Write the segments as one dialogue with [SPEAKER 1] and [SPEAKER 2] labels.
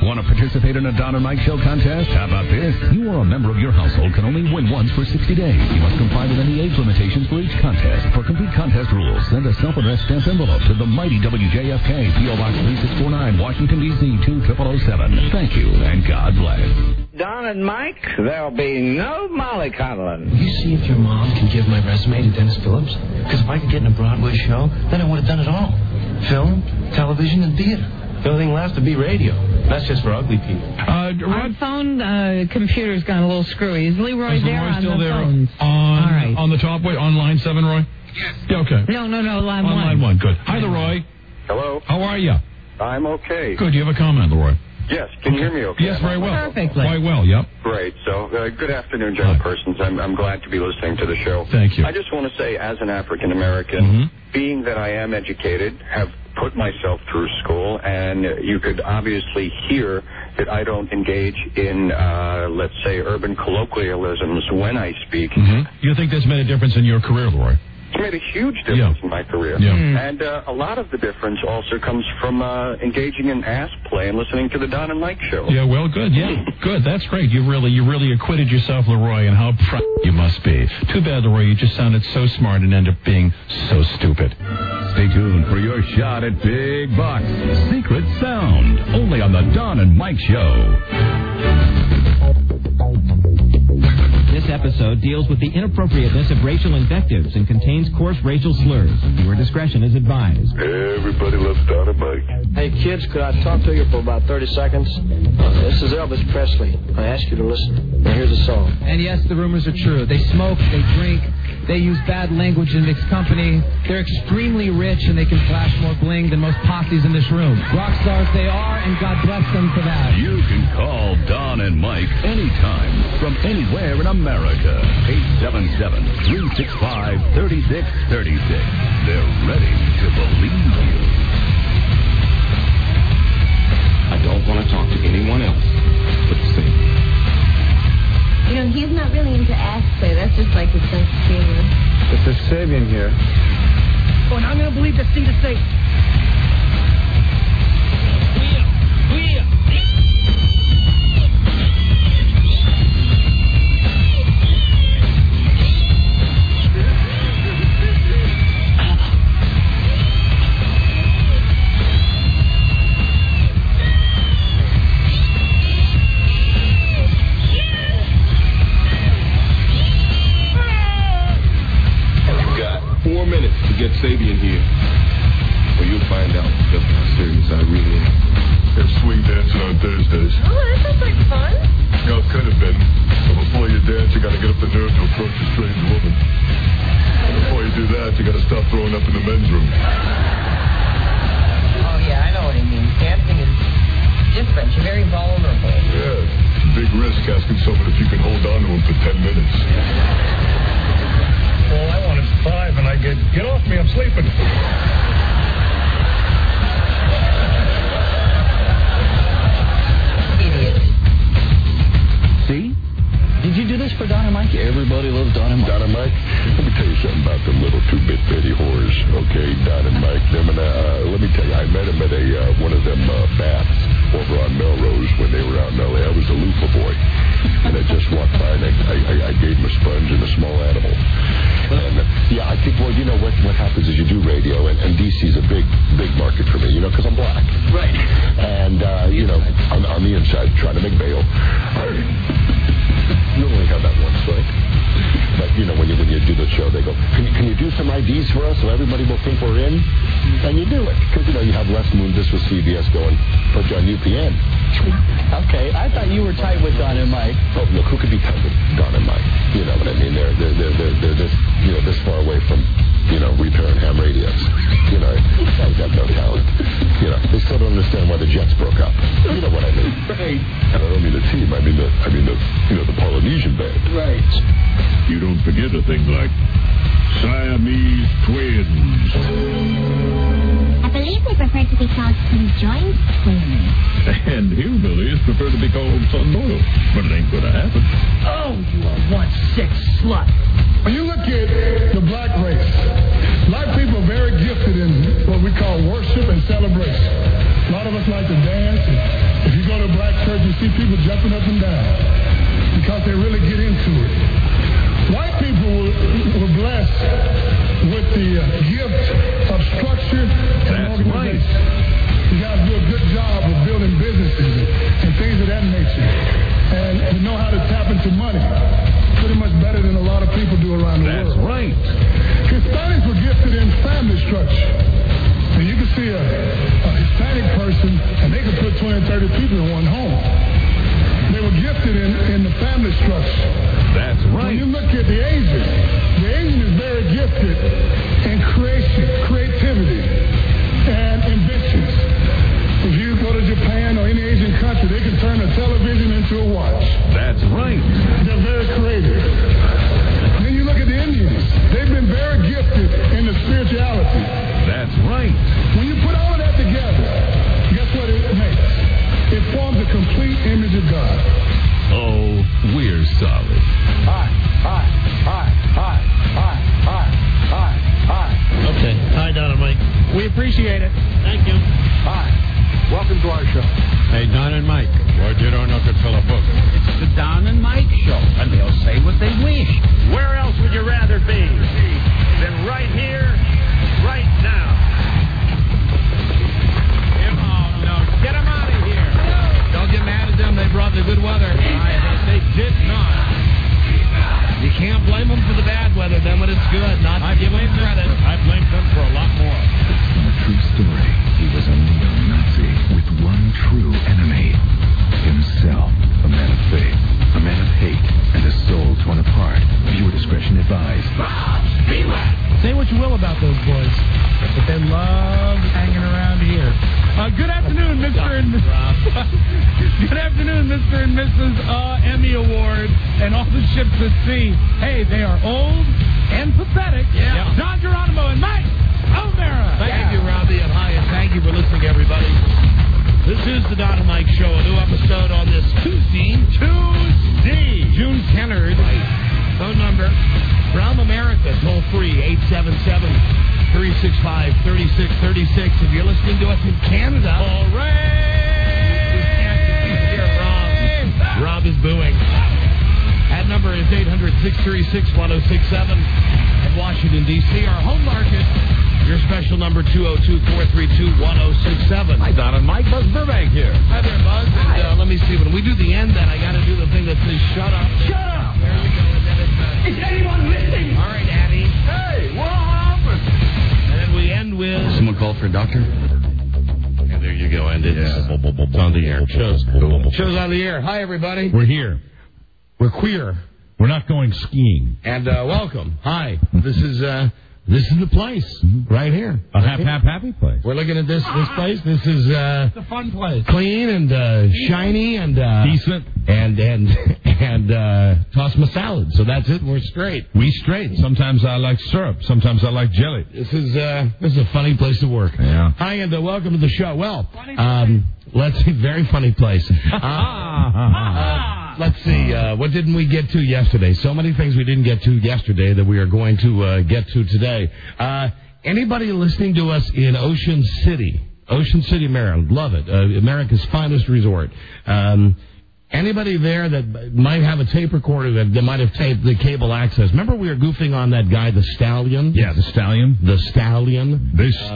[SPEAKER 1] Want to participate in a Don and Mike Show contest? How about this? You or a member of your household can only win once for 60 days. You must comply with any age limitations for each contest. For complete contest rules, send a self-addressed stamped envelope to the mighty WJFK, P.O. Box 3649, Washington, D.C. 20007. Thank you, and God bless.
[SPEAKER 2] Don and Mike, there'll be no mollycoddling.
[SPEAKER 3] Will you see if your mom can give my resume to Dennis Phillips? Because if I could get in a Broadway show, then I would have done it all. Film, television, and theater. The only thing left to be radio. That's just for ugly people.
[SPEAKER 4] Our phone computer's gone a little screwy. Is Leroy there on
[SPEAKER 5] still
[SPEAKER 4] the
[SPEAKER 5] there
[SPEAKER 4] phones?
[SPEAKER 5] On,
[SPEAKER 4] all right.
[SPEAKER 5] On the top, wait, on line 7, Roy?
[SPEAKER 6] Yes.
[SPEAKER 5] Yeah, okay.
[SPEAKER 4] No, line 1.
[SPEAKER 5] On line 1, good. Hi, Leroy.
[SPEAKER 6] Hello.
[SPEAKER 5] How are you?
[SPEAKER 6] I'm okay.
[SPEAKER 5] Good. Do you have a comment, Leroy?
[SPEAKER 6] Yes. Can you hear me okay?
[SPEAKER 5] Yes, very well.
[SPEAKER 4] Perfectly.
[SPEAKER 5] Quite well, yep.
[SPEAKER 6] Great. So, good afternoon, general persons. I'm glad to be listening to the show.
[SPEAKER 5] Thank you.
[SPEAKER 6] I just want to say, as an African American, being that I am educated, have put myself through school, and you could obviously hear that I don't engage in, let's say, urban colloquialisms when I speak.
[SPEAKER 5] You think that's made a difference in your career, Leroy?
[SPEAKER 6] It's made a huge difference in my career.
[SPEAKER 5] Yeah.
[SPEAKER 6] And a lot of the difference also comes from engaging in ass play and listening to the Don and Mike Show.
[SPEAKER 5] Yeah, well, good. Yeah, good. That's great. You really acquitted yourself, Leroy, and how proud you must be. Too bad, Leroy, you just sounded so smart and ended up being so stupid.
[SPEAKER 1] Stay tuned for your shot at Big Bucks. Secret Sound, only on the Don and Mike Show.
[SPEAKER 7] This episode deals with the inappropriateness of racial invectives and contains coarse racial slurs. Your discretion is advised.
[SPEAKER 8] Everybody loves Don and Mike.
[SPEAKER 3] Hey, kids, could I talk to you for about 30 seconds? This is Elvis Presley. I ask you to listen. Now, here's a song.
[SPEAKER 9] And yes, the rumors are true. They smoke, they drink, they use bad language in mixed company. They're extremely rich, and they can flash more bling than most posses in this room. Rock stars they are, and God bless them for that.
[SPEAKER 1] You can call Don and Mike anytime from anywhere in America. 877-365-3636. They're ready to believe you.
[SPEAKER 3] I don't want to talk to anyone else but Sam.
[SPEAKER 10] You know, he's not really into ass play. That's just like his sense of humor.
[SPEAKER 11] If there's Sabian here.
[SPEAKER 9] Oh, and I'm going to believe this thing to say.
[SPEAKER 8] Get Sabian here, or you'll find out just how serious I really am.
[SPEAKER 12] There's swing dancing on Thursdays.
[SPEAKER 10] Oh, that sounds like fun.
[SPEAKER 12] Yeah, it could have been. But before you dance, you got to get up the nerve to approach a strange woman. And before you do that, you got to stop throwing up in the men's room.
[SPEAKER 13] Oh, yeah, I know what he means. Dancing is different. You're very vulnerable.
[SPEAKER 12] Yeah, it's a big risk asking someone if you can hold on to him for 10 minutes.
[SPEAKER 14] All I want is 5, and I get off me, I'm sleeping.
[SPEAKER 13] Idiot.
[SPEAKER 11] See? Did you do this for Don and Mike? Everybody loves Don and Mike.
[SPEAKER 8] Don and Mike? Let me tell you something about them little 2-bit bitty whores, okay? Don and Mike. Them and let me tell you, I met them at one of them baths over on Melrose when they were out in L.A. I was a loofah boy. And I just walked by and I gave him a sponge and a small animal. And, yeah, I think, well, you know, what happens is you do radio, and D.C.'s a big market for me, you know, because I'm black.
[SPEAKER 11] Right.
[SPEAKER 8] And, you know, on the inside, trying to make bail. You only have that once, right? But, you know, when you do the show, they go, can you do some IDs for us so everybody will think we're in? And you do it. Because, you know, you have Les Moon, this was CBS going, put you on UPN.
[SPEAKER 11] Okay, I thought you were tight with Don and Mike.
[SPEAKER 8] Oh, look, who could be tight with Don and Mike? You know what I mean? They're this, you know, this far away from, you know, repair and ham radios. You know, they got no talent. You know, they still don't understand why the Jets broke up. You know what I mean?
[SPEAKER 11] Right.
[SPEAKER 8] And I don't mean the team. I mean the you know, the Polynesian band.
[SPEAKER 11] Right.
[SPEAKER 12] You don't forget a thing like Siamese twins.
[SPEAKER 10] I believe they prefer to be called conjoined twins.
[SPEAKER 12] And hillbillies prefer to be called Sun Oil. But it ain't gonna happen.
[SPEAKER 9] Oh, you are one sick slut.
[SPEAKER 14] When you look at the black race, black people are very gifted in what we call worship and celebration. A lot of us like to dance. If you go to a black see people jumping up and down because they really get into it. White people were blessed with the gift of structure and organization. You guys do a good job of building businesses and things of that nature. And you know how to tap into money pretty much better than a lot of people do around the world.
[SPEAKER 1] That's right.
[SPEAKER 14] Hispanics were gifted in family structure. And you can see a Hispanic person, and they could put 20 and 30 people in one home. They were gifted in the family structure.
[SPEAKER 1] That's right.
[SPEAKER 14] When you look at the Asian is very gifted in creativity, and inventions. If you go to Japan or any Asian country, they can turn a television into a watch.
[SPEAKER 1] That's right.
[SPEAKER 14] They're very creative. Then you look at the Indians. They've been very gifted in the spirituality.
[SPEAKER 1] That's right.
[SPEAKER 14] When you put all of that together, guess what it makes? It forms a complete image of God.
[SPEAKER 1] Oh, we're solid.
[SPEAKER 14] Hi.
[SPEAKER 15] Okay. Hi, Don and Mike.
[SPEAKER 16] We appreciate it.
[SPEAKER 15] Thank you.
[SPEAKER 14] Hi. Welcome to our show.
[SPEAKER 15] Hey, Don and Mike.
[SPEAKER 12] Why'd you don't know to tell a book?
[SPEAKER 16] It's the Don and Mike Show, and they'll say what they wish.
[SPEAKER 15] Where else would you rather be than right here, right now?
[SPEAKER 16] No, get them out of here. Don't get mad at them. They brought the good weather. They did not. You can't blame them for the bad weather then when it's good. Not to give them credit.
[SPEAKER 12] I blame them for a lot more.
[SPEAKER 1] It's a true story. He was a neo-Nazi with one true enemy. Himself. A man of faith, a man of hate, and a soul torn apart. Viewer discretion advised.
[SPEAKER 16] Say what you will about those boys, but they love hanging around here. Good afternoon, Mr. and Mrs. Good afternoon, Mr. and Mrs. Emmy Award and all the ships at sea. Hey, they are old and pathetic. Yeah. Don Geronimo and Mike O'Mara.
[SPEAKER 15] Thank you, Robbie, and hi, and thank you for listening, everybody. This is the Don and Mike Show, a new episode on this Tuesday, June 10th. Phone number, around America, toll free, 877-365-3636. If you're listening to us in Canada, Rob is booing. That number is 800-636-1067. In Washington, D.C., our home market. Your special number, 202-432-1067.
[SPEAKER 1] Hi, Don and Mike. Buzz Burbank here.
[SPEAKER 15] Hi there, Buzz. And let me see. When we do the end, then I got to do the thing that says, shut up.
[SPEAKER 14] Shut up!
[SPEAKER 15] There we go. And then it's,
[SPEAKER 14] is anyone listening?
[SPEAKER 15] All right, Addy.
[SPEAKER 14] Hey, what happened?
[SPEAKER 15] And then we end with...
[SPEAKER 11] Someone called for a doctor?
[SPEAKER 15] And there you go. And it's on the air. Show's on the air. Hi, everybody.
[SPEAKER 12] We're here.
[SPEAKER 15] We're queer.
[SPEAKER 12] We're not going skiing.
[SPEAKER 15] And welcome. Hi. This is the place right here.
[SPEAKER 12] A happy place.
[SPEAKER 15] We're looking at this place. This is
[SPEAKER 16] It's a fun place.
[SPEAKER 15] clean and shiny and
[SPEAKER 12] Decent.
[SPEAKER 15] and toss my salad. So that's it. We're straight.
[SPEAKER 12] We straight. Sometimes I like syrup. Sometimes I like jelly.
[SPEAKER 15] This is a funny place to work.
[SPEAKER 12] Yeah.
[SPEAKER 15] Hi, and welcome to the show. Well, let's see. Very funny place. Let's see. What didn't we get to yesterday? So many things we didn't get to yesterday that we are going to get to today. Anybody listening to us in Ocean City, Maryland, love it. America's finest resort. Anybody there that might have a tape recorder that might have taped the cable access? Remember we were goofing on that guy, the Stallion?
[SPEAKER 12] Yeah, the Stallion.
[SPEAKER 15] The Stallion.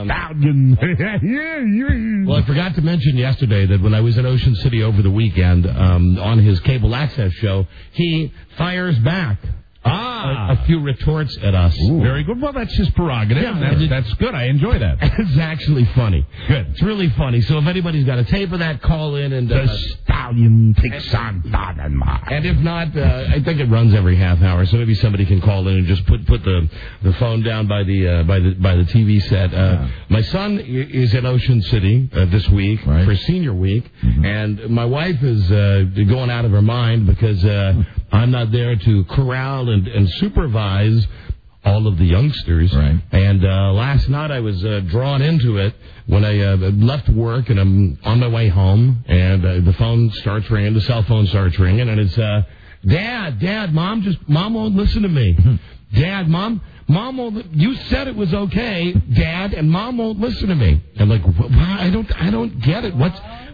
[SPEAKER 15] Well, I forgot to mention yesterday that when I was in Ocean City over the weekend on his cable access show, he fires back a few retorts at us.
[SPEAKER 12] Ooh. Very good. Well, that's his prerogative.
[SPEAKER 15] Yeah,
[SPEAKER 12] that's good. I enjoy that.
[SPEAKER 15] It's actually funny.
[SPEAKER 12] Good.
[SPEAKER 15] It's really funny. So if anybody's got a tape of that, call in and...
[SPEAKER 12] the Stallion takes on Don and Mike.
[SPEAKER 15] And if not, I think it runs every half hour, so maybe somebody can call in and just put the phone down by the TV set. My son is in Ocean City this week for senior week, and my wife is going out of her mind because I'm not there to corral and supervise all of the youngsters.
[SPEAKER 12] Right.
[SPEAKER 15] And last night I was drawn into it when I left work and I'm on my way home, and the phone starts ringing, the cell phone starts ringing, and it's Dad, Mom won't listen to me. Dad, Mom won't. You said it was okay, Dad, and Mom won't listen to me. I'm like, I don't get it.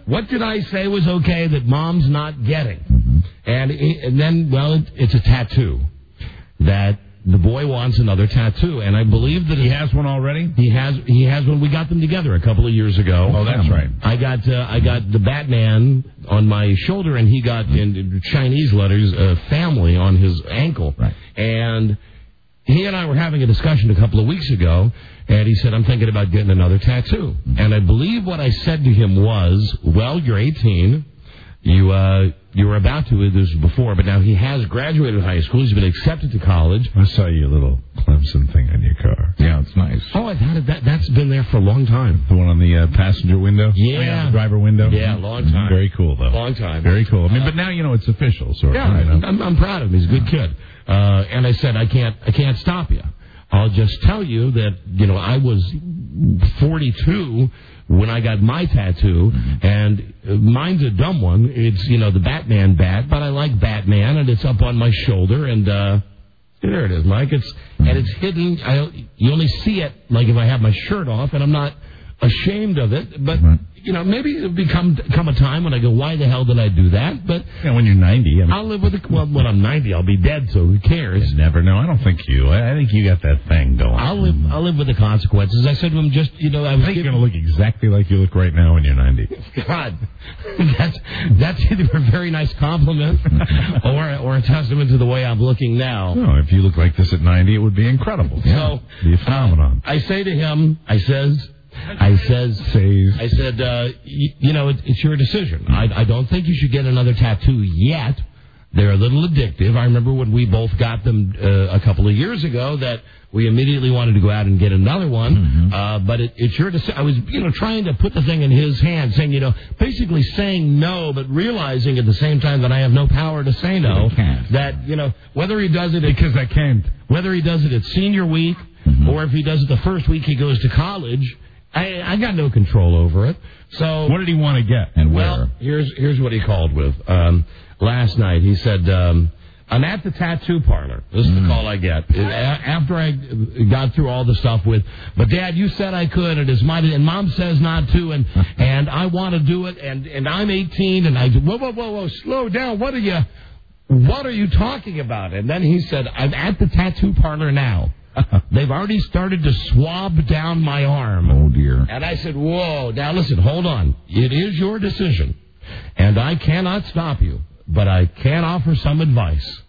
[SPEAKER 15] What did I say was okay that Mom's not getting? And then, well, it's a tattoo that the boy wants another tattoo, and I believe that
[SPEAKER 17] he has one already.
[SPEAKER 15] He has one. We got them together a couple of years ago.
[SPEAKER 17] Oh, that's right.
[SPEAKER 15] I got the Batman on my shoulder, and he got in Chinese letters family on his ankle.
[SPEAKER 17] Right.
[SPEAKER 15] And he and I were having a discussion a couple of weeks ago, and he said, I'm thinking about getting another tattoo. And I believe what I said to him was, well, you're 18. You were about to, this was before, but now he has graduated high school. He's been accepted to college.
[SPEAKER 17] I saw your little Clemson thing on your car. Yeah, it's nice.
[SPEAKER 15] Oh, I've had it. That's been there for a long time.
[SPEAKER 17] The one on the passenger window?
[SPEAKER 15] Yeah.
[SPEAKER 17] The driver window?
[SPEAKER 15] Yeah, long time.
[SPEAKER 17] Very cool, though.
[SPEAKER 15] Long time.
[SPEAKER 17] Very cool. I mean, but now, it's official, sort of.
[SPEAKER 15] Yeah, I'm proud of him. He's a good kid. And I said, I can't stop you. I'll just tell you that, I was 42 when I got my tattoo, and mine's a dumb one. It's, the Batman bat, but I like Batman, and it's up on my shoulder, and there it is, Mike. It's hidden. You only see it, like, if I have my shirt off, and I'm not ashamed of it, but... maybe it'll come a time when I go, why the hell did I do that? But
[SPEAKER 17] when you're 90,
[SPEAKER 15] I'll live with it. Well, when I'm 90, I'll be dead, so who cares?
[SPEAKER 17] You never know. I don't think you. I think you got that thing going.
[SPEAKER 15] I'll live with the consequences. I said to him, I
[SPEAKER 17] think you're going to look exactly like you look right now when you're 90.
[SPEAKER 15] God, that's either a very nice compliment or a testament to the way I'm looking now.
[SPEAKER 17] No, if you look like this at 90, it would be incredible.
[SPEAKER 15] So,
[SPEAKER 17] it'd be a phenomenon.
[SPEAKER 15] I say to him, I said, it's your decision. I don't think you should get another tattoo yet. They're a little addictive. I remember when we both got them a couple of years ago that we immediately wanted to go out and get another one. But it's your decision. I was, trying to put the thing in his hand, saying, basically saying no, but realizing at the same time that I have no power to say no. That, whether he does it
[SPEAKER 17] because I can't.
[SPEAKER 15] Whether he does it at senior week or if he does it the first week he goes to college. I got no control over it. So
[SPEAKER 17] what did he want to get and where?
[SPEAKER 15] Well, here's what he called with. Last night he said, I'm at the tattoo parlor. This is the call I get. After I got through all the stuff with, but Dad, you said I could, and and Mom says not to, and I want to do it, and I'm 18, and I whoa, slow down. What are you talking about? And then he said, I'm at the tattoo parlor now. They've already started to swab down my arm.
[SPEAKER 17] Oh, dear.
[SPEAKER 15] And I said, whoa, now listen, hold on. It is your decision, and I cannot stop you, but I can offer some advice.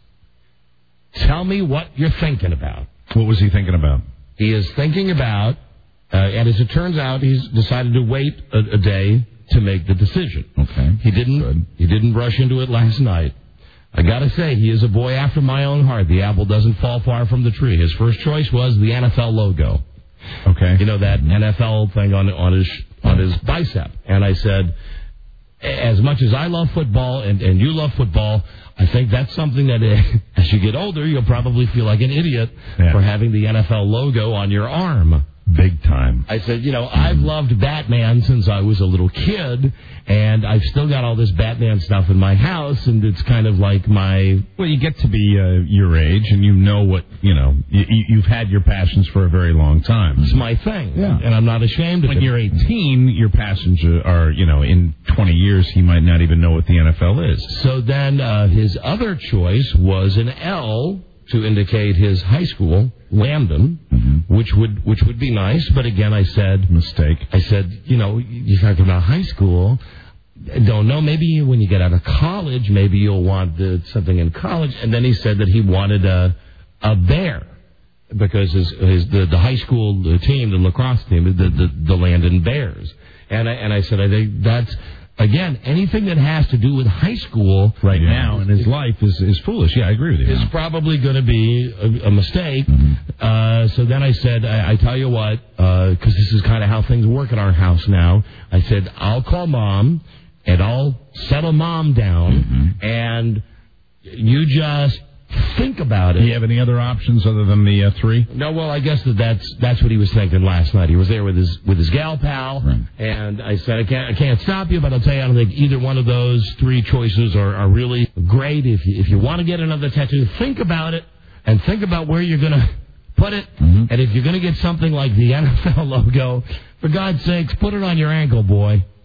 [SPEAKER 15] Tell me what you're thinking about.
[SPEAKER 17] What was he thinking about?
[SPEAKER 15] He is thinking about, and as it turns out, he's decided to wait a day to make the decision.
[SPEAKER 17] Okay.
[SPEAKER 15] He didn't rush into it last night. I gotta say, he is a boy after my own heart. The apple doesn't fall far from the tree. His first choice was the NFL logo.
[SPEAKER 17] Okay.
[SPEAKER 15] That NFL thing on his bicep. And I said, as much as I love football and you love football, I think that's something that as you get older, you'll probably feel like an idiot for having the NFL logo on your arm.
[SPEAKER 17] Big time.
[SPEAKER 15] I said, I've loved Batman since I was a little kid, and I've still got all this Batman stuff in my house, and it's kind of like my...
[SPEAKER 17] Well, you get to be your age, and you know what, you've had your passions for a very long time.
[SPEAKER 15] It's my thing, and I'm not ashamed of it.
[SPEAKER 17] When you're 18, your passions are, in 20 years, he might not even know what the NFL is.
[SPEAKER 15] So then his other choice was an L to indicate his high school, Lambden, which would be nice. But again, I said...
[SPEAKER 17] Mistake.
[SPEAKER 15] I said, you're talking about high school. Don't know. Maybe when you get out of college, maybe you'll want something in college. And then he said that he wanted a bear because the high school team, the lacrosse team, the Lambden Bears. And I said, I think that's... Again, anything that has to do with high school
[SPEAKER 17] right now in his life is foolish. Yeah, I agree with you.
[SPEAKER 15] It's probably going to be a mistake. So then I said, I tell you what, because this is kind of how things work in our house now. I said, I'll call Mom, and I'll settle Mom down, and you just think about it.
[SPEAKER 17] Do you have any other options other than the 3?
[SPEAKER 15] No, well, I guess that's what he was thinking last night. He was there with his gal pal, and I said, I can't stop you, but I'll tell you, I don't think either one of those 3 choices are really great. If you want to get another tattoo, think about it, and think about where you're going to put it, and if you're going to get something like the NFL logo, for God's sakes, put it on your ankle, boy.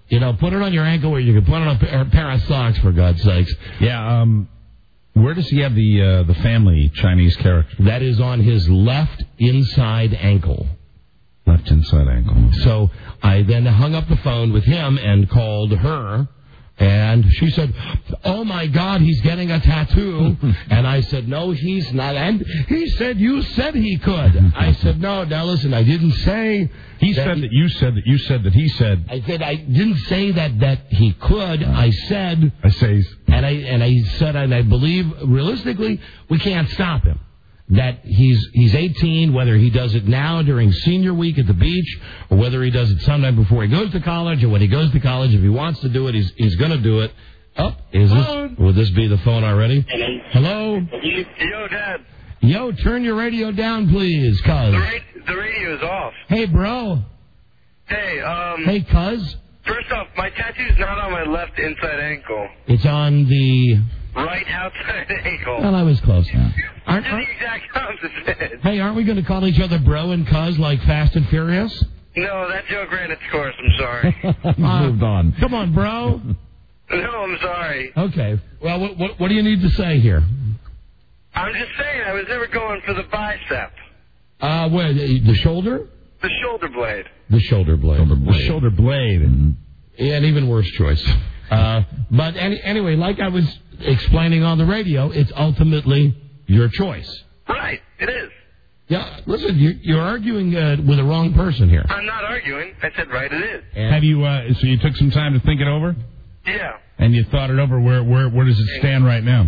[SPEAKER 15] put it on your ankle where you can put on a pair of socks, for God's sakes.
[SPEAKER 17] Yeah, where does he have the family Chinese character?
[SPEAKER 15] That is on his left inside ankle.
[SPEAKER 17] Left inside ankle.
[SPEAKER 15] So I then hung up the phone with him and called her. And she said, "Oh, my God, he's getting a tattoo." And I said, "No, he's not." And he said, "You said he could." I said, "No, now listen, I didn't say."
[SPEAKER 17] He said that you said that you said that he said.
[SPEAKER 15] I said I didn't say that he could. I said.
[SPEAKER 17] I say.
[SPEAKER 15] And I said, and I believe realistically we can't stop him. That he's 18, whether he does it now during senior week at the beach, or whether he does it sometime before he goes to college, or when he goes to college, if he wants to do it, he's going to do it. Oh, will this be the phone already? Hello?
[SPEAKER 18] Yo, Dad.
[SPEAKER 15] Yo, turn your radio down, please, cuz.
[SPEAKER 18] The radio's off.
[SPEAKER 15] Hey, bro.
[SPEAKER 18] Hey,
[SPEAKER 15] Hey, cuz.
[SPEAKER 18] First off, my tattoo's not on my left inside ankle.
[SPEAKER 15] It's on the...
[SPEAKER 18] right outside ankle.
[SPEAKER 15] Well, I was close.
[SPEAKER 18] It's the exact opposite.
[SPEAKER 15] Hey, aren't we going to call each other bro and cuz like Fast and Furious?
[SPEAKER 18] No, that joke ran its course. I'm sorry.
[SPEAKER 17] Moved on.
[SPEAKER 15] Come on, bro.
[SPEAKER 18] No, I'm sorry.
[SPEAKER 15] Okay. Well, what do you need to say here?
[SPEAKER 18] I'm just saying I was never going for the bicep.
[SPEAKER 15] Where, the shoulder?
[SPEAKER 18] The shoulder blade.
[SPEAKER 15] The shoulder blade.
[SPEAKER 17] The shoulder blade.
[SPEAKER 15] Yeah, an even worse choice. But anyway, like I was explaining on the radio, it's ultimately your choice.
[SPEAKER 18] Right, it is.
[SPEAKER 15] Yeah, listen, you're arguing with the wrong person here.
[SPEAKER 18] I'm not arguing. I said right, it is.
[SPEAKER 17] Have you? So you took some time to think it over?
[SPEAKER 18] Yeah.
[SPEAKER 17] And you thought it over. Where does it stand right now?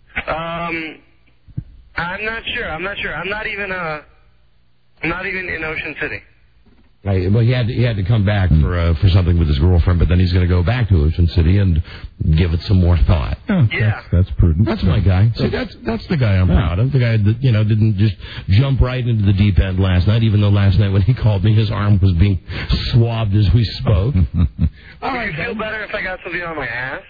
[SPEAKER 18] I'm not sure. I'm not even in Ocean City.
[SPEAKER 15] Right, well, he had to come back for something with his girlfriend, but then he's going to go back to Ocean City and give it some more thought.
[SPEAKER 17] Oh, yeah, that's prudent.
[SPEAKER 15] That's my guy. See, that's the guy I'm proud of. The guy that didn't just jump right into the deep end last night, even though last night when he called me, his arm was being swabbed as we spoke.
[SPEAKER 18] All right, would you feel better if I got something on my ass?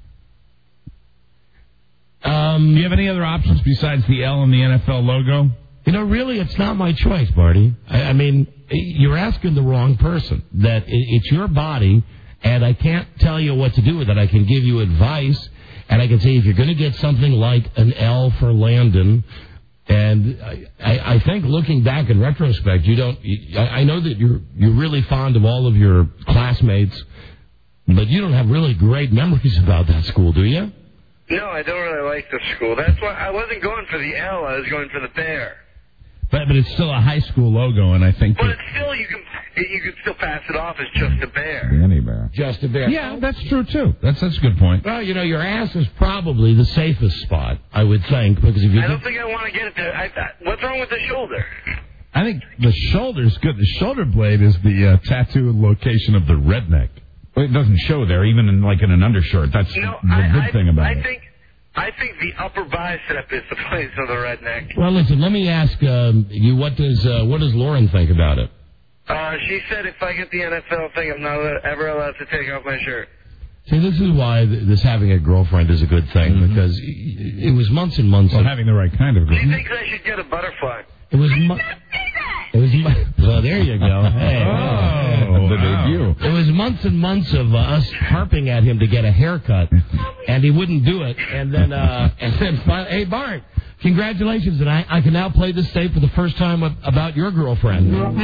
[SPEAKER 17] Do you have any other options besides the L and the NFL logo?
[SPEAKER 15] Really, it's not my choice, Marty. I mean, you're asking the wrong person. That it's your body, and I can't tell you what to do with it. I can give you advice, and I can say if you're going to get something like an L for Landon, and I think looking back in retrospect, I know that you're really fond of all of your classmates, but you don't have really great memories about that school, do you?
[SPEAKER 18] No, I don't really like the school. That's why I wasn't going for the L. I was going for the bear.
[SPEAKER 17] But it's still a high school logo, and I think.
[SPEAKER 18] But it's still you can still pass it off as just a bear.
[SPEAKER 17] Any bear.
[SPEAKER 15] Just a bear.
[SPEAKER 17] Yeah, that's true too. That's a good point.
[SPEAKER 15] Well, your ass is probably the safest spot, I would think, because if you.
[SPEAKER 18] I don't think I want to get it there. What's wrong with the shoulder?
[SPEAKER 17] I think the shoulder's good. The shoulder blade is the tattoo location of the redneck. It doesn't show there, even in an undershirt. That's the good thing about it.
[SPEAKER 18] I think the upper bicep is the place of the redneck.
[SPEAKER 15] Well, listen, let me ask you, what does Lauren think about it?
[SPEAKER 18] She said if I get the NFL thing, I'm not ever allowed to take off my shirt.
[SPEAKER 15] See, this is why this having a girlfriend is a good thing, because it was months and months.
[SPEAKER 17] Well, having the right kind of girlfriend.
[SPEAKER 18] She thinks I should get a butterfly.
[SPEAKER 15] It was well, there you go. Hey.
[SPEAKER 17] The debut.
[SPEAKER 15] It was months and months of us harping at him to get a haircut, and he wouldn't do it. And then finally, hey, Bart, congratulations, and I can now play this tape for the first time about your girlfriend.
[SPEAKER 18] Oh,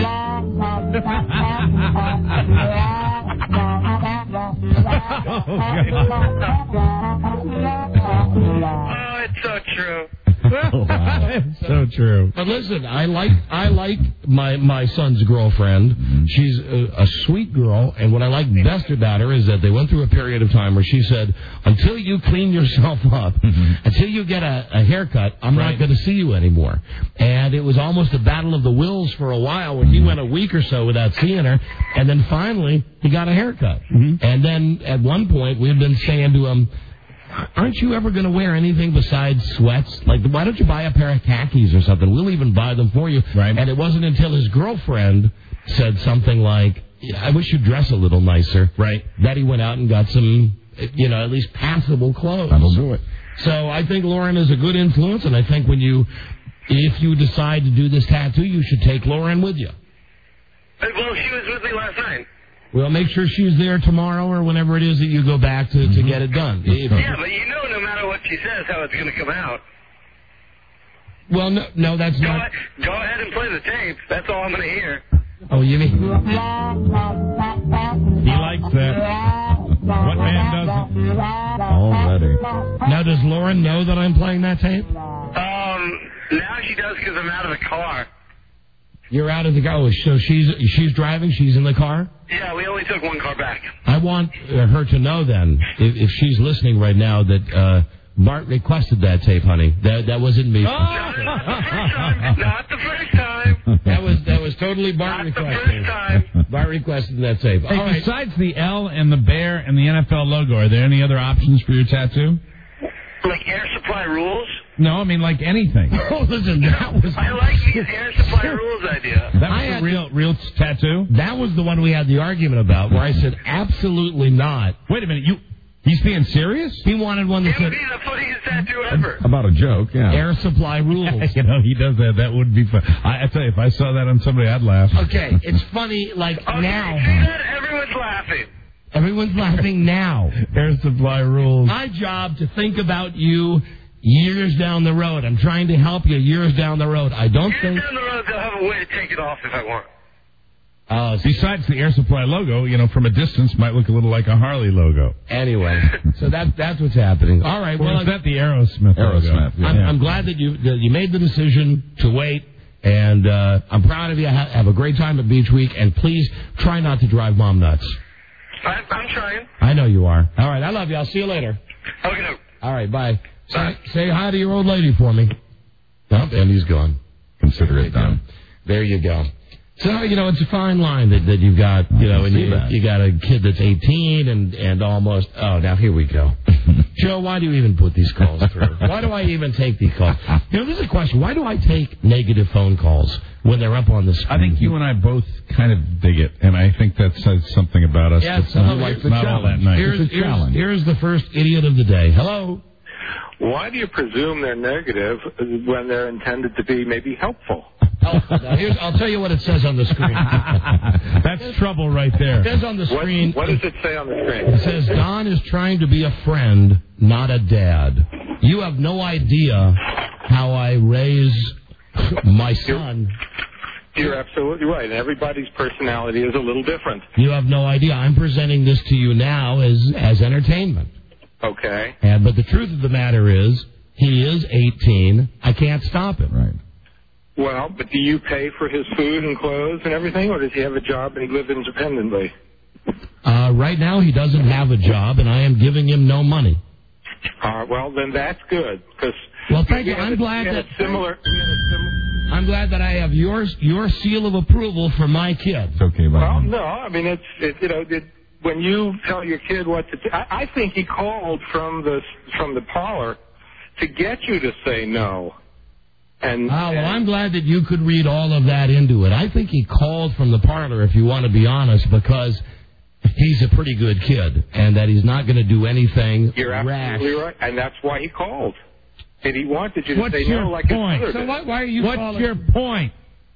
[SPEAKER 18] it's so true.
[SPEAKER 17] It's so true.
[SPEAKER 15] But listen, I like my son's girlfriend. She's a sweet girl, and what I like best about her is that they went through a period of time where she said, until you clean yourself up, until you get a haircut, I'm not going to see you anymore. And it was almost a battle of the wills for a while where he went a week or so without seeing her, and then finally he got a haircut. And then at one point we had been saying to him, aren't you ever going to wear anything besides sweats? Like, why don't you buy a pair of khakis or something? We'll even buy them for you.
[SPEAKER 17] Right.
[SPEAKER 15] And it wasn't until his girlfriend said something like, I wish you'd dress a little nicer.
[SPEAKER 17] Right.
[SPEAKER 15] That he went out and got some, at least passable clothes.
[SPEAKER 17] That'll do it.
[SPEAKER 15] So I think Lauren is a good influence, and I think if you decide to do this tattoo, you should take Lauren with you.
[SPEAKER 18] Well, she was with me last night.
[SPEAKER 15] We'll make sure she's there tomorrow or whenever it is that you go back to get it done.
[SPEAKER 18] Yeah, but you know no matter what she says how it's going to come out.
[SPEAKER 15] Well, no, that's not...
[SPEAKER 18] Go ahead and play the tape. That's all I'm going to hear.
[SPEAKER 15] Oh, you mean...
[SPEAKER 17] He likes that. What man doesn't? Already.
[SPEAKER 15] Now, does Lauren know that I'm playing that tape?
[SPEAKER 18] Now she does because I'm out of the car.
[SPEAKER 15] You're out of the car. Oh, so she's driving? She's in the car?
[SPEAKER 18] Yeah, we only took one car back.
[SPEAKER 15] I want her to know then, if she's listening right now, that Bart requested that tape, honey. That wasn't me.
[SPEAKER 18] Not the first time.
[SPEAKER 15] That was totally Bart requested.
[SPEAKER 18] Not the first time.
[SPEAKER 15] Bart requested that tape.
[SPEAKER 17] Hey,
[SPEAKER 15] All right.
[SPEAKER 17] besides the L and the bear and the NFL logo, are there any other options for your tattoo?
[SPEAKER 18] Like Air Supply Rules?
[SPEAKER 17] No, I mean like anything.
[SPEAKER 15] Oh, listen, that was...
[SPEAKER 18] I like the Air Supply Rules idea.
[SPEAKER 17] That was a real tattoo?
[SPEAKER 15] That was the one we had the argument about, where I said, absolutely not.
[SPEAKER 17] Wait a minute, he's being serious?
[SPEAKER 15] He wanted one that
[SPEAKER 18] It would
[SPEAKER 15] said...
[SPEAKER 18] be the funniest tattoo ever.
[SPEAKER 17] About a joke, yeah.
[SPEAKER 15] Air Supply Rules.
[SPEAKER 17] You know, he does that. That would be fun. I tell you, if I saw that on somebody, I'd laugh.
[SPEAKER 15] Okay, it's funny, like, now.
[SPEAKER 18] See that? Everyone's laughing.
[SPEAKER 15] Everyone's laughing now.
[SPEAKER 17] Air Supply Rules.
[SPEAKER 15] My job to think about you years down the road. I'm trying to help you years down the road. I don't
[SPEAKER 18] Years
[SPEAKER 15] think...
[SPEAKER 18] down the road, they'll have a way to take it off if I want.
[SPEAKER 17] Besides the Air Supply logo, you know, from a distance might look a little like a Harley logo.
[SPEAKER 15] Anyway, so that's what's happening. All right,
[SPEAKER 17] well, is that the Aerosmith logo?
[SPEAKER 15] Yeah. I'm glad that you made the decision to wait, and I'm proud of you. Have a great time at Beach Week, and please try not to drive Mom nuts.
[SPEAKER 18] I'm trying.
[SPEAKER 15] I know you are. All right, I love you. I'll see you later.
[SPEAKER 18] Okay.
[SPEAKER 15] All right, bye. Say hi to your old lady for me. Oh, and he's gone.
[SPEAKER 17] Consider it done.
[SPEAKER 15] There you go. So, you know, it's a fine line that you've got, you know, and you got a kid that's 18 and almost... Oh, now here we go. Joe, why do you even put these calls through? Why do I even take these calls? You know, this is a question. Why do I take negative phone calls when they're up on the screen?
[SPEAKER 17] I think you and I both kind of dig it, and I think that says something about us.
[SPEAKER 15] Yeah,
[SPEAKER 17] that's not all that nice.
[SPEAKER 15] Here's the first idiot of the day. Hello?
[SPEAKER 6] Why do you presume they're negative when they're intended to be maybe helpful?
[SPEAKER 15] Now I'll tell you what it says on the screen.
[SPEAKER 17] That's trouble right there.
[SPEAKER 15] It says on the screen...
[SPEAKER 6] What does it say on the screen?
[SPEAKER 15] It says, Don is trying to be a friend, not a dad. You have no idea how I raise my son.
[SPEAKER 6] You're absolutely right. And everybody's personality is a little different.
[SPEAKER 15] You have no idea. I'm presenting this to you now as entertainment.
[SPEAKER 6] Okay.
[SPEAKER 15] But the truth of the matter is, he is 18. I can't stop him.
[SPEAKER 17] Right.
[SPEAKER 6] Well, but do you pay for his food and clothes and everything, or does he have a job and he lives independently?
[SPEAKER 15] Right now, he doesn't have a job, and I am giving him no money.
[SPEAKER 6] Well, then that's good.
[SPEAKER 15] Well, thank you. I'm glad I'm glad that I have your seal of approval for my kid.
[SPEAKER 17] It's okay,
[SPEAKER 6] well, no, I mean when you tell your kid what to do, I think he called from the parlor to get you to say no. Well,
[SPEAKER 15] I'm glad that you could read all of that into it. I think he called from the parlor, if you want to be honest, because he's a pretty good kid, and that he's not going to do anything
[SPEAKER 6] You're
[SPEAKER 15] rash.
[SPEAKER 6] Absolutely right, and that's why he called. And he wanted you to
[SPEAKER 17] What's
[SPEAKER 6] say
[SPEAKER 17] your
[SPEAKER 6] no like
[SPEAKER 17] point?
[SPEAKER 6] his
[SPEAKER 15] So
[SPEAKER 6] mother did.
[SPEAKER 15] why are you
[SPEAKER 17] What's
[SPEAKER 15] calling?
[SPEAKER 17] your point?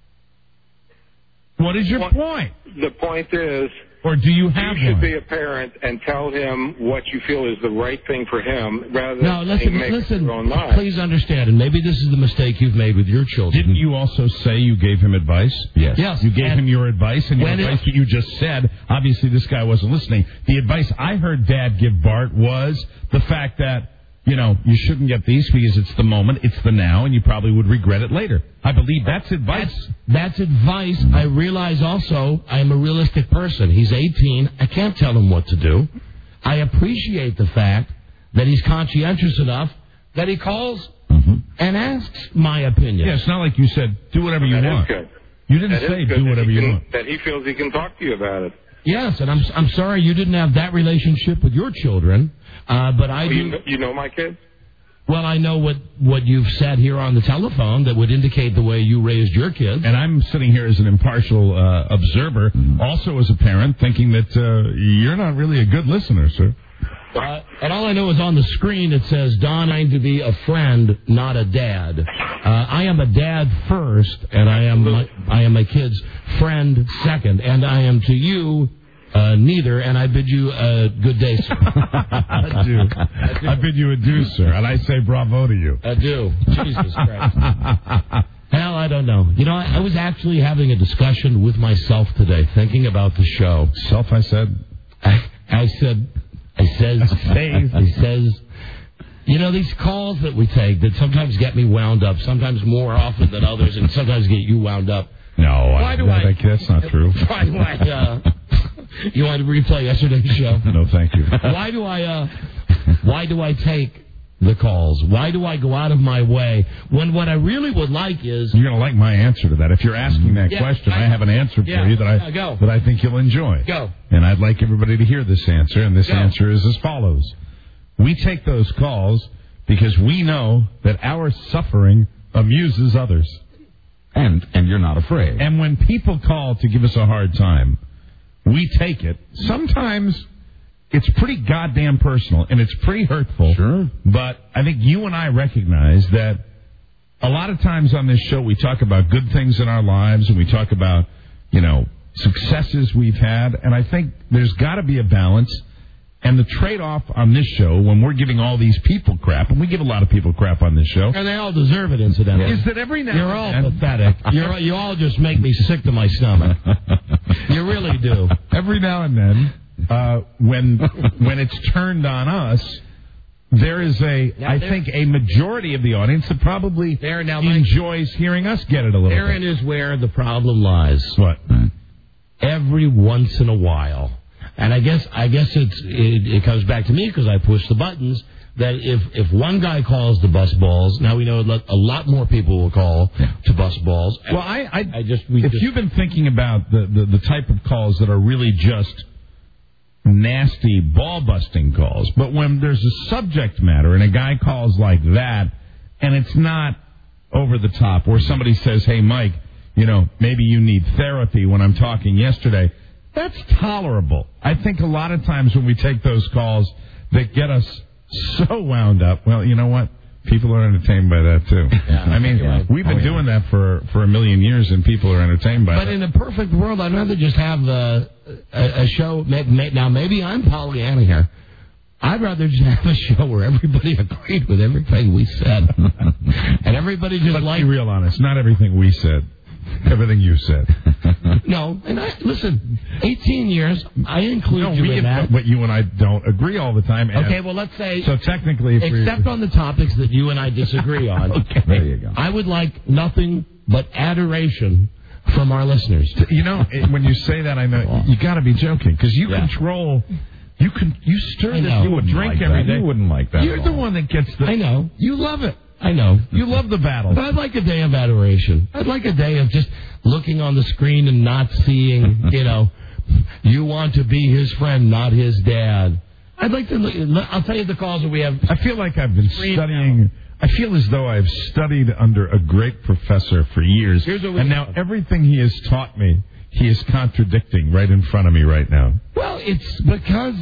[SPEAKER 17] What is your point?
[SPEAKER 6] The point is...
[SPEAKER 17] Or do you have
[SPEAKER 6] You should
[SPEAKER 17] one?
[SPEAKER 6] be a parent and tell him what you feel is the right thing for him, rather than
[SPEAKER 15] No, listen,
[SPEAKER 6] your own mind.
[SPEAKER 15] please understand, and maybe this is the mistake you've made with your children.
[SPEAKER 17] Didn't you also say you gave him advice? Yes.
[SPEAKER 15] Yes.
[SPEAKER 17] You gave him your advice, and your
[SPEAKER 15] When
[SPEAKER 17] advice that you just said, obviously this guy wasn't listening. The advice I heard Dad give Bart was the fact that, you know, you shouldn't get these because it's the moment, it's the now, and you probably would regret it later. I believe that's advice.
[SPEAKER 15] That's advice. I realize also I am a realistic person. He's 18. I can't tell him what to do. I appreciate the fact that he's conscientious enough that he calls and asks my opinion.
[SPEAKER 17] Yeah, it's not like you said, do whatever you want.
[SPEAKER 6] Good.
[SPEAKER 17] You didn't
[SPEAKER 6] That
[SPEAKER 17] say
[SPEAKER 6] is good
[SPEAKER 17] do
[SPEAKER 6] that
[SPEAKER 17] whatever
[SPEAKER 6] he
[SPEAKER 17] you
[SPEAKER 6] can-
[SPEAKER 17] want.
[SPEAKER 6] That he feels he can talk to you about it.
[SPEAKER 15] Yes, and I'm sorry you didn't have that relationship with your children, but I do.
[SPEAKER 6] You know my kids?
[SPEAKER 15] Well, I know what you've said here on the telephone that would indicate the way you raised your kids.
[SPEAKER 17] And I'm sitting here as an impartial observer, also as a parent, thinking that you're not really a good listener, sir.
[SPEAKER 15] And all I know is on the screen it says, Don, I'm to be a friend, not a dad. I am a dad first, and I am my kid's friend second, and I am to you neither, and I bid you a good day, sir.
[SPEAKER 17] Adieu. I bid you adieu, sir, and I say bravo to you.
[SPEAKER 15] Adieu. Jesus Christ. Hell, I don't know. You know, I was actually having a discussion with myself today, thinking about the show.
[SPEAKER 17] I said.
[SPEAKER 15] I says, you know, these calls that we take that sometimes get me wound up, sometimes more often than others, and sometimes get you wound up.
[SPEAKER 17] No, that's not true.
[SPEAKER 15] Why do I, you want to replay yesterday's show?
[SPEAKER 17] No, thank you.
[SPEAKER 15] Why do I take the calls? Why do I go out of my way when what I really would like is...
[SPEAKER 17] You're going to like my answer to that. If you're asking that question, I have an answer for you that I think you'll enjoy.
[SPEAKER 15] Go.
[SPEAKER 17] And I'd like everybody to hear this answer, and this answer is as follows. We take those calls because we know that our suffering amuses others.
[SPEAKER 19] And you're not afraid.
[SPEAKER 17] And when people call to give us a hard time, we take it. Sometimes it's pretty goddamn personal, and it's pretty hurtful.
[SPEAKER 19] Sure.
[SPEAKER 17] But I think you and I recognize that a lot of times on this show we talk about good things in our lives, and we talk about, successes we've had. And I think there's got to be a balance. And the trade-off on this show, when we're giving all these people crap, and we give a lot of people crap on this show.
[SPEAKER 15] And they all deserve it, incidentally.
[SPEAKER 17] Is that every now
[SPEAKER 15] You're all pathetic. You all just make me sick to my stomach. You really do.
[SPEAKER 17] Every now and then, when it's turned on us, there is I think a majority of the audience that probably enjoys hearing us get it a little bit.
[SPEAKER 15] Therein is where the problem lies.
[SPEAKER 17] What?
[SPEAKER 15] Every once in a while. And I guess it comes back to me because I push the buttons, that if one guy calls the bus balls, now we know a lot more people will call to bus balls.
[SPEAKER 17] Well, if you've been thinking about the type of calls that are really just nasty ball-busting calls, but when there's a subject matter and a guy calls like that, and it's not over the top, or somebody says, hey, Mike, maybe you need therapy when I'm talking yesterday, that's tolerable. I think a lot of times when we take those calls that get us so wound up, well, you know what? People are entertained by that, too.
[SPEAKER 15] Yeah.
[SPEAKER 17] I mean, we've been doing that for a million years, and people are entertained by that.
[SPEAKER 15] But in a perfect world, I'd rather just have a show. Now, maybe I'm Pollyanna here. I'd rather just have a show where everybody agreed with everything we said. And everybody just
[SPEAKER 17] Let's be real honest. Not everything we said. Everything you said.
[SPEAKER 15] No, and listen, 18 years, I include you in that.
[SPEAKER 17] But you and I don't agree all the time.
[SPEAKER 15] Okay, well, let's say...
[SPEAKER 17] So technically...
[SPEAKER 15] Except on the topics that you and I disagree on.
[SPEAKER 17] Okay.
[SPEAKER 19] There you go.
[SPEAKER 15] I would like nothing but adoration from our listeners.
[SPEAKER 17] When you say that, I know you got to be joking, because you control... You stir this. You would drink every day.
[SPEAKER 19] You wouldn't like that.
[SPEAKER 17] You're the one that gets the...
[SPEAKER 15] I know.
[SPEAKER 17] You love it.
[SPEAKER 15] I know.
[SPEAKER 17] You love the battle.
[SPEAKER 15] But I'd like a day of adoration. I'd like a day of just looking on the screen and not seeing, you want to be his friend, not his dad. I'd like to I'll tell you the calls that we have.
[SPEAKER 17] I feel like I've been studying. I feel as though I've studied under a great professor for years. And now everything he has taught me, he is contradicting right in front of me right now.
[SPEAKER 15] Well, it's because,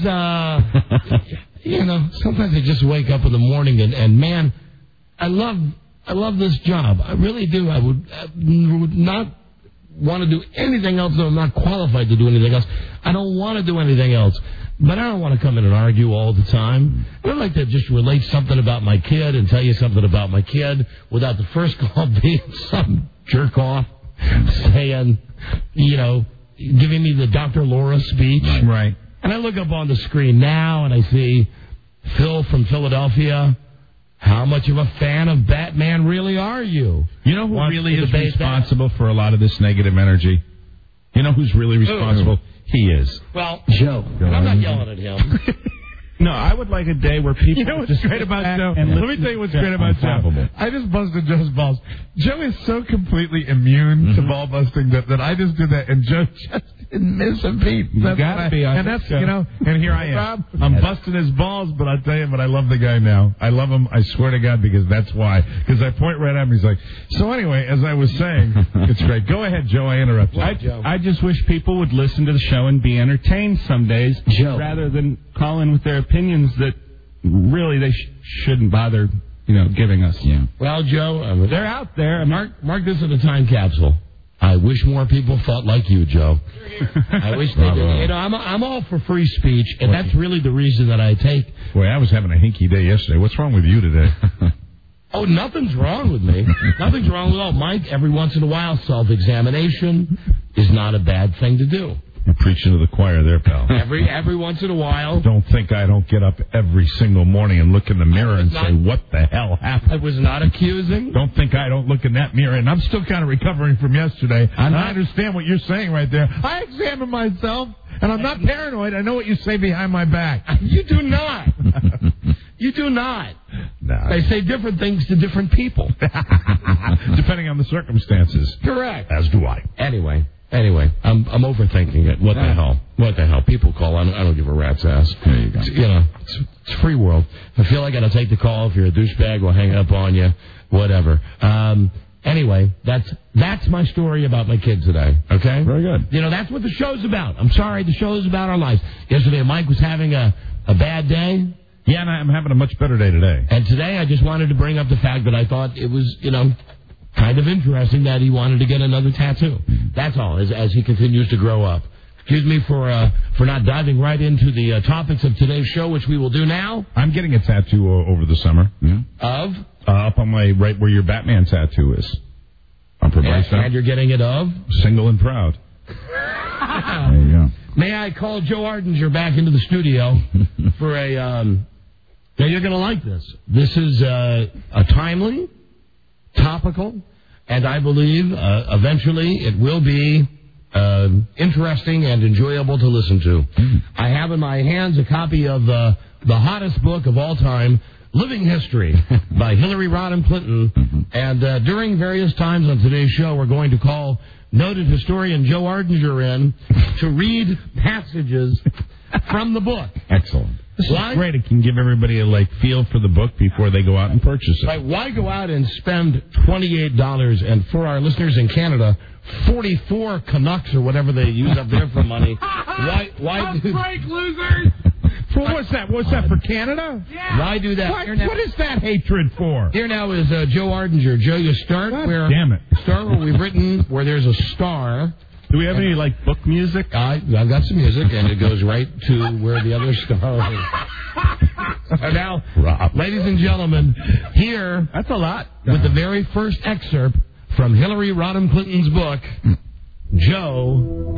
[SPEAKER 15] sometimes I just wake up in the morning and man, I love this job. I really do. I would not want to do anything else. I'm not qualified to do anything else. I don't want to do anything else. But I don't want to come in and argue all the time. I'd like to just relate something about my kid and tell you something about my kid without the first call being some jerk off saying, giving me the Dr. Laura speech.
[SPEAKER 17] Right.
[SPEAKER 15] And I look up on the screen now and I see Phil from Philadelphia. How much of a fan of Batman really are you?
[SPEAKER 17] You know who really is responsible for a lot of this negative energy? You know who's really responsible? He is.
[SPEAKER 15] Well, Joe. I'm not yelling at him.
[SPEAKER 20] No, I would like a day where people...
[SPEAKER 17] You know what's great about Joe? Let me tell you what's great about Joe. I just busted Joe's balls. Joe is so completely immune to ball busting that I just did that, and Joe just didn't miss a beat.
[SPEAKER 20] You gotta be.
[SPEAKER 17] And that's, and here I am. I'm busting his balls, but I'll tell you, I love the guy now. I love him, I swear to God, because that's why. Because I point right at him, he's like, so anyway, as I was saying, it's great. Go ahead, Joe, I interrupt you.
[SPEAKER 20] I just wish people would listen to the show and be entertained some days, rather than call in with their opinions that really they shouldn't bother, giving us.
[SPEAKER 15] Yeah. Well, Joe,
[SPEAKER 20] they're out there.
[SPEAKER 15] Mark this in a time capsule. I wish more people thought like you, Joe. I wish they did. You know, I'm all for free speech, and that's really the reason that I take.
[SPEAKER 17] Boy, I was having a hinky day yesterday. What's wrong with you today?
[SPEAKER 15] Oh, nothing's wrong with me. Nothing's wrong with all. Mike, every once in a while, self-examination is not a bad thing to do.
[SPEAKER 17] You're preaching to the choir there, pal.
[SPEAKER 15] Every once in a while.
[SPEAKER 17] Don't think I don't get up every single morning and look in the mirror and say, what the hell happened?
[SPEAKER 15] I was not accusing.
[SPEAKER 17] Don't think I don't look in that mirror. And I'm still kind of recovering from yesterday. I understand what you're saying right there. I examine myself, and I'm not paranoid. I know what you say behind my back.
[SPEAKER 15] You do not. You do not.
[SPEAKER 17] No.
[SPEAKER 15] They say different things to different people.
[SPEAKER 17] Depending on the circumstances.
[SPEAKER 15] Correct.
[SPEAKER 17] As do I.
[SPEAKER 15] Anyway, I'm overthinking it. What the hell? What the hell? People call. I don't give a rat's ass.
[SPEAKER 17] There you go.
[SPEAKER 15] You know, it's free world. If I feel like I gotta take the call. If you're a douchebag, we'll hang up on you. Whatever. Anyway, that's my story about my kids today. Okay?
[SPEAKER 17] Very good.
[SPEAKER 15] You know, that's what the show's about. I'm sorry, the show's about our lives. Yesterday, Mike was having a bad day.
[SPEAKER 17] Yeah, and I'm having a much better day today.
[SPEAKER 15] And today, I just wanted to bring up the fact that I thought it was, you know, kind of interesting that he wanted to get another tattoo. That's all, as he continues to grow up. Excuse me for not diving right into the topics of today's show, which we will do now.
[SPEAKER 17] I'm getting a tattoo over the summer. Yeah.
[SPEAKER 15] Of?
[SPEAKER 17] Up on my right where your Batman tattoo is. On
[SPEAKER 15] and you're getting it of?
[SPEAKER 17] Single and proud. There you go.
[SPEAKER 15] May I call Joe Ardinger back into the studio for a... Now, you're going to like this. This is a timely, topical, and I believe eventually it will be interesting and enjoyable to listen to. I have in my hands a copy of the hottest book of all time, Living History, by Hillary Rodham Clinton. And during various times on today's show, we're going to call noted historian Joe Ardinger in to read passages from the book.
[SPEAKER 17] Excellent. This is great. It can give everybody a feel for the book before they go out and purchase it.
[SPEAKER 15] Right, why go out and spend $28 and for our listeners in Canada, 44 Canucks or whatever they use up there for money? Why do
[SPEAKER 16] break, losers?
[SPEAKER 17] For what's that? What's that for Canada?
[SPEAKER 15] Yeah. Why do that?
[SPEAKER 17] What is that hatred for?
[SPEAKER 15] Here now is Joe Ardinger. Joe, you start
[SPEAKER 17] damn it.
[SPEAKER 15] Start where we've written where there's a star.
[SPEAKER 20] Do we have any book music?
[SPEAKER 15] I've got some music, and it goes right to where the other star is. And now,
[SPEAKER 17] Rob.
[SPEAKER 15] ladies and gentlemen, here
[SPEAKER 20] that's a lot
[SPEAKER 15] with the very first excerpt from Hillary Rodham Clinton's book, Joe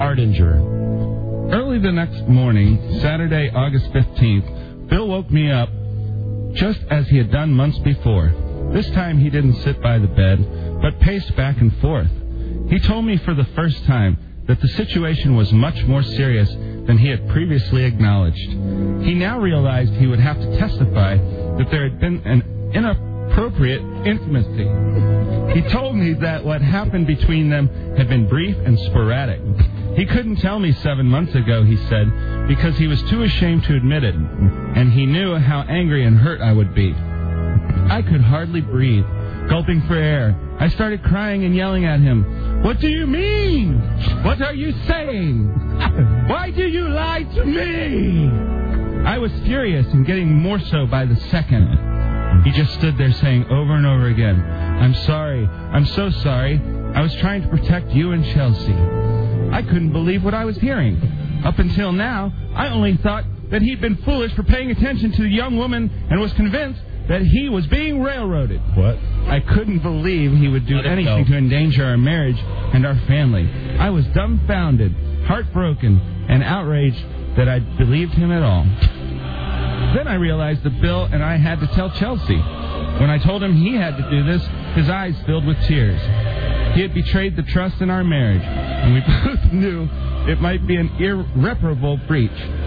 [SPEAKER 15] Ardinger.
[SPEAKER 20] Early the next morning, Saturday, August 15th, Bill woke me up just as he had done months before. This time he didn't sit by the bed, but paced back and forth. He told me for the first time that the situation was much more serious than he had previously acknowledged. He now realized he would have to testify that there had been an inappropriate intimacy. He told me that what happened between them had been brief and sporadic. He couldn't tell me 7 months ago, he said, because he was too ashamed to admit it, and he knew how angry and hurt I would be. I could hardly breathe, gulping for air. I started crying and yelling at him. What do you mean? What are you saying? Why do you lie to me? I was furious and getting more so by the second. He just stood there saying over and over again, I'm sorry. I'm so sorry. I was trying to protect you and Chelsea. I couldn't believe what I was hearing. Up until now, I only thought that he'd been foolish for paying attention to the young woman and was convinced that he was being railroaded.
[SPEAKER 17] What?
[SPEAKER 20] I couldn't believe he would do anything to endanger our marriage and our family. I was dumbfounded, heartbroken, and outraged that I'd believed him at all. Then I realized that Bill and I had to tell Chelsea. When I told him he had to do this, his eyes filled with tears. He had betrayed the trust in our marriage, and we both knew it might be an irreparable breach.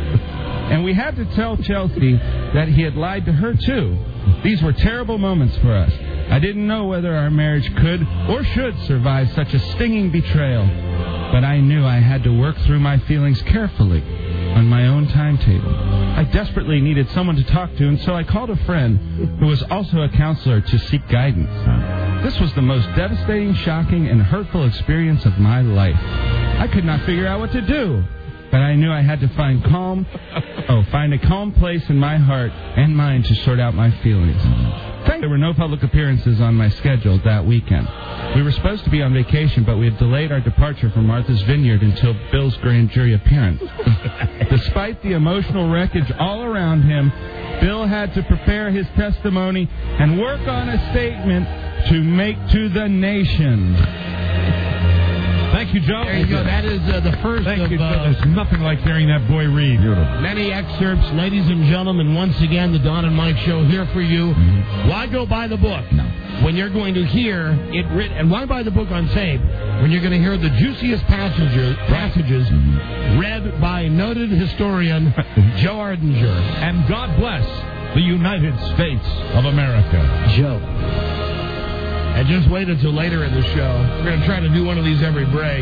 [SPEAKER 20] And we had to tell Chelsea that he had lied to her, too. These were terrible moments for us. I didn't know whether our marriage could or should survive such a stinging betrayal. But I knew I had to work through my feelings carefully on my own timetable. I desperately needed someone to talk to, and so I called a friend who was also a counselor to seek guidance. This was the most devastating, shocking, and hurtful experience of my life. I could not figure out what to do. But I knew I had to find a calm place in my heart and mind to sort out my feelings. There were no public appearances on my schedule that weekend. We were supposed to be on vacation, but we had delayed our departure from Martha's Vineyard until Bill's grand jury appearance. Despite the emotional wreckage all around him, Bill had to prepare his testimony and work on a statement to make to the nation.
[SPEAKER 17] Thank you, Joe.
[SPEAKER 15] There you go. That is the first
[SPEAKER 17] Thank
[SPEAKER 15] of
[SPEAKER 17] you, Joe. There's nothing like hearing that boy read.
[SPEAKER 15] many excerpts. Ladies and gentlemen, once again, the Don and Mike Show here for you. Why go buy the book?
[SPEAKER 19] No.
[SPEAKER 15] When you're going to hear it written, and why buy the book on tape when you're going to hear the juiciest passages read by noted historian Joe Ardinger.
[SPEAKER 17] And God bless the United States of America.
[SPEAKER 15] Joe. And just wait until later in the show. We're going to try to do one of these every break.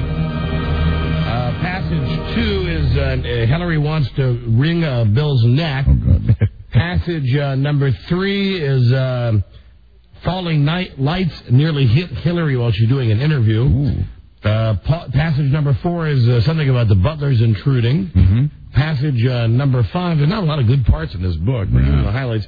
[SPEAKER 15] Passage 2 is Hillary wants to wring Bill's neck. Passage number 3 is falling lights nearly hit Hillary while she's doing an interview. Passage number 4 is something about the butlers intruding. Passage number 5, there's not a lot of good parts in this book. We're doing the highlights.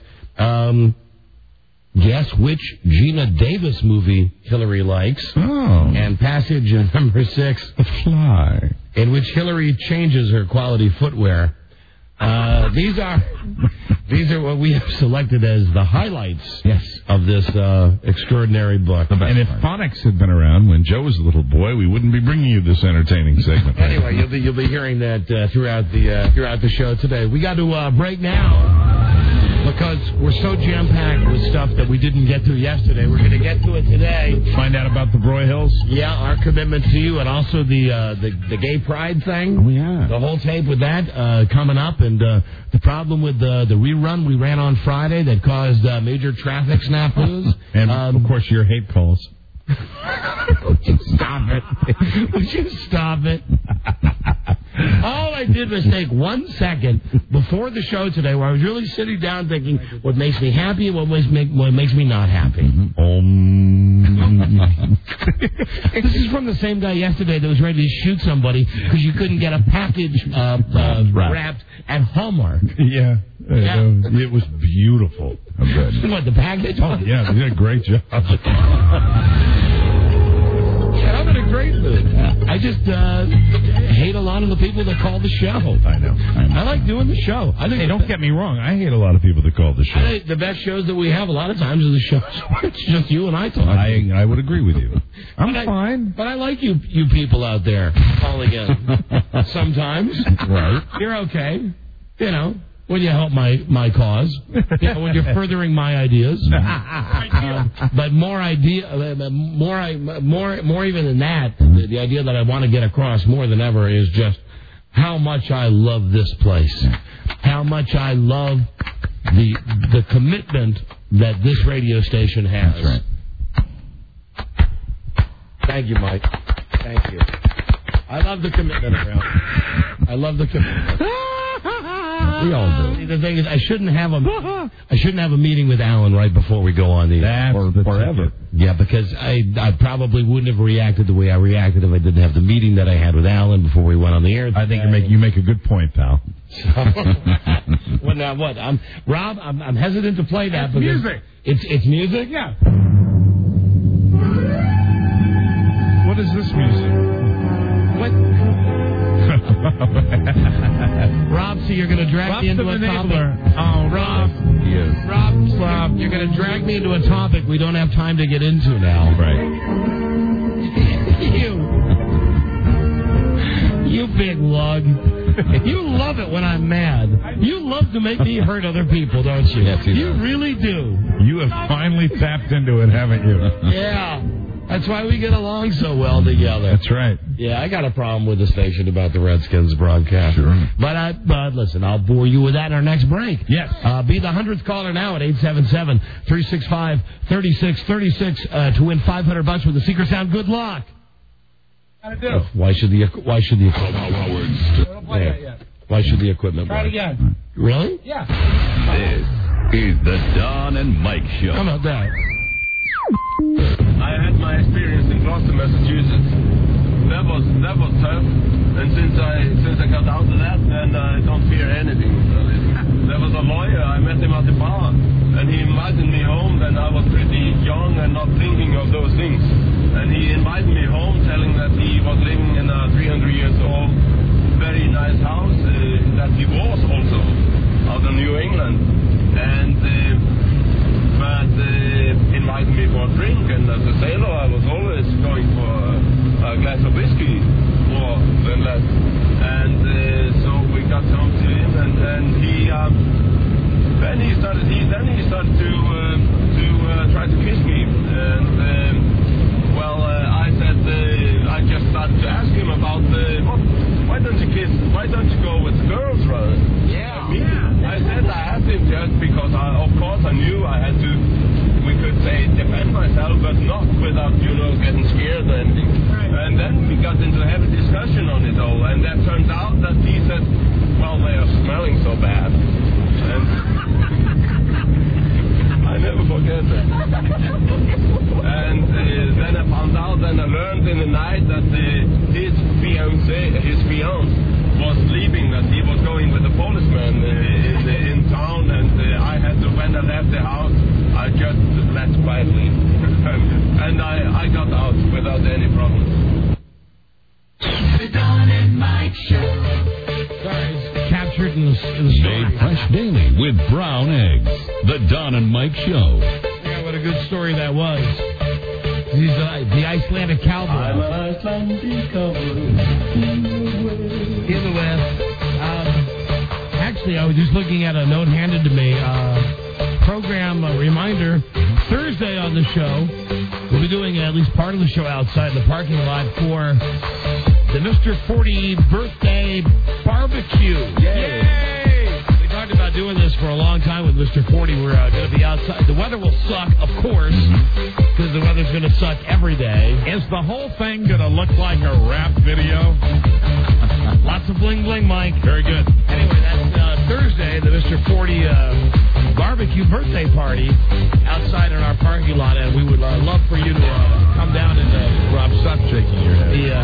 [SPEAKER 15] Guess which Gina Davis movie Hillary likes. And passage number 6,
[SPEAKER 17] The Fly,
[SPEAKER 15] in which Hillary changes her quality footwear. These are what we have selected as the highlights of this extraordinary book.
[SPEAKER 17] And if phonics had been around when Joe was a little boy, we wouldn't be bringing you this entertaining segment.
[SPEAKER 15] Anyway, you'll be hearing that throughout the show today. We got to break now because we're so jam-packed with stuff that we didn't get to yesterday. We're going to get to it today.
[SPEAKER 17] Find out about the Broyhills.
[SPEAKER 15] Yeah, our commitment to you, and also the gay pride thing.
[SPEAKER 17] Oh yeah,
[SPEAKER 15] the whole tape with that coming up, and the problem with the rerun we ran on Friday that caused major traffic snafus.
[SPEAKER 17] And of course your hate calls.
[SPEAKER 15] Would you stop it? Would you stop it? All I did was take 1 second before the show today where I was really sitting down thinking what makes me happy and what makes me not happy. This is from the same guy yesterday that was ready to shoot somebody because you couldn't get a package wrapped at Hallmark.
[SPEAKER 17] Yeah. It was beautiful.
[SPEAKER 15] What, the package?
[SPEAKER 17] Oh, yeah, you did a great job.
[SPEAKER 15] I'm in a great mood. I just hate a lot of the people that call the show.
[SPEAKER 17] I know.
[SPEAKER 15] I like doing the show.
[SPEAKER 17] Hey, don't get me wrong. I hate a lot of people that call the show.
[SPEAKER 15] I think the best shows that we have a lot of times are the shows where it's just you and I talking.
[SPEAKER 17] I would agree with you. I'm fine.
[SPEAKER 15] But I like you people out there calling in sometimes.
[SPEAKER 17] Right.
[SPEAKER 15] You're okay. You know, when you help my cause, when you're furthering my ideas. But more even than that, the idea that I want to get across more than ever is just how much I love this place, how much I love the commitment that this radio station has.
[SPEAKER 19] That's right.
[SPEAKER 15] Thank you, Mike. Thank you. I love the commitment around. I love the commitment. We all do. The thing is, I shouldn't have a meeting with Alan right before we go on the air.
[SPEAKER 19] Forever.
[SPEAKER 15] Yeah, because I probably wouldn't have reacted the way I reacted if I didn't have the meeting that I had with Alan before we went on the air.
[SPEAKER 17] I think you make a good point, pal.
[SPEAKER 15] Well, now what? Rob, I'm hesitant to play that because
[SPEAKER 17] music.
[SPEAKER 15] It's music.
[SPEAKER 17] Yeah. What is this music?
[SPEAKER 15] What? Rob, so you're going to drag me into a topic.
[SPEAKER 17] Oh, Rob.
[SPEAKER 15] Yes. Rob, you're going to drag me into a topic we don't have time to get into now.
[SPEAKER 17] Right.
[SPEAKER 15] You big lug. You love it when I'm mad. You love to make me hurt other people, don't you?
[SPEAKER 19] Yes,
[SPEAKER 15] you really do.
[SPEAKER 17] You have finally tapped into it, haven't you?
[SPEAKER 15] Yeah. That's why we get along so well together.
[SPEAKER 17] That's right.
[SPEAKER 15] Yeah, I got a problem with the station about the Redskins broadcast.
[SPEAKER 17] Sure.
[SPEAKER 15] But listen, I'll bore you with that in our next break.
[SPEAKER 17] Yes.
[SPEAKER 15] Be the 100th caller now at 877-365-3636 to win $500 with the Secret Sound. Good luck.
[SPEAKER 16] How to do?
[SPEAKER 15] Why should the equipment? Why should the equipment?
[SPEAKER 16] Try it again.
[SPEAKER 15] Really?
[SPEAKER 16] Yeah.
[SPEAKER 1] This is the Don and Mike Show.
[SPEAKER 15] How about that?
[SPEAKER 21] I had my experience in Gloucester, Massachusetts. That was tough, and since I got out of that, then I don't fear anything. There was a lawyer. I met him at the bar, and he invited me home. Then I was for a drink, and as a sailor, I was always going for a glass of whiskey, more than less. And so we got home to him, and then he started to try to kiss me, and I said I just started to ask him about why don't you kiss? Why don't you go with the girls rather? Yeah. I said I asked him just because of course I knew I had to. We could say defend myself, but not without getting scared or anything. Right. And then we got into a heavy discussion on it all, and that turned out that he said, well, they are smelling so bad. And I never forget that. And then I found out, and I learned in the night that his fiancée was leaving, that he was going with a policeman in town, and I had to, when I left the house, I just left quietly. And I got out without any problems.
[SPEAKER 1] The Don and Mike Show.
[SPEAKER 15] Sorry, it's captured in the story.
[SPEAKER 1] Made fresh daily with brown eggs. The Don and Mike Show.
[SPEAKER 15] Yeah, what a good story that was. He's the Icelandic cowboy.
[SPEAKER 21] I'm an Icelandic cowboy.
[SPEAKER 15] In the West. Actually, I was just looking at a note handed to me. Program reminder. Thursday on the show, we'll be doing at least part of the show outside the parking lot for the Mr. 40 birthday barbecue. Yay! We talked about doing this for a long time with Mr. 40. We're going to be outside. The weather will suck, of course, because the weather's going to suck every day.
[SPEAKER 17] Is the whole thing going to look like a rap video?
[SPEAKER 15] Lots of bling-bling, Mike.
[SPEAKER 17] Very good.
[SPEAKER 15] Anyway, that's Thursday, the Mr. 40 barbecue birthday party outside in our parking lot, and we would love for you to come down and
[SPEAKER 17] Rob, stop shaking your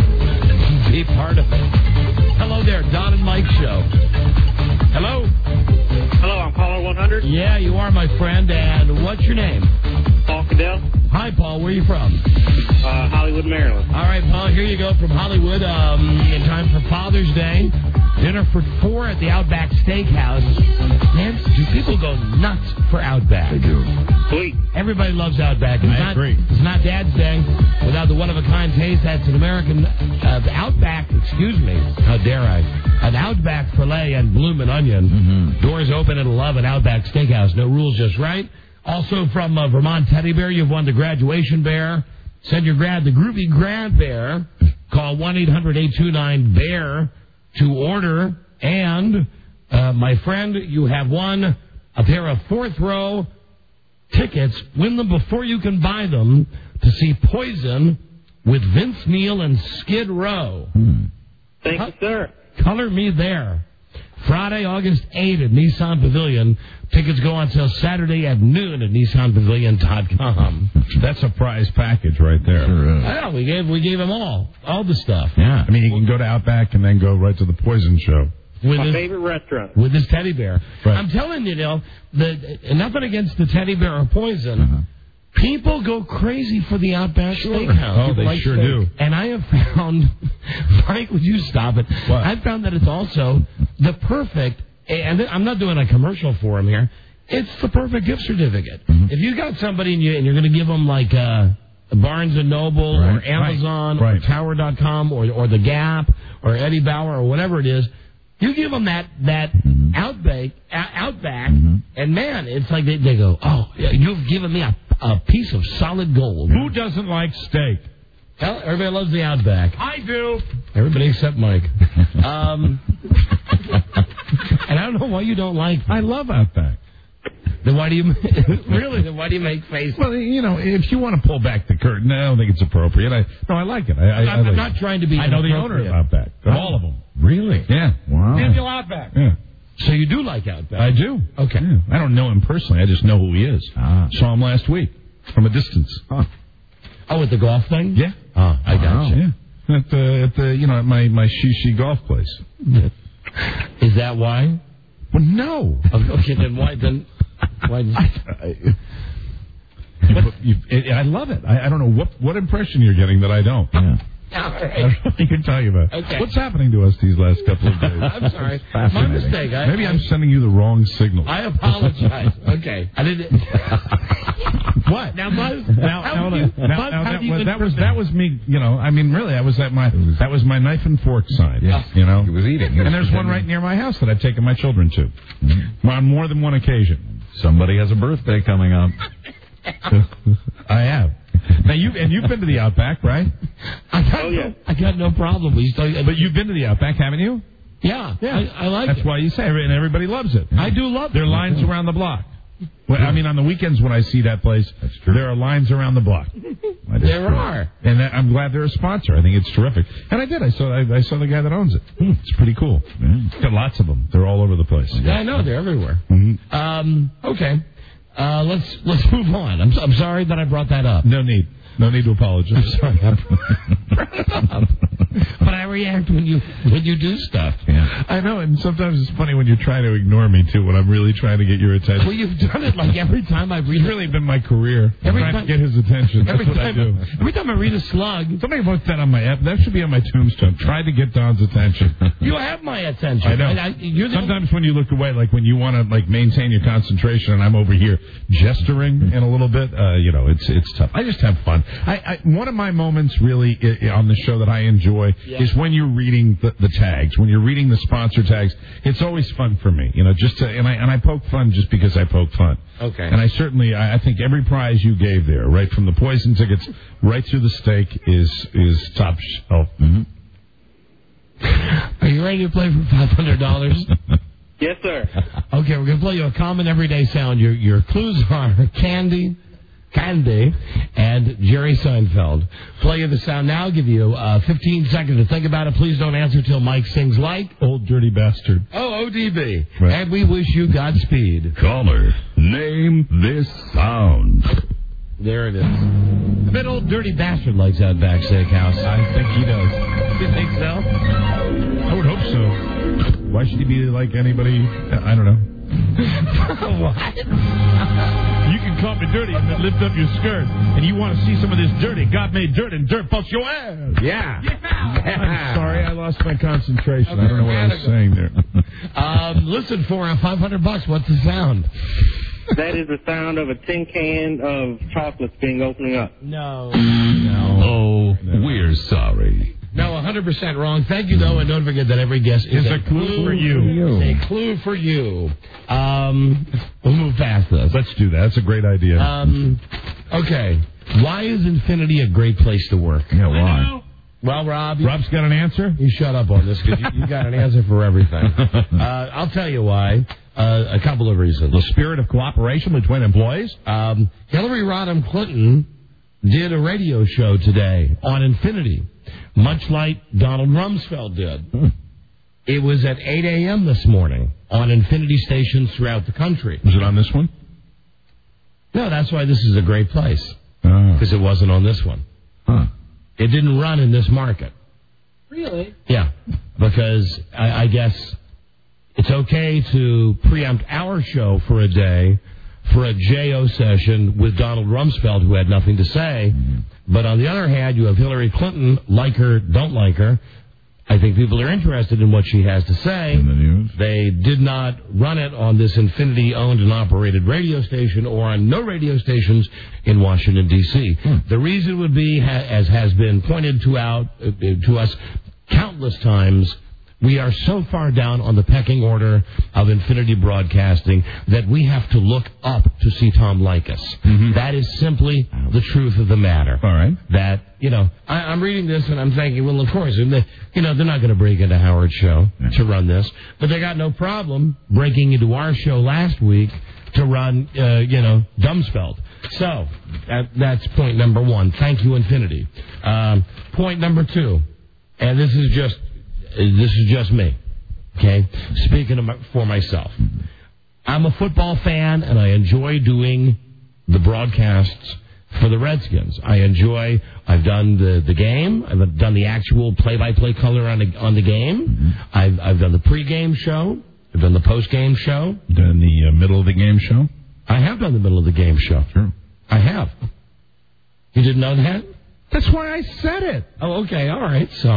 [SPEAKER 17] head.
[SPEAKER 15] Be part of it. Hello there, Don and Mike Show. Hello.
[SPEAKER 2] Hello, I'm caller 100.
[SPEAKER 15] Yeah, you are, my friend. And what's your name?
[SPEAKER 2] Paul Cadell.
[SPEAKER 15] Hi, Paul. Where are you from?
[SPEAKER 2] Hollywood, Maryland.
[SPEAKER 15] All right, Paul. Here you go from Hollywood. In time for Father's Day. Dinner for 4 at the Outback Steakhouse. Man, do people go nuts for Outback?
[SPEAKER 17] They do.
[SPEAKER 2] Sweet.
[SPEAKER 15] Everybody loves Outback.
[SPEAKER 17] I agree.
[SPEAKER 15] It's not Dad's Day without the one-of-a-kind taste. That's an American Outback, excuse me, how dare I, an Outback filet and bloomin' onion. Mm-hmm. Doors open at 11, Outback Steakhouse. No rules, just right. Also from Vermont Teddy Bear, you've won the graduation bear. Send your grad, the Groovy Grad Bear. Call 1-800-829-BEAR to order. And, my friend, you have won a pair of fourth row tickets. Win them before you can buy them to see Poison with Vince Neil and Skid Row.
[SPEAKER 2] Thank you, sir.
[SPEAKER 15] Color me there. Friday, August 8th at Nissan Pavilion. Tickets go on sale Saturday at noon at NissanPavilion.com.
[SPEAKER 17] That's a prize package right there.
[SPEAKER 15] Sure is. I know, we gave them all the stuff.
[SPEAKER 17] Yeah. I mean, you can go to Outback and then go right to the Poison show.
[SPEAKER 2] With my favorite restaurant.
[SPEAKER 15] With this teddy bear.
[SPEAKER 17] Right.
[SPEAKER 15] I'm telling you, nothing against the teddy bear or Poison. Uh-huh. People go crazy for the Outback Steakhouse.
[SPEAKER 17] Oh, they sure do.
[SPEAKER 15] And I have found, Mike, would you stop it?
[SPEAKER 17] What?
[SPEAKER 15] I've found that it's also the perfect, and I'm not doing a commercial for him here, it's the perfect gift certificate. Mm-hmm. If you got somebody and you're going to give them like Barnes & Noble or Amazon or Tower.com or The Gap or Eddie Bauer or whatever it is, you give them that Outback, and man, it's like they go, oh, you've given me a piece of solid gold.
[SPEAKER 17] Who doesn't like steak?
[SPEAKER 15] Well, everybody loves the Outback.
[SPEAKER 17] I do.
[SPEAKER 15] Everybody except Mike. And I don't know why you don't like it.
[SPEAKER 17] I love Outback.
[SPEAKER 15] Then why do you Then why do you make faces?
[SPEAKER 17] Well, if you want to pull back the curtain, I don't think it's appropriate. I like it.
[SPEAKER 15] I'm not trying to be.
[SPEAKER 17] I know the owner of Outback. All of them.
[SPEAKER 15] Really?
[SPEAKER 17] Yeah. Wow.
[SPEAKER 2] Daniel Outback.
[SPEAKER 17] Yeah.
[SPEAKER 15] So you do like Outback?
[SPEAKER 17] I do.
[SPEAKER 15] Okay.
[SPEAKER 17] Yeah. I don't know him personally. I just know who he is. Saw him last week from a distance.
[SPEAKER 15] Oh, at the golf thing?
[SPEAKER 17] Yeah.
[SPEAKER 15] I got you.
[SPEAKER 17] Yeah. At my Shishi golf place.
[SPEAKER 15] Is that why?
[SPEAKER 17] Well, no.
[SPEAKER 15] Okay, then why?
[SPEAKER 17] I love it. I don't know what impression you're getting that I don't. Yeah.
[SPEAKER 15] All right.
[SPEAKER 17] I don't know what I can tell you about.
[SPEAKER 15] Okay.
[SPEAKER 17] What's happening to us these last couple of days?
[SPEAKER 15] I'm sorry. My mistake.
[SPEAKER 17] Maybe I'm sending you the wrong signal.
[SPEAKER 15] I apologize. Okay. I didn't.
[SPEAKER 17] What?
[SPEAKER 15] What?
[SPEAKER 16] Now, Buzz,
[SPEAKER 17] that was me. You know, I mean, really, that was my knife and fork sign.
[SPEAKER 19] Yes.
[SPEAKER 17] You know,
[SPEAKER 19] He was eating.
[SPEAKER 17] And there's one right near my house that I've taken my children to on more than one occasion.
[SPEAKER 19] Somebody has a birthday coming up.
[SPEAKER 17] I have. Now you've been to the Outback, right?
[SPEAKER 15] I got no problem.
[SPEAKER 17] But you've been to the Outback, haven't you?
[SPEAKER 15] Yeah. I like it.
[SPEAKER 17] That's why you say it, and everybody loves it.
[SPEAKER 15] I do love it.
[SPEAKER 17] There are lines around the block. Well, I mean, on the weekends when I see that place, there are lines around the block.
[SPEAKER 15] There are.
[SPEAKER 17] And I'm glad they're a sponsor. I think it's terrific. And I did. I saw the guy that owns it. It's pretty cool. It's got lots of them. They're all over the place.
[SPEAKER 15] Yeah, I know. They're everywhere.
[SPEAKER 17] Mm-hmm.
[SPEAKER 15] Okay. Let's move on. I'm sorry that I brought that up.
[SPEAKER 17] No need to apologize.
[SPEAKER 15] I'm sorry. But I react when you do stuff.
[SPEAKER 17] Yeah. I know, and sometimes it's funny when you're trying to ignore me too. When I'm really trying to get your attention.
[SPEAKER 15] Well, you've done it like every time I read.
[SPEAKER 17] It's really been my career. Trying to get his attention. That's what I do.
[SPEAKER 15] Every time I read a slug.
[SPEAKER 17] Somebody put that on my app. That should be on my tombstone. Try to get Don's attention.
[SPEAKER 15] You have my attention.
[SPEAKER 17] I know. Sometimes when you look away, like when you want to maintain your concentration, and I'm over here gesturing in a little bit, it's tough. I just have fun. One of my moments really on the show that I enjoy is when you're reading the tags, when you're reading the sponsor tags. It's always fun for me, and I poke fun just because I poke fun.
[SPEAKER 15] Okay.
[SPEAKER 17] And I think every prize you gave there, right from the poison tickets right through the steak, is top shelf. Mm-hmm.
[SPEAKER 15] Are you ready to play for $500?
[SPEAKER 2] Yes, sir.
[SPEAKER 15] Okay, we're going to play you a common everyday sound. Your clues are Candy, and Jerry Seinfeld. Play you the sound now. Give you 15 seconds to think about it. Please don't answer till Mike sings like
[SPEAKER 17] Old Dirty Bastard.
[SPEAKER 15] Oh, ODB.
[SPEAKER 17] Right.
[SPEAKER 15] And we wish you Godspeed.
[SPEAKER 1] Caller, name this sound.
[SPEAKER 15] There it is. I bet Old Dirty Bastard likes Outback Steakhouse.
[SPEAKER 17] I think he does.
[SPEAKER 15] You think so?
[SPEAKER 17] I would hope so. Why should he be like anybody? I don't know.
[SPEAKER 15] What?
[SPEAKER 17] You can call me dirty and then lift up your skirt. And you want to see some of this dirty. God made dirt and dirt bumps your ass.
[SPEAKER 15] Yeah.
[SPEAKER 17] I'm sorry, I lost my concentration. I don't know what I was saying there.
[SPEAKER 15] Listen, for $500, what's the sound?
[SPEAKER 2] That is the sound of a tin can of chocolates being opening up.
[SPEAKER 15] No.
[SPEAKER 1] Oh, we're sorry.
[SPEAKER 15] No, 100% wrong. Thank you, though, and don't forget that every guess is
[SPEAKER 17] a clue for you.
[SPEAKER 15] A clue for you. We'll move past this.
[SPEAKER 17] Let's do that. That's a great idea.
[SPEAKER 15] Okay. Why is Infinity a great place to work?
[SPEAKER 17] Yeah, why?
[SPEAKER 15] Well, Rob's
[SPEAKER 17] got an answer?
[SPEAKER 15] You shut up on this because you got an answer for everything. I'll tell you why. A couple of reasons.
[SPEAKER 17] The spirit of cooperation between employees?
[SPEAKER 15] Hillary Rodham Clinton did a radio show today on Infinity, much like Donald Rumsfeld did. It was at 8 a.m. this morning on Infinity stations throughout the country.
[SPEAKER 17] Was it on this one?
[SPEAKER 15] No, that's why this is a great place. Because it wasn't on this one. It didn't run in this market.
[SPEAKER 10] Really?
[SPEAKER 15] Yeah, because I guess it's okay to preempt our show for a day for a J.O. session with Donald Rumsfeld, who had nothing to say. But on the other hand, you have Hillary Clinton, like her, don't like her. I think people are interested in what she has to say.
[SPEAKER 17] In the news.
[SPEAKER 15] They did not run it on this Infinity-owned and operated radio station or on no radio stations in Washington, D.C. The reason would be, as has been pointed to us countless times, we are so far down on the pecking order of Infinity Broadcasting that we have to look up to see Tom Leykis. That is simply the truth of the matter.
[SPEAKER 17] All right.
[SPEAKER 15] That, I'm reading this and I'm thinking, well, of course, they're not going to break into Howard's show to run this. But they got no problem breaking into our show last week to run, Dumsfeld. So, that's point number one. Thank you, Infinity. Point number two, and this is just me, okay? Speaking for myself. I'm a football fan, and I enjoy doing the broadcasts for the Redskins. I've done the game. I've done the actual play-by-play color on the game. I've done the pregame show. I've done the postgame show.
[SPEAKER 17] Done the middle of the game show?
[SPEAKER 15] I have done the middle of the game show.
[SPEAKER 17] Sure.
[SPEAKER 15] I have. You didn't know that?
[SPEAKER 17] That's why I said it.
[SPEAKER 15] Oh, okay. All right. Sorry.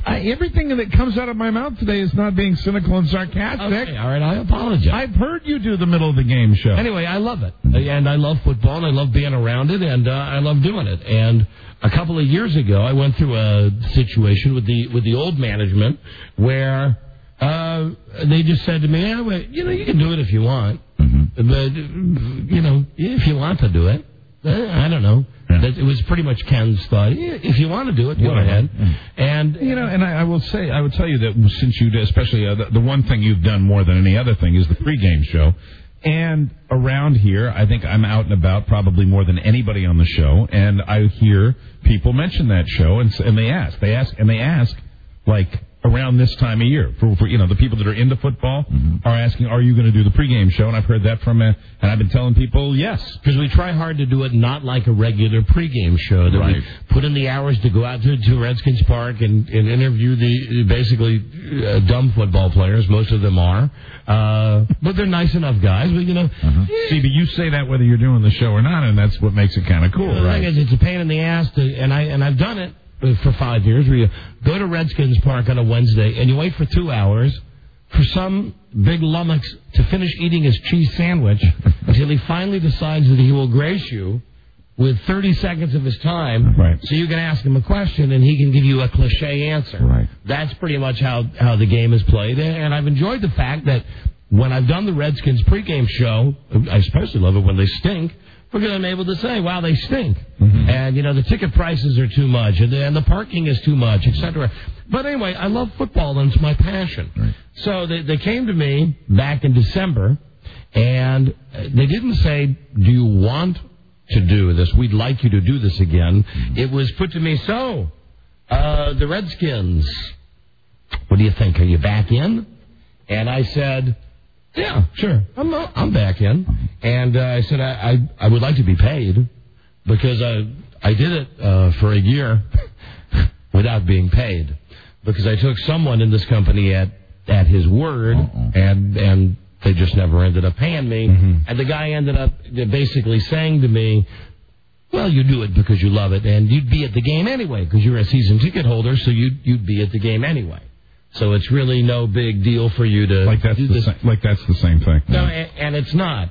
[SPEAKER 17] Everything that comes out of my mouth today is not being cynical and sarcastic.
[SPEAKER 15] Okay, all right, I apologize.
[SPEAKER 17] I've heard you do the middle of the game show.
[SPEAKER 15] Anyway, I love it. And I love football, and I love being around it, and I love doing it. And a couple of years ago, I went through a situation with the old management where they just said to me, you can do it if you want. Mm-hmm. But, if you want to do it, I don't know. Yeah. It was pretty much Ken's thought. If you want to do it, go ahead. And
[SPEAKER 17] and I would tell you that since you did, especially the one thing you've done more than any other thing is the pregame show. And around here, I think I'm out and about probably more than anybody on the show, and I hear people mention that show, and they ask, like around this time of year for the people that are into football are asking, are you going to do the pregame show? And I've heard that and I've been telling people yes,
[SPEAKER 15] because we try hard to do it not like a regular pregame show. That we put in the hours to go out to Redskins Park and interview the basically dumb football players. Most of them are, but they're nice enough guys. But
[SPEAKER 17] See, but you say that whether you're doing the show or not, and that's what makes it kind of cool, right?
[SPEAKER 15] The thing is, it's a pain in the ass, and I've done it for 5 years, where you go to Redskins Park on a Wednesday and you wait for 2 hours for some big lummox to finish eating his cheese sandwich until he finally decides that he will grace you with 30 seconds of his time, so you can ask him a question and he can give you a cliche answer. Right. That's pretty much how the game is played, and I've enjoyed the fact that when I've done the Redskins pregame show, I especially love it when they stink, because I'm able to say, wow, they stink. Mm-hmm. And, the ticket prices are too much, and the parking is too much, etc. But anyway, I love football, and it's my passion. Right. So they came to me back in December, and they didn't say, do you want to do this? We'd like you to do this again. Mm-hmm. It was put to me, the Redskins, what do you think? Are you back in? And I said, yeah, sure. I'm back in. And I said I would like to be paid because I did it for a year without being paid because I took someone in this company at his word and they just never ended up paying me. Mm-hmm. And the guy ended up basically saying to me, well, you do it because you love it, and you'd be at the game anyway because you're a season ticket holder, so you'd be at the game anyway. So it's really no big deal for you to do this.
[SPEAKER 17] That's the same thing.
[SPEAKER 15] No, and it's not.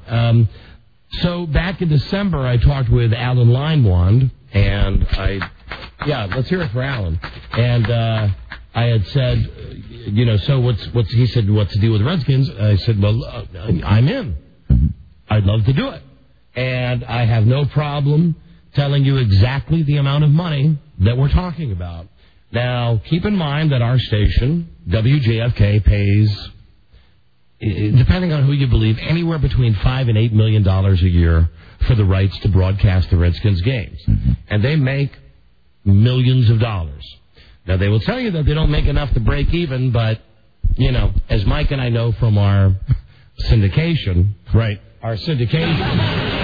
[SPEAKER 15] So back in December, I talked with Alan Linewand, and let's hear it for Alan. And I had said, so what's he said, what's the deal with the Redskins? I said, well, I'm in. I'd love to do it. And I have no problem telling you exactly the amount of money that we're talking about. Now, keep in mind that our station, WJFK, pays, depending on who you believe, anywhere between $5 and $8 million a year for the rights to broadcast the Redskins games. Mm-hmm. And they make millions of dollars. Now, they will tell you that they don't make enough to break even, but, as Mike and I know from our syndication, our syndication,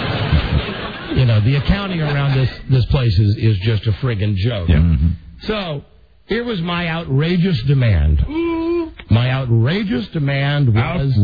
[SPEAKER 15] the accounting around this place is just a friggin' joke. Yeah. Mm-hmm. So, here was my outrageous demand. My outrageous demand was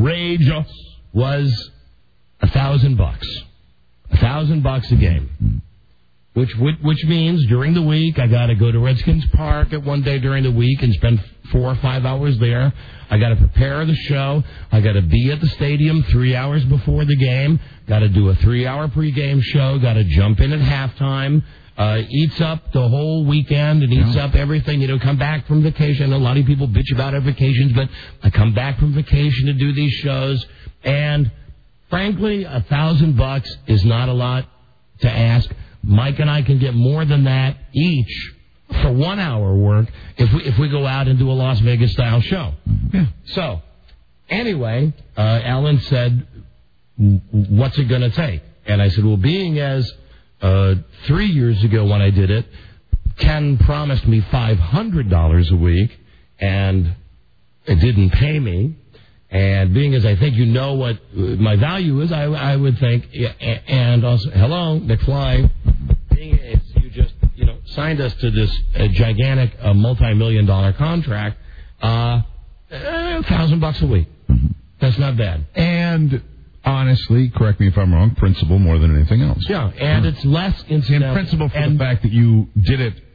[SPEAKER 15] $1,000. $1,000 a game. Which means during the week I got to go to Redskins Park at one day during the week and spend 4 or 5 hours there. I got to prepare the show. I got to be at the stadium 3 hours before the game. Got to do a 3-hour pregame show. Got to jump in at halftime. Eats up the whole weekend and eats up everything. Come back from vacation. A lot of people bitch about our vacations, but I come back from vacation to do these shows. And frankly, $1,000 is not a lot to ask. Mike and I can get more than that each for 1 hour work if we go out and do a Las Vegas style show. Yeah. So, anyway, Alan said, what's it going to take? And I said, well, being as 3 years ago when I did it, Ken promised me $500 a week, and it didn't pay me. And being as I think you know what my value is, I would think, and also, hello, McFly, being as you just, signed us to this gigantic multi-million-dollar contract, $1,000 a week. Mm-hmm. That's not bad.
[SPEAKER 17] And honestly, correct me if I'm wrong, principle more than anything else.
[SPEAKER 15] Yeah, and it's less incidental.
[SPEAKER 17] And principle for the fact that you did it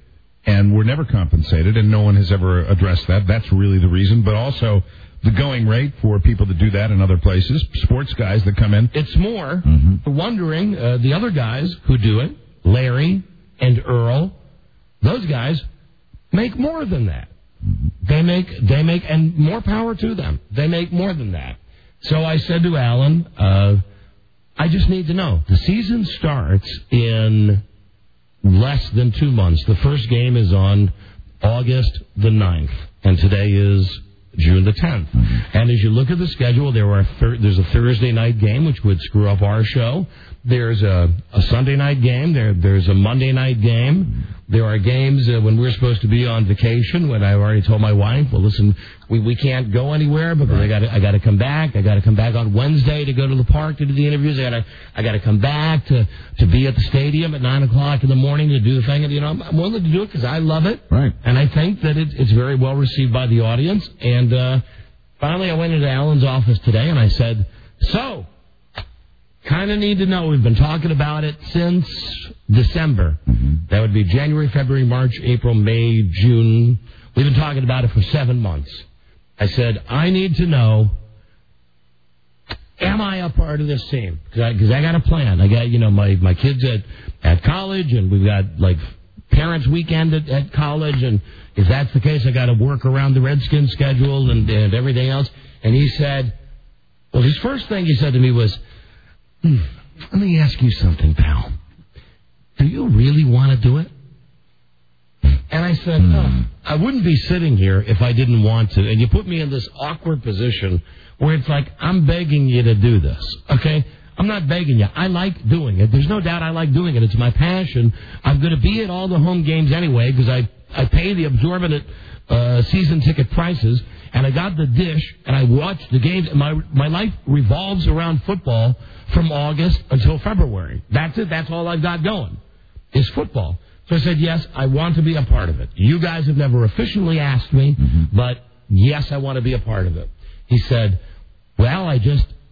[SPEAKER 17] and we're never compensated, and no one has ever addressed that. That's really the reason. But also the going rate for people that do that in other places, sports guys that come in.
[SPEAKER 15] It's more. Wondering, the other guys who do it, Larry and Earl, those guys make more than that. They make, and more power to them. They make more than that. So I said to Alan, I just need to know. The season starts in less than 2 months. The first game is on August the 9th, and today is June the 10th. And as you look at the schedule, there's a Thursday night game, which would screw up our show. There's a Sunday night game. There's a Monday night game. There are games when we're supposed to be on vacation, when I've already told my wife, well, listen, we can't go anywhere because I got to come back. I got to come back on Wednesday to go to the park to do the interviews. I got to come back to be at the stadium at 9 o'clock in the morning to do the thing. And, you know, I'm willing to do it because I love it.
[SPEAKER 17] Right.
[SPEAKER 15] And I think that it's very well received by the audience. And finally, I went into Alan's office today and I said, so, kind of need to know. We've been talking about it since December. That would be January, February, March, April, May, June. We've been talking about it for 7 months. I said, I need to know, am I a part of this team? Because I got a plan. I got, my kids at college, and we've got, parents' weekend at college, and if that's the case, I got to work around the Redskins schedule and everything else. And he said, well, his first thing he said to me was, let me ask you something, pal. Do you really want to do it? And I said, I wouldn't be sitting here if I didn't want to. And you put me in this awkward position where it's like, I'm begging you to do this, okay? I'm not begging you. I like doing it. There's no doubt I like doing it. It's my passion. I'm going to be at all the home games anyway because I pay the absorbent season ticket prices, and I got the dish, and I watch the games. My life revolves around football from August until February. That's it. That's all I've got going is football. So I said, yes, I want to be a part of it. You guys have never officially asked me, but yes, I want to be a part of it. He said, well, I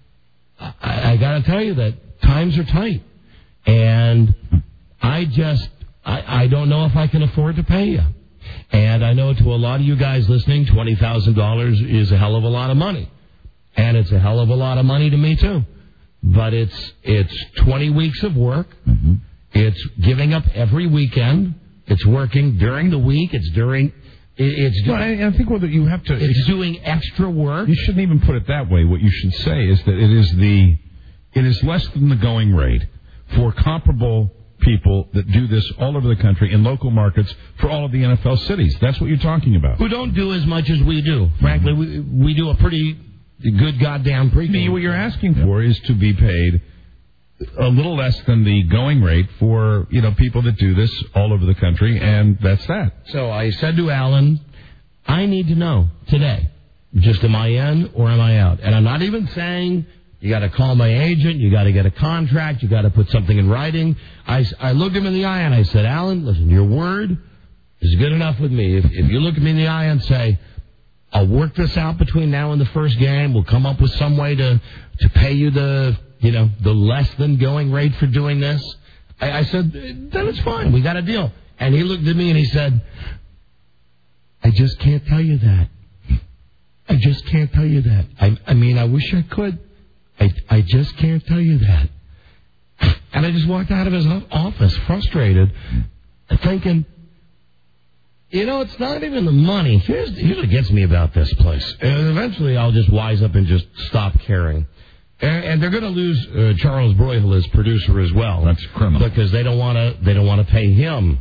[SPEAKER 15] got to tell you that times are tight, and I don't know if I can afford to pay you. And I know to a lot of you guys listening, $20,000 is a hell of a lot of money. And it's a hell of a lot of money to me, too. But it's 20 weeks of work. It's giving up every weekend. It's working during the week. I think whether you have to. It's doing extra work.
[SPEAKER 17] You shouldn't even put it that way. What you should say is that it is less than the going rate for comparable people that do this all over the country in local markets for all of the NFL cities. That's what you're talking about.
[SPEAKER 15] Who don't do as much as we do. Frankly, we do a pretty good goddamn pregame.
[SPEAKER 17] What you're asking for is to be paid a little less than the going rate for, people that do this all over the country, and that's that.
[SPEAKER 15] So I said to Alan, I need to know today, just am I in or am I out? And I'm not even saying you got to call my agent, you got to get a contract, you got to put something in writing. I looked him in the eye and I said, Alan, listen, your word is good enough with me. If you look at me in the eye and say, I'll work this out between now and the first game, we'll come up with some way to pay you the less than going rate for doing this. I said, then it's fine. We got a deal. And he looked at me and he said, I just can't tell you that. I just can't tell you that. I mean, I wish I could. I just can't tell you that. And I just walked out of his office frustrated, thinking, it's not even the money. Here's what gets me about this place. And eventually I'll just wise up and just stop caring. And they're going to lose Charles Broyhill as producer as well.
[SPEAKER 17] That's criminal.
[SPEAKER 15] Because they don't want to pay him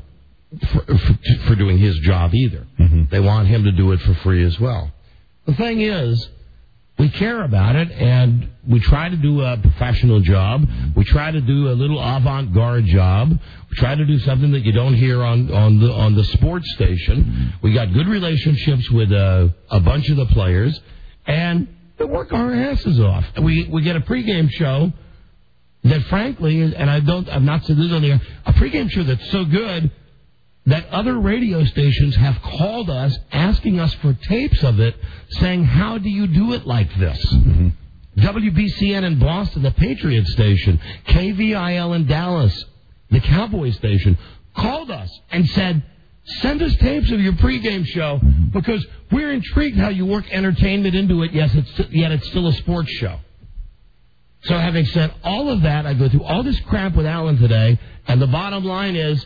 [SPEAKER 15] for doing his job either. They want him to do it for free as well. The thing is, we care about it, and we try to do a professional job. We try to do a little avant-garde job. We try to do something that you don't hear on the sports station. We got good relationships with a bunch of the players, and we work our asses off. We get a pregame show that, frankly, and I've not said this on the air, a pregame show that's so good that other radio stations have called us asking us for tapes of it, saying, how do you do it like this? WBCN in Boston, the Patriot station, KVIL in Dallas, the Cowboy station, called us and said, Send us tapes of your pregame show because we're intrigued how you work entertainment into it. Yet it's still a sports show. So having said all of that, I go through all this crap with Alan today, and the bottom line is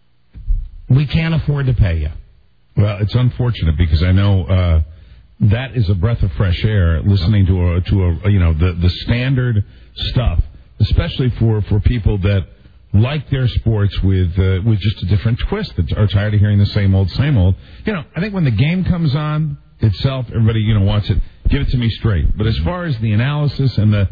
[SPEAKER 15] we can't afford to pay you.
[SPEAKER 17] Well, it's unfortunate because I know that is a breath of fresh air listening to the standard stuff, especially for people that like their sports with just a different twist, that are tired of hearing the same old. I think when the game comes on itself, everybody wants it. Give it to me straight. But as far as the analysis and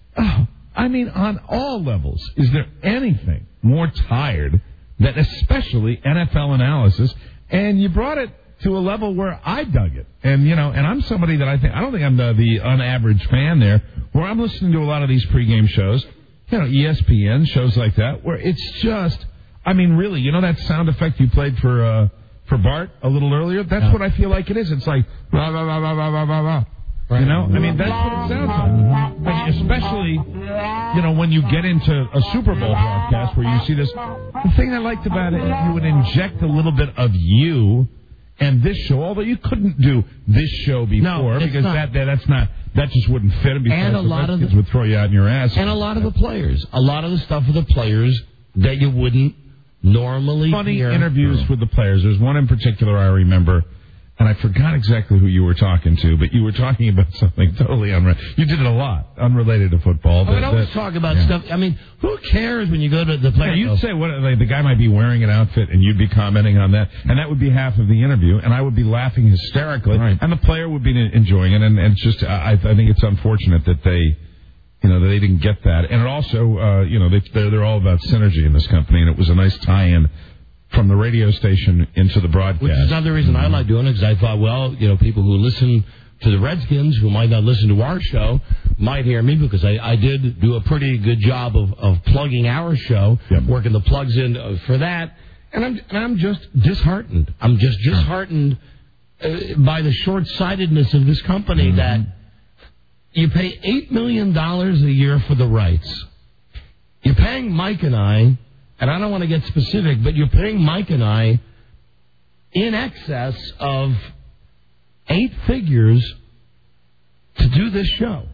[SPEAKER 17] on all levels, is there anything more tired than especially NFL analysis? And you brought it to a level where I dug it. And, and I'm somebody that I don't think I'm the unaverage fan there, where I'm listening to a lot of these pregame shows, ESPN, shows like that, where it's just, really, that sound effect you played for Bart a little earlier? That's what I feel like it is. It's like, rah, rah, rah, rah, rah, rah, rah, rah. That's what it sounds like. Especially, when you get into a Super Bowl broadcast where you see this. The thing I liked about it, you would inject a little bit of you and this show, although you couldn't do this show before because that just wouldn't fit. And a lot of kids would throw you out in your ass.
[SPEAKER 15] And a lot of the players, a lot of the stuff with the players that you wouldn't normally
[SPEAKER 17] Funny
[SPEAKER 15] hear.
[SPEAKER 17] Interviews with the players. There's one in particular I remember. And I forgot exactly who you were talking to, but you were talking about something totally unrelated. You did it a lot, unrelated to football.
[SPEAKER 15] I would always talk about stuff. Who cares when you go to the player?
[SPEAKER 17] You'd say the guy might be wearing an outfit, and you'd be commenting on that, and that would be half of the interview, and I would be laughing hysterically, and the player would be enjoying it, and it's just I think it's unfortunate that they didn't get that, and it also they're all about synergy in this company, and it was a nice tie-in from the radio station into the broadcast.
[SPEAKER 15] Which is another reason I like doing it, because I thought, people who listen to the Redskins, who might not listen to our show, might hear me, because I did do a pretty good job of plugging our show, working the plugs in for that, and I'm just disheartened. I'm just disheartened by the short-sightedness of this company that you pay $8 million a year for the rights. You're paying Mike and I, and I don't want to get specific, but you're paying Mike and I in excess of 8 figures to do this show.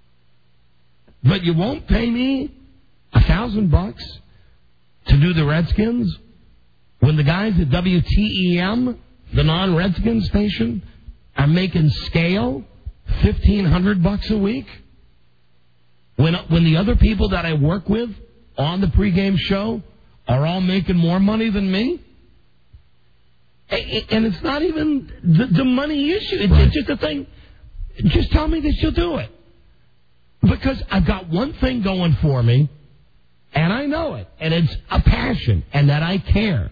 [SPEAKER 15] But you won't pay me $1,000 to do the Redskins when the guys at WTEM, the non-Redskins station, are making scale $1,500 a week. When the other people that I work with on the pregame show are all making more money than me? And it's not even the money issue. It's just a thing. Just tell me that you'll do it. Because I've got one thing going for me, and I know it, and it's a passion, and that I care.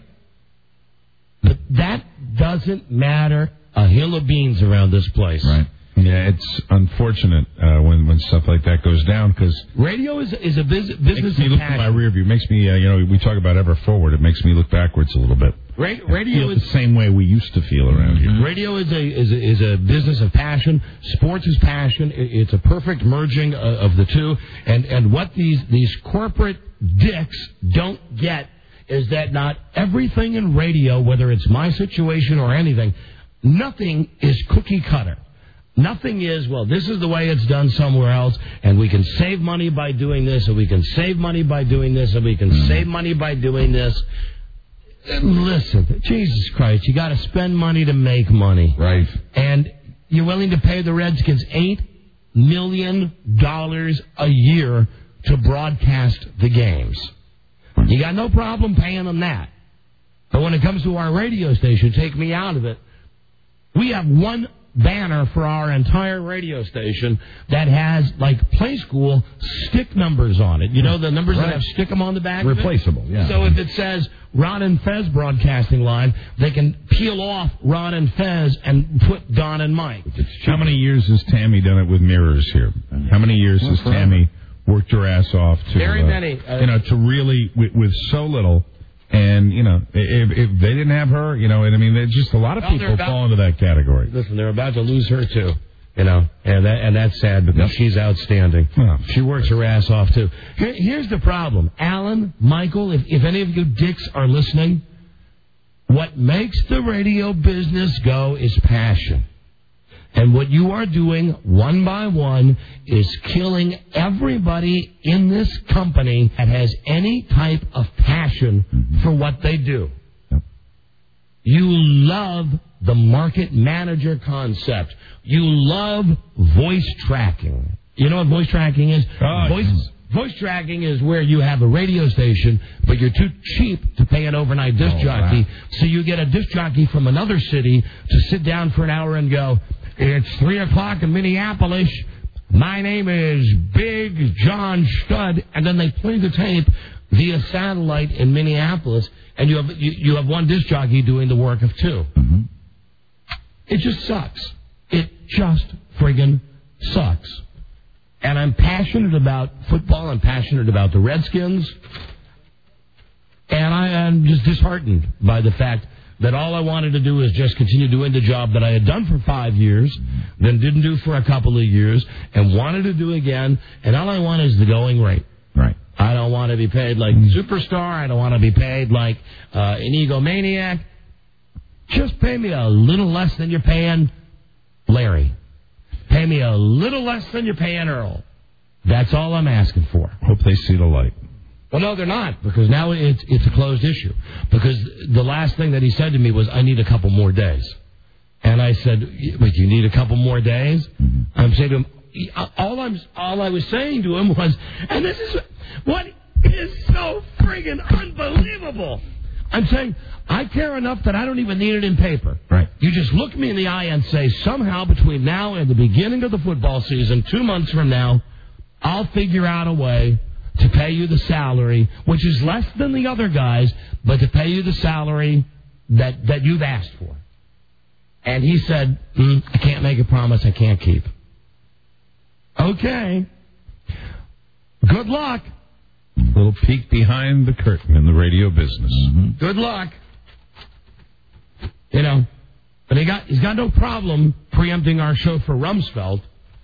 [SPEAKER 15] But that doesn't matter a hill of beans around this place.
[SPEAKER 17] Right. Yeah, it's unfortunate when stuff like that goes down, because
[SPEAKER 15] radio is a business.
[SPEAKER 17] Makes me look at my rear view. Makes me, we talk about ever forward. It makes me look backwards a little bit.
[SPEAKER 15] Radio
[SPEAKER 17] is the same way we used to feel around here.
[SPEAKER 15] Radio is a business of passion. Sports is passion. It's a perfect merging of the two. And what these corporate dicks don't get is that not everything in radio, whether it's my situation or anything, nothing is cookie cutter. Nothing is, this is the way it's done somewhere else, and we can save money by doing this, and we can save money by doing this, and we can save money by doing this. Listen, Jesus Christ, you got to spend money to make money.
[SPEAKER 17] Right.
[SPEAKER 15] And you're willing to pay the Redskins $8 million a year to broadcast the games. You got no problem paying them that. But when it comes to our radio station, take me out of it. We have one banner for our entire radio station that has, like Play School, stick numbers on it. You know, the numbers that have stick them on the back?
[SPEAKER 17] Replaceable,
[SPEAKER 15] of it? So if it says Ron and Fez broadcasting line, they can peel off Ron and Fez and put Don and Mike.
[SPEAKER 17] How many years has Tammy done it with mirrors here? How many years has Tammy worked her ass off to...
[SPEAKER 15] Very many.
[SPEAKER 17] To really, with so little... And, if they didn't have her, there's just a lot of people fall into that category.
[SPEAKER 15] Listen, they're about to lose her, too, and that's sad because she's outstanding. She works her ass off, too. Here's the problem. Alan, Michael, if any of you dicks are listening, What makes the radio business go is passion. And what you are doing one by one is killing everybody in this company that has any type of passion for what they do. You love the market manager concept. You love voice tracking. You know what voice tracking is? Voice tracking is where you have a radio station, but you're too cheap to pay an overnight disc jockey. Wow. So you get a disc jockey from another city to sit down for an hour and go, it's 3 o'clock in Minneapolis. My name is Big John Stud. And then they play the tape via satellite in Minneapolis, and you have one disc jockey doing the work of two. Mm-hmm. It just sucks. It just friggin' sucks. And I'm passionate about football. I'm passionate about the Redskins. And I am just disheartened by the fact that all I wanted to do is just continue doing the job that I had done for 5 years, then didn't do for a couple of years, and wanted to do again. And all I want is the going rate.
[SPEAKER 17] Right.
[SPEAKER 15] I don't want to be paid like a superstar. I don't want to be paid like an egomaniac. Just pay me a little less than you're paying Larry. Pay me a little less than you're paying Earl. That's all I'm asking for.
[SPEAKER 17] Hope they see the light.
[SPEAKER 15] Well, no, they're not, because now it's a closed issue. Because the last thing that he said to me was, I need a couple more days. And I said, wait, you need a couple more days? Mm-hmm. I'm saying to him, all I was saying to him was, and this is what is so friggin' unbelievable. I'm saying, I care enough that I don't even need it in paper.
[SPEAKER 17] Right.
[SPEAKER 15] You just look me in the eye and say, somehow between now and the beginning of the football season, 2 months from now, I'll figure out a way to pay you the salary, which is less than the other guys, but to pay you the salary that you've asked for. And he said, I can't make a promise I can't keep. Okay. Good luck.
[SPEAKER 17] A little peek behind the curtain in the radio business. Mm-hmm.
[SPEAKER 15] Good luck. You know, but he's got no problem preempting our show for Rumsfeld.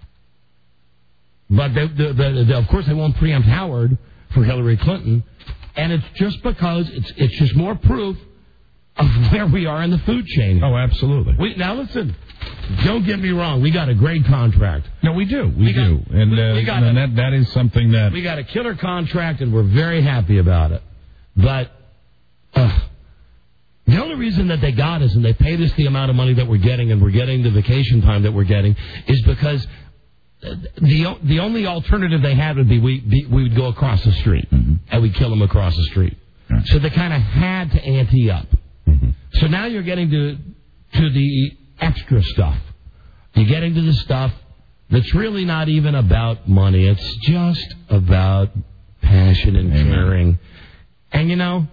[SPEAKER 15] But of course they won't preempt Howard for Hillary Clinton. And it's just because it's just more proof of where we are in the food chain.
[SPEAKER 17] Oh, absolutely.
[SPEAKER 15] Now listen, don't get me wrong. We got a great contract.
[SPEAKER 17] No, we do. We do. And that is something that...
[SPEAKER 15] We got a killer contract, and we're very happy about it. But the only reason that they got us and they paid us the amount of money that we're getting and we're getting the vacation time that we're getting is because the only alternative they had would be we would go across the street, mm-hmm. and we'd kill them across the street. Right. So they kind of had to ante up. Mm-hmm. So now you're getting to the extra stuff. You're getting to the stuff that's really not even about money. It's just about passion and caring. And, you know,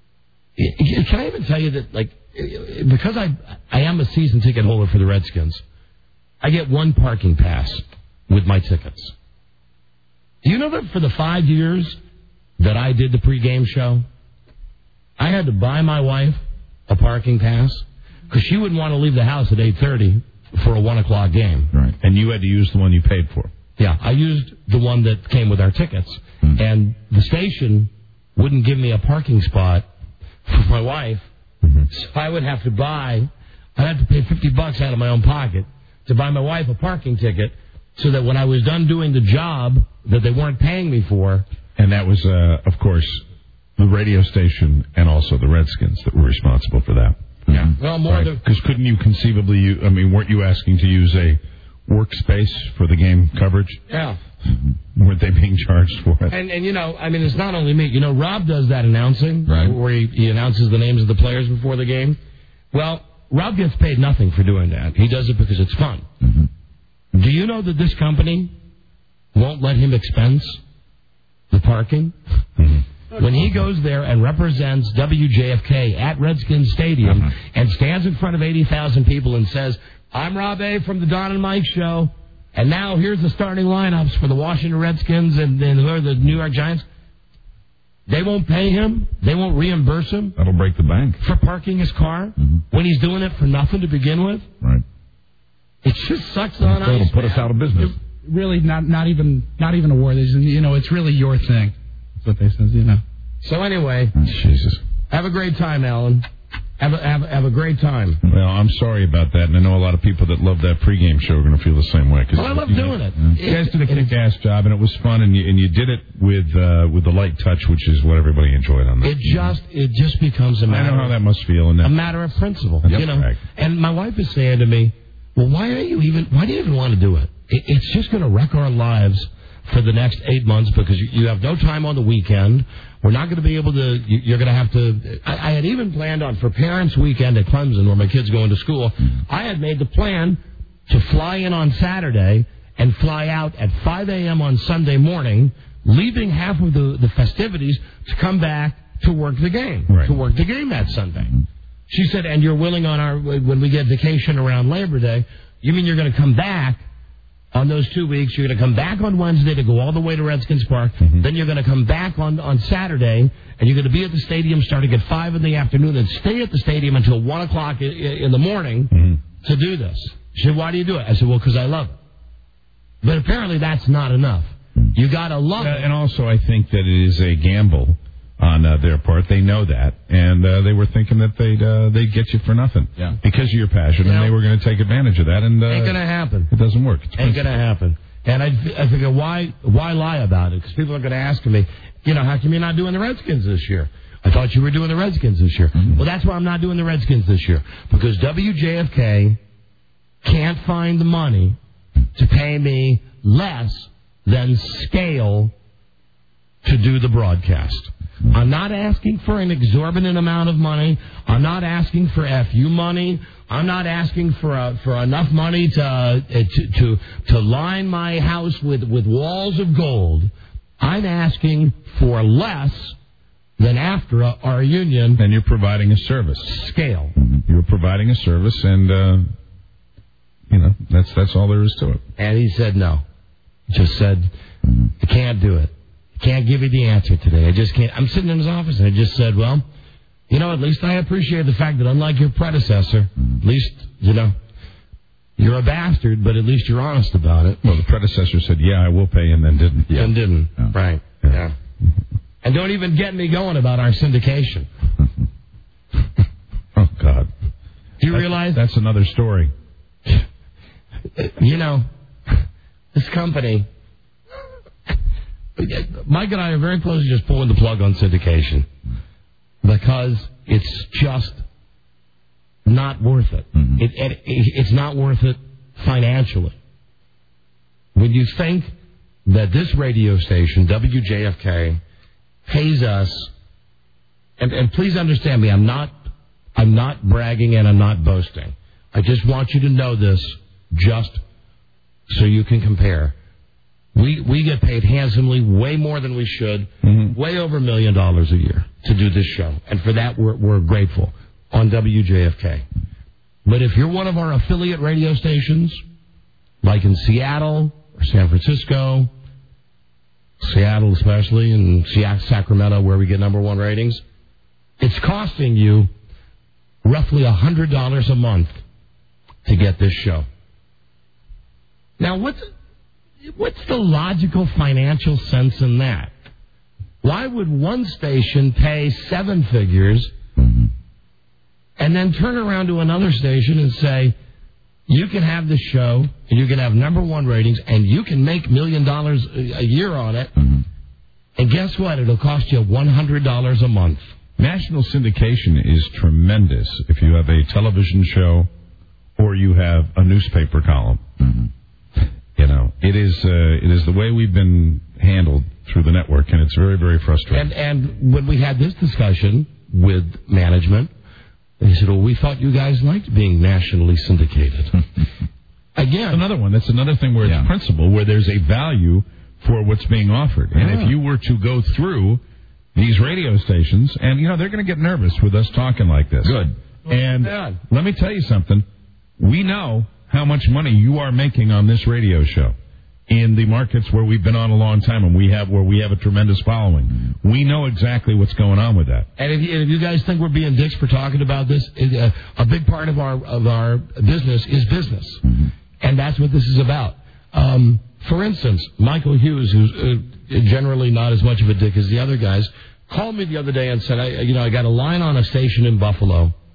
[SPEAKER 15] can I even tell you that, like, because I am a season ticket holder for the Redskins, I get one parking pass with my tickets. Do you know that for the 5 years that I did the pregame show, I had to buy my wife a parking pass because she wouldn't want to leave the house at 8:30 for a 1 o'clock game.
[SPEAKER 17] Right. And you had to use the one you paid for.
[SPEAKER 15] Yeah, I used the one that came with our tickets. Mm. And the station wouldn't give me a parking spot for my wife. Mm-hmm. So I would have to I'd have to pay $50 out of my own pocket to buy my wife a parking ticket so that when I was done doing the job that they weren't paying me for.
[SPEAKER 17] And that was, of course, the radio station and also the Redskins that were responsible for that.
[SPEAKER 15] Yeah. Well, more
[SPEAKER 17] because couldn't you conceivably, weren't you asking to use a workspace for the game coverage?
[SPEAKER 15] Yeah.
[SPEAKER 17] Mm-hmm. Weren't they being charged for it?
[SPEAKER 15] And you know, it's not only me. You know, Rob does that announcing,
[SPEAKER 17] right,
[SPEAKER 15] where he announces the names of the players before the game. Well, Rob gets paid nothing for doing that. He does it because it's fun. Mm-hmm. Do you know that this company won't let him expense the parking? Mm-hmm. When he goes there and represents WJFK at Redskins Stadium and stands in front of 80,000 people and says, I'm Rob A. from the Don and Mike Show, and now here's the starting lineups for the Washington Redskins and who are the New York Giants, they won't pay him. They won't reimburse him.
[SPEAKER 17] That'll break the bank.
[SPEAKER 15] For parking his car when he's doing it for nothing to begin with.
[SPEAKER 17] Right.
[SPEAKER 15] It just sucks on ice.
[SPEAKER 17] It'll put us out of business.
[SPEAKER 16] Really, not even a war. It's really your thing. That's what they says, you know.
[SPEAKER 15] So anyway,
[SPEAKER 17] Jesus.
[SPEAKER 15] Have a great time, Alan. Have a great time.
[SPEAKER 17] Well, I'm sorry about that, and I know a lot of people that love that pregame show are going to feel the same way.
[SPEAKER 15] Well, I love doing it.
[SPEAKER 17] You guys did a kick-ass job, and it was fun, and you did it with the light touch, which is what everybody enjoyed on that.
[SPEAKER 15] It just becomes a matter.
[SPEAKER 17] I know how that must feel. And
[SPEAKER 15] a matter of principle.
[SPEAKER 17] That's
[SPEAKER 15] you know.
[SPEAKER 17] correct.
[SPEAKER 15] And my wife is saying to me, "Well, why do you even want to do it? It's just going to wreck our lives for the next 8 months because you have no time on the weekend. We're not going to be able to, you're going to have to, I had even planned on for Parents' Weekend at Clemson where my kids go into school, I had made the plan to fly in on Saturday and fly out at 5 a.m. on Sunday morning, leaving half of the festivities to come back to work the game, to work the game that Sunday. She said, and you're willing on when we get vacation around Labor Day, you mean you're going to come back on those 2 weeks? You're going to come back on Wednesday to go all the way to Redskins Park. Then you're going to come back on Saturday, and you're going to be at the stadium starting at 5 in the afternoon and stay at the stadium until 1 o'clock in the morning to do this. She said, why do you do it? I said, well, because I love it. But apparently that's not enough. You got to love it.
[SPEAKER 17] And also I think that it is a gamble on their part. They know that, and they were thinking that they'd get you for nothing because of your passion, and they were going to take advantage of that. And
[SPEAKER 15] ain't going to happen.
[SPEAKER 17] It doesn't work.
[SPEAKER 15] Ain't going to happen. And I figure, why lie about it? Because people are going to ask me, how come you're not doing the Redskins this year? I thought you were doing the Redskins this year. Well, that's why I'm not doing the Redskins this year, because WJFK can't find the money to pay me less than scale to do the broadcast. I'm not asking for an exorbitant amount of money. I'm not asking for FU money. I'm not asking for enough money to line my house with walls of gold. I'm asking for less than AFTRA, our union.
[SPEAKER 17] And you're providing a service.
[SPEAKER 15] Scale.
[SPEAKER 17] You're providing a service, and that's all there is to it.
[SPEAKER 15] And he said no. Just said, I can't do it. Can't give you the answer today. I just can't. I'm sitting in his office, and I just said, well, at least I appreciate the fact that unlike your predecessor, at least, you're a bastard, but at least you're honest about it.
[SPEAKER 17] Well, the predecessor said, yeah, I will pay, and then didn't.
[SPEAKER 15] Yeah. And didn't. Yeah. Right. Yeah. And don't even get me going about our syndication.
[SPEAKER 17] Oh, God.
[SPEAKER 15] Do you realize?
[SPEAKER 17] That's another story.
[SPEAKER 15] This company... Mike and I are very close to just pulling the plug on syndication because it's just not worth it. It's not worth it financially. When you think that this radio station, WJFK, pays us, and please understand me, I'm not bragging and I'm not boasting. I just want you to know this just so you can compare. We get paid handsomely, way more than we should, way over $1 million a year to do this show. And for that, we're grateful on WJFK. But if you're one of our affiliate radio stations, like in Seattle or San Francisco, Seattle especially, and Sacramento, where we get #1 ratings, it's costing you roughly $100 a month to get this show. Now, what's the logical financial sense in that? Why would one station pay 7 figures and then turn around to another station and say, you can have this show, and you can have #1 ratings, and you can make $1 million a year on it, and guess what? It'll cost you $100 a month.
[SPEAKER 17] National syndication is tremendous if you have a television show or you have a newspaper column. It is the way we've been handled through the network, and it's very, very frustrating.
[SPEAKER 15] And when we had this discussion with management, they said, well, we thought you guys liked being nationally syndicated. Again.
[SPEAKER 17] That's another thing where it's principle, where there's a value for what's being offered. And if you were to go through these radio stations, and, they're going to get nervous with us talking like this.
[SPEAKER 15] Good.
[SPEAKER 17] And let me tell you something. We know how much money you are making on this radio show in the markets where we've been on a long time and where we have a tremendous following. We know exactly what's going on with that.
[SPEAKER 15] And if you guys think we're being dicks for talking about this, a big part of our business is business. And that's what this is about. For instance, Michael Hughes, who's generally not as much of a dick as the other guys, called me the other day and said, I got a line on a station in Buffalo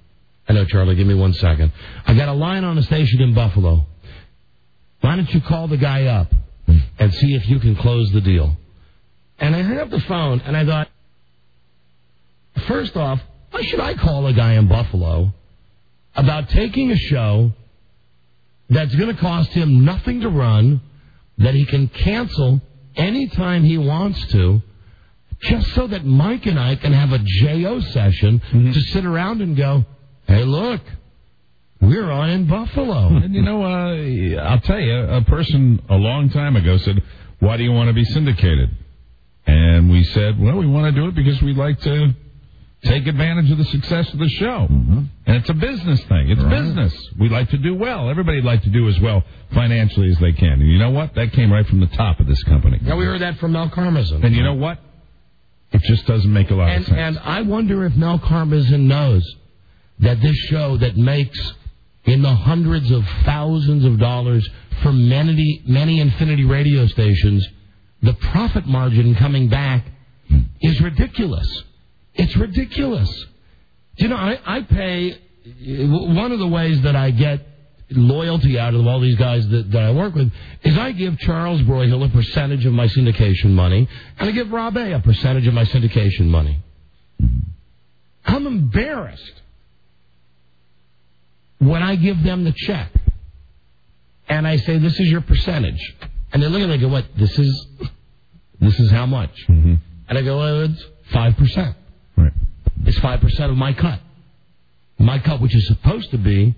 [SPEAKER 15] I know, Charlie. Give me 1 second. I got a line on a station in Buffalo. Why don't you call the guy up and see if you can close the deal? And I hung up the phone, and I thought, first off, why should I call a guy in Buffalo about taking a show that's going to cost him nothing to run, that he can cancel anytime he wants to, just so that Mike and I can have a J.O. session to sit around and go, hey, look, we're on in Buffalo.
[SPEAKER 17] And, you know, I'll tell you, a person a long time ago said, why do you want to be syndicated? And we said, well, we want to do it because we'd like to take advantage of the success of the show. And it's a business thing. It's business. We like to do well. Everybody'd like to do as well financially as they can. And you know what? That came right from the top of this company.
[SPEAKER 15] Yeah, we heard that from Mel Karmazin.
[SPEAKER 17] And you know what? It just doesn't make a lot of sense.
[SPEAKER 15] And I wonder if Mel Karmazin knows that this show that makes in the hundreds of thousands of dollars for many Infinity radio stations, the profit margin coming back is ridiculous. It's ridiculous. You know, I pay, one of the ways that I get loyalty out of all these guys that I work with is I give Charles Broyhill a percentage of my syndication money, and I give Rob A. a percentage of my syndication money. I'm embarrassed when I give them the check, and I say, this is your percentage. And they look at me and go, what, this is how much? And I go, well, it's 5%.
[SPEAKER 17] Right.
[SPEAKER 15] It's 5% of my cut. My cut, which is supposed to be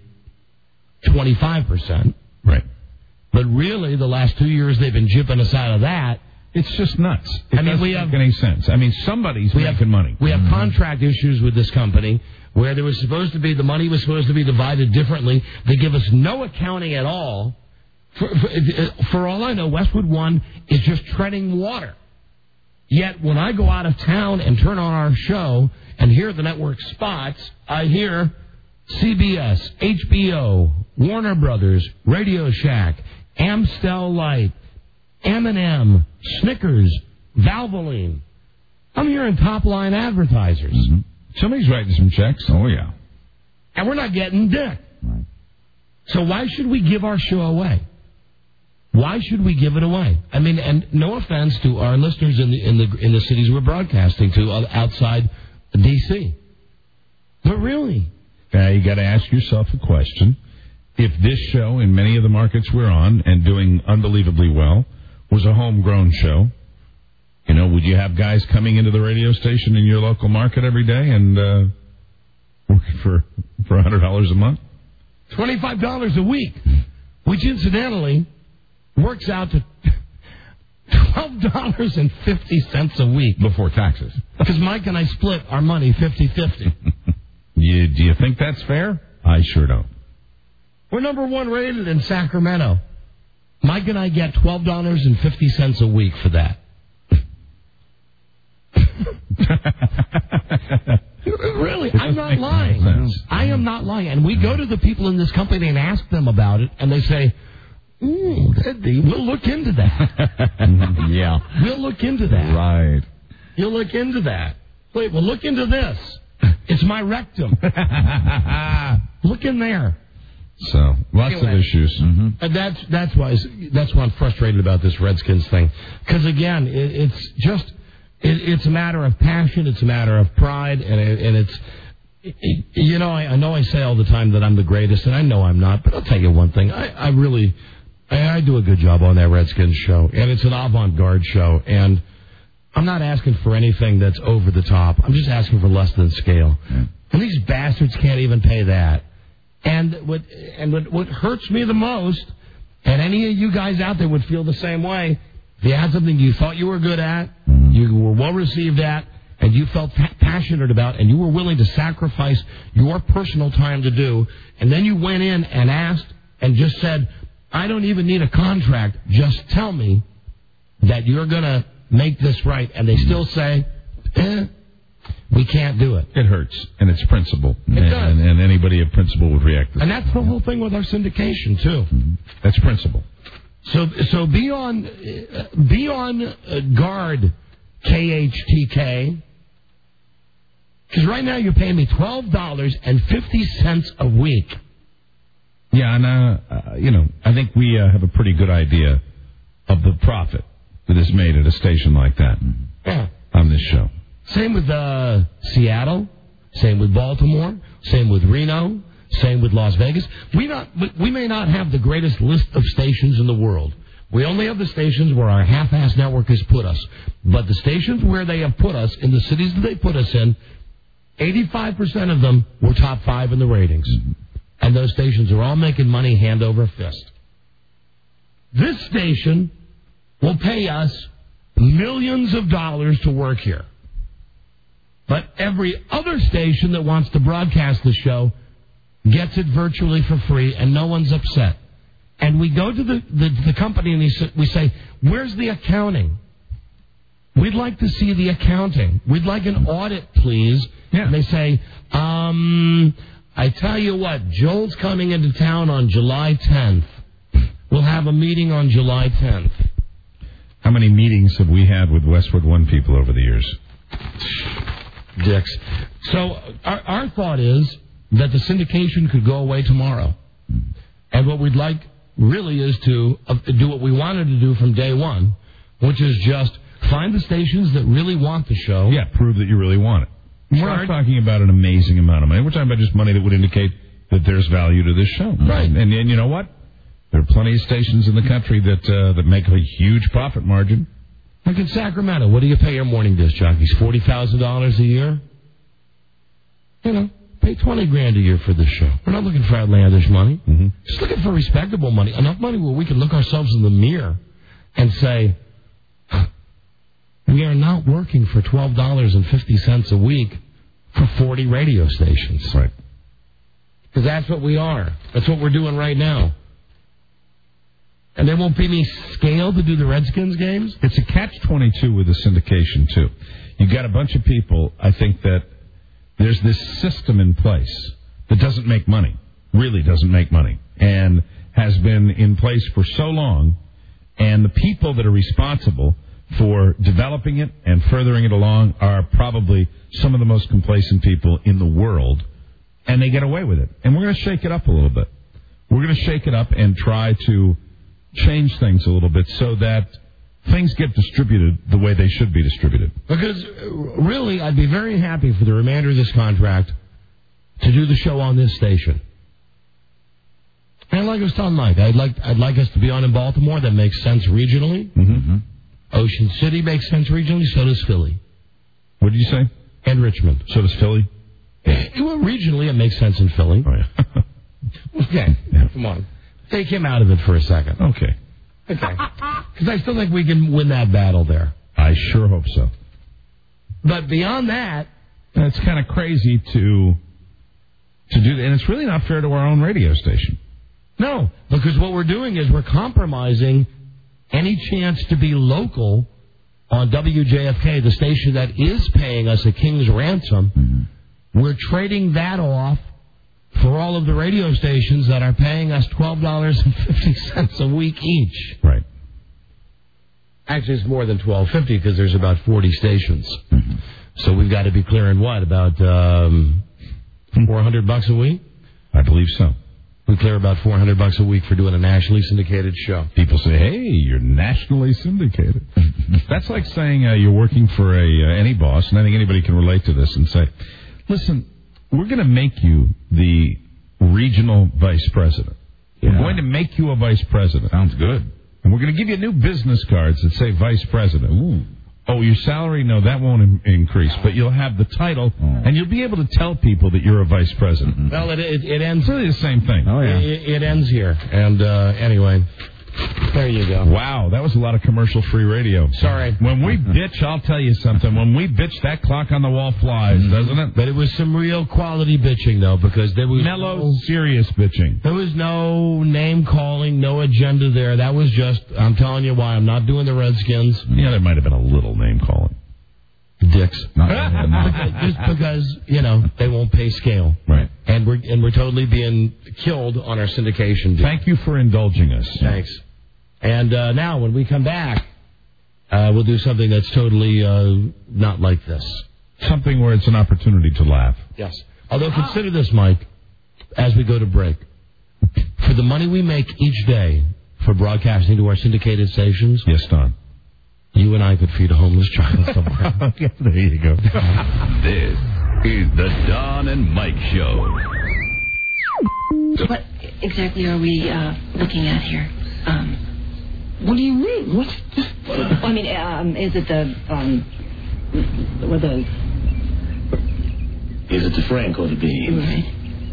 [SPEAKER 15] 25%.
[SPEAKER 17] Right.
[SPEAKER 15] But really, the last 2 years, they've been jipping us out of that.
[SPEAKER 17] It's just nuts. It doesn't make any sense. I mean, somebody's making money.
[SPEAKER 15] We have contract issues with this company where there was supposed to be, the money was supposed to be divided differently. They give us no accounting at all. For all I know, Westwood One is just treading water. Yet when I go out of town and turn on our show and hear the network spots, I hear CBS, HBO, Warner Brothers, Radio Shack, Amstel Light, M&M, Snickers, Valvoline. I'm hearing top-line advertisers.
[SPEAKER 17] Somebody's writing some checks. Oh, yeah.
[SPEAKER 15] And we're not getting dick. Right. So why should we give our show away? Why should we give it away? I mean, and no offense to our listeners in the cities we're broadcasting to outside D.C., but really,
[SPEAKER 17] you got to ask yourself a question: if this show, in many of the markets we're on and doing unbelievably well, was a homegrown show, you know, would you have guys coming into the radio station in your local market every day and working for $100 a month,
[SPEAKER 15] $25 a week, which incidentally works out to $12.50 a week
[SPEAKER 17] before taxes.
[SPEAKER 15] Because Mike and I split our money 50-50.
[SPEAKER 17] Do you think that's fair? I sure don't.
[SPEAKER 15] We're number one rated in Sacramento. Mike and I get $12.50 a week for that. Really, I'm not lying. I am not lying. And we go to the people in this company and ask them about it, and they say, we'll look into that.
[SPEAKER 17] Yeah.
[SPEAKER 15] We'll look into that.
[SPEAKER 17] Right.
[SPEAKER 15] You'll look into that. Wait, well, look into this. It's my rectum. Look in there.
[SPEAKER 17] So, lots of issues.
[SPEAKER 15] And that's why I'm frustrated about this Redskins thing. Because, again, it's a matter of passion. It's a matter of pride. And it's, you know, I know I say all the time that I'm the greatest, and I know I'm not. But I'll tell you one thing. I really do a good job on that Redskins show. And it's an avant-garde show. And I'm not asking for anything that's over the top. I'm just asking for less than scale. And these bastards can't even pay that. And what hurts me the most, and any of you guys out there would feel the same way, if you had something you thought you were good at, you were well received at, and you felt passionate about, and you were willing to sacrifice your personal time to do, and then you went in and asked and just said, I don't even need a contract, just tell me that you're going to make this right, and they still say, we can't do it.
[SPEAKER 17] It hurts, and it's principle.
[SPEAKER 15] It does.
[SPEAKER 17] And anybody of principle would react to that.
[SPEAKER 15] And that's the whole thing with our syndication, too.
[SPEAKER 17] That's principle.
[SPEAKER 15] So be on guard, KHTK. Because right now you're paying me $12.50 a week.
[SPEAKER 17] Yeah, and, I think we have a pretty good idea of the profit that is made at a station like that on this show.
[SPEAKER 15] Same with Seattle, same with Baltimore, same with Reno, same with Las Vegas. We may not have the greatest list of stations in the world. We only have the stations where our half-ass network has put us. But the stations where they have put us, in the cities that they put us in, 85% of them were top 5 in the ratings. And those stations are all making money hand over fist. This station will pay us millions of dollars to work here. But every other station that wants to broadcast the show gets it virtually for free, and no one's upset. And we go to the company and we say, where's the accounting? We'd like to see the accounting. We'd like an audit, please. Yeah. And they say, I tell you what, Joel's coming into town on July 10th. We'll have a meeting on July 10th.
[SPEAKER 17] How many meetings have we had with Westwood One people over the years?
[SPEAKER 15] Dicks. So our thought is that the syndication could go away tomorrow. And what we'd like really is to do what we wanted to do from day one, which is just find the stations that really want the show.
[SPEAKER 17] Yeah, prove that you really want it. We're not talking about an amazing amount of money. We're talking about just money that would indicate that there's value to this show.
[SPEAKER 15] Right.
[SPEAKER 17] And you know what? There are plenty of stations in the country that make a huge profit margin.
[SPEAKER 15] Like in Sacramento, what do you pay your morning disc jockeys? $40,000 a year? Pay $20,000 a year for this show. We're not looking for outlandish money.
[SPEAKER 17] Mm-hmm.
[SPEAKER 15] Just looking for respectable money. Enough money where we can look ourselves in the mirror and say, we are not working for $12.50 a week for 40 radio stations.
[SPEAKER 17] Right.
[SPEAKER 15] Because that's what we are. That's what we're doing right now. And there won't be any scale to do the Redskins games?
[SPEAKER 17] It's a catch-22 with the syndication, too. You've got a bunch of people, I think, that there's this system in place that doesn't make money, really doesn't make money, and has been in place for so long, and the people that are responsible for developing it and furthering it along are probably some of the most complacent people in the world, and they get away with it. And we're going to shake it up a little bit. We're going to shake it up and try to change things a little bit so that things get distributed the way they should be distributed.
[SPEAKER 15] Because, really, I'd be very happy for the remainder of this contract to do the show on this station. And like I was telling Mike, I'd like us to be on in Baltimore. That makes sense regionally.
[SPEAKER 17] Mm-hmm.
[SPEAKER 15] Ocean City makes sense regionally. So does Philly.
[SPEAKER 17] What did you say?
[SPEAKER 15] And Richmond.
[SPEAKER 17] So does Philly?
[SPEAKER 15] Well, regionally, it makes sense in Philly.
[SPEAKER 17] Oh, yeah.
[SPEAKER 15] Okay. Yeah. Come on. Take him out of it for a second.
[SPEAKER 17] Okay.
[SPEAKER 15] Because I still think we can win that battle there.
[SPEAKER 17] I sure hope so.
[SPEAKER 15] But beyond that...
[SPEAKER 17] It's kind of crazy to do that. And it's really not fair to our own radio station.
[SPEAKER 15] No, because what we're doing is we're compromising any chance to be local on WJFK, the station that is paying us a king's ransom.
[SPEAKER 17] Mm-hmm.
[SPEAKER 15] We're trading that off for all of the radio stations that are paying us $12.50 a week each.
[SPEAKER 17] Right.
[SPEAKER 15] Actually, it's more than $12.50 because there's about 40 stations.
[SPEAKER 17] Mm-hmm.
[SPEAKER 15] So we've got to be clearing what, about $400 a week?
[SPEAKER 17] I believe so.
[SPEAKER 15] We clear about $400 a week for doing a nationally syndicated show.
[SPEAKER 17] People say, "Hey, you're nationally syndicated." That's like saying you're working for any boss, and I think anybody can relate to this and say, "Listen, we're going to make you the regional vice president. Yeah. We're going to make you a vice president.
[SPEAKER 19] Sounds good.
[SPEAKER 17] And we're going to give you new business cards that say vice president. Ooh. Oh, your salary? No, that won't increase, but you'll have the title, and you'll be able to tell people that you're a vice president."
[SPEAKER 15] Mm-hmm. Well, it ends...
[SPEAKER 17] It's really the same thing.
[SPEAKER 19] Oh, yeah.
[SPEAKER 15] It ends here. And anyway, there you go.
[SPEAKER 17] Wow, that was a lot of commercial-free radio.
[SPEAKER 15] Sorry.
[SPEAKER 17] When we bitch, I'll tell you something. When we bitch, that clock on the wall flies, doesn't it?
[SPEAKER 15] But it was some real quality bitching, though, because there was...
[SPEAKER 17] Mellow, serious bitching.
[SPEAKER 15] There was no name-calling, no agenda there. That was just, I'm telling you why, I'm not doing the Redskins.
[SPEAKER 17] Yeah, there might have been a little name-calling.
[SPEAKER 15] Dicks. Just because, they won't pay scale.
[SPEAKER 17] Right.
[SPEAKER 15] And we're totally being killed on our syndication deal.
[SPEAKER 17] Thank you for indulging us.
[SPEAKER 15] Thanks. And now, when we come back, we'll do something that's totally not like this.
[SPEAKER 17] something where it's an opportunity to laugh.
[SPEAKER 15] Yes. Although consider this, Mike, as we go to break. For the money we make each day for broadcasting to our syndicated stations.
[SPEAKER 17] Yes, Don.
[SPEAKER 15] You and I could feed a homeless child somewhere.
[SPEAKER 17] Yeah, there you go.
[SPEAKER 1] This is the Don and Mike Show.
[SPEAKER 4] What exactly are we looking at here? What do you mean? What's this? I mean, is it the
[SPEAKER 3] Is it the Frank or the Bean?
[SPEAKER 4] Right.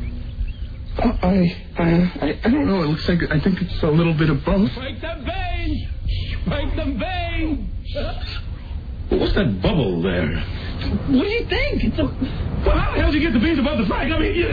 [SPEAKER 14] I don't know. It looks like I think it's a little bit of both.
[SPEAKER 16] Break the vein! Break the vein!
[SPEAKER 3] What's that bubble there?
[SPEAKER 16] What do you think?
[SPEAKER 3] Well, how the hell did you get the beans above the Frank? I mean,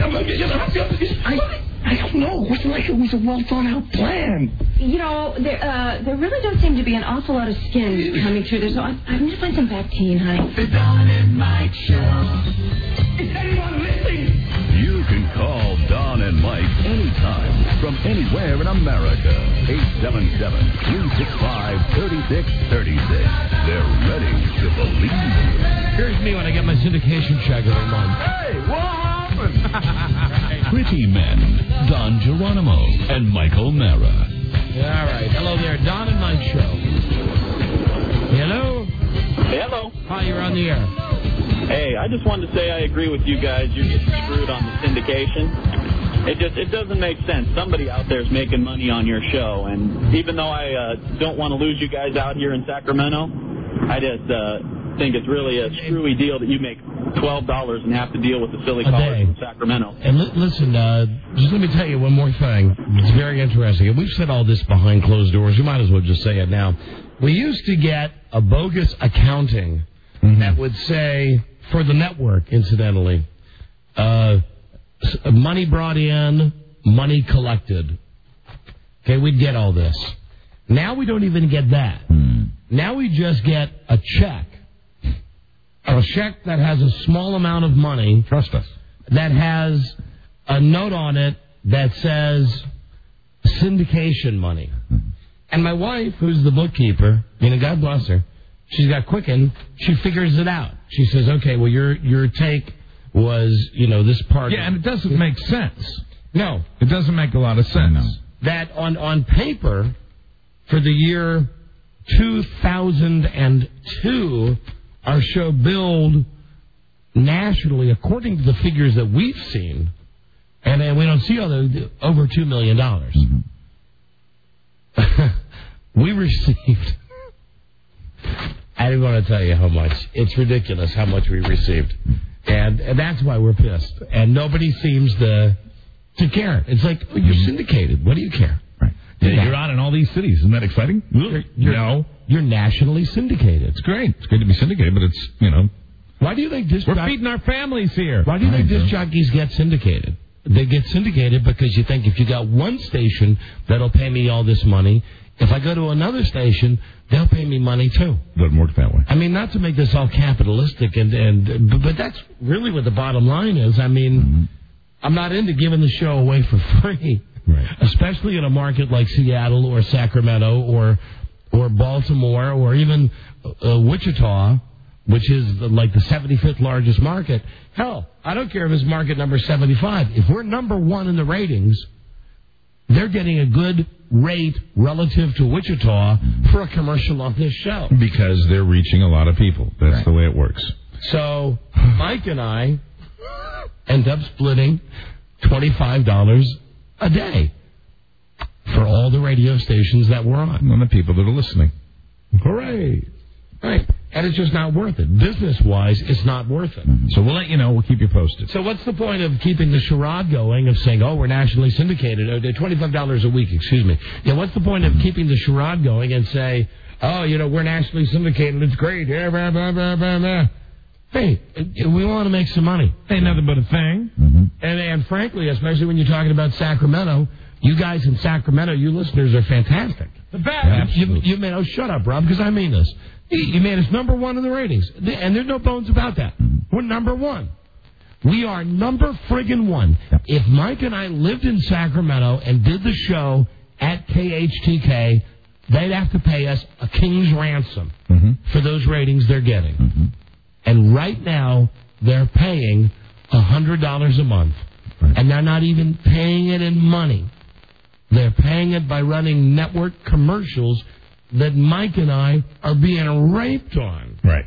[SPEAKER 14] I don't know. It wasn't like it was a well-thought-out plan.
[SPEAKER 10] You know, there really does seem to be an awful lot of skin coming through there, so I'm going to find some Bactine, honey.
[SPEAKER 1] The Don and Mike Show.
[SPEAKER 3] Is anyone listening?
[SPEAKER 1] You can call Don and Mike anytime from anywhere in America. 877-365-3636. They're ready to believe.
[SPEAKER 15] Here's me when I get my syndication check every month.
[SPEAKER 3] Hey, what happened?
[SPEAKER 1] Pretty Men, Don Geronimo and Michael Mara.
[SPEAKER 15] All right. Hello there. Don and Mike Show. Hello?
[SPEAKER 22] Hello.
[SPEAKER 15] Hi, you're on the air.
[SPEAKER 22] Hey, I just wanted to say I agree with you guys. You're getting screwed on the syndication. It doesn't make sense. Somebody out there is making money on your show, and even though I don't want to lose you guys out here in Sacramento, I just think it's really a screwy deal that you make $12 and have to deal with the silly callers from Sacramento.
[SPEAKER 15] And listen, just let me tell you one more thing. It's very interesting. And we've said all this behind closed doors. We might as well just say it now. We used to get a bogus accounting that would say, for the network, incidentally, money brought in, money collected. Okay, we'd get all this. Now we don't even get that. Now we just get a check. A check that has a small amount of money.
[SPEAKER 17] Trust us.
[SPEAKER 15] That has a note on it that says syndication money. And my wife, who's the bookkeeper, God bless her, she's got Quicken, she figures it out. She says, okay, well, your take was, this part.
[SPEAKER 17] Yeah, and it doesn't make sense.
[SPEAKER 15] No.
[SPEAKER 17] It doesn't make a lot of sense. No.
[SPEAKER 15] That on paper, for the year 2002, our show billed nationally, according to the figures that we've seen, and we don't see over $2 million. We received, I don't want to tell you how much. It's ridiculous how much we received. And that's why we're pissed. And nobody seems to care. It's like, you're syndicated. What do you care?
[SPEAKER 17] Right. Yeah, you're on in all these cities. Isn't that exciting?
[SPEAKER 15] No. You're nationally syndicated.
[SPEAKER 17] It's great. It's great to be syndicated, but it's,
[SPEAKER 15] Why do you think disc
[SPEAKER 17] we're feeding our families here.
[SPEAKER 15] Why do you think disc jockeys get syndicated? They get syndicated because you think if you got one station that'll pay me all this money, if I go to another station, they'll pay me money too.
[SPEAKER 17] Doesn't work that way.
[SPEAKER 15] I mean, not to make this all capitalistic, but that's really what the bottom line is. I mean, I'm not into giving the show away for free,
[SPEAKER 17] right.
[SPEAKER 15] Especially in a market like Seattle or Sacramento or Baltimore or even Wichita, which is like the 75th largest market. Hell, I don't care if it's market number 75. If we're number one in the ratings, they're getting a good rate relative to Wichita for a commercial on this show.
[SPEAKER 17] Because they're reaching a lot of people. That's the way it works.
[SPEAKER 15] So Mike and I end up splitting $25 a day for all the radio stations that we're on.
[SPEAKER 17] And the people that are listening.
[SPEAKER 15] Hooray. Right. And it's just not worth it. Business-wise, it's not worth it.
[SPEAKER 17] So we'll let you know. We'll keep you posted.
[SPEAKER 15] So what's the point of keeping the charade going of saying, we're nationally syndicated, $25 a week, excuse me. Yeah, what's the point of keeping the charade going and say, we're nationally syndicated, it's great. Hey, we want to make some money.
[SPEAKER 17] Ain't nothing but a thing.
[SPEAKER 15] And frankly, especially when you're talking about Sacramento, you guys in Sacramento, you listeners are fantastic.
[SPEAKER 17] The best.
[SPEAKER 15] You made, shut up, Rob, because I mean this. You made us number one in the ratings. And there's no bones about that. We're number one. We are number friggin' one. If Mike and I lived in Sacramento and did the show at KHTK, they'd have to pay us a king's ransom for those ratings they're getting. And right now, they're paying $100 a month. Right. And they're not even paying it in money. They're paying it by running network commercials that Mike and I are being raped on.
[SPEAKER 17] Right.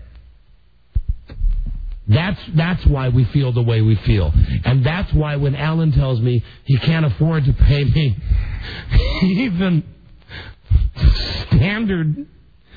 [SPEAKER 15] That's why we feel the way we feel. And that's why when Alan tells me he can't afford to pay me even standard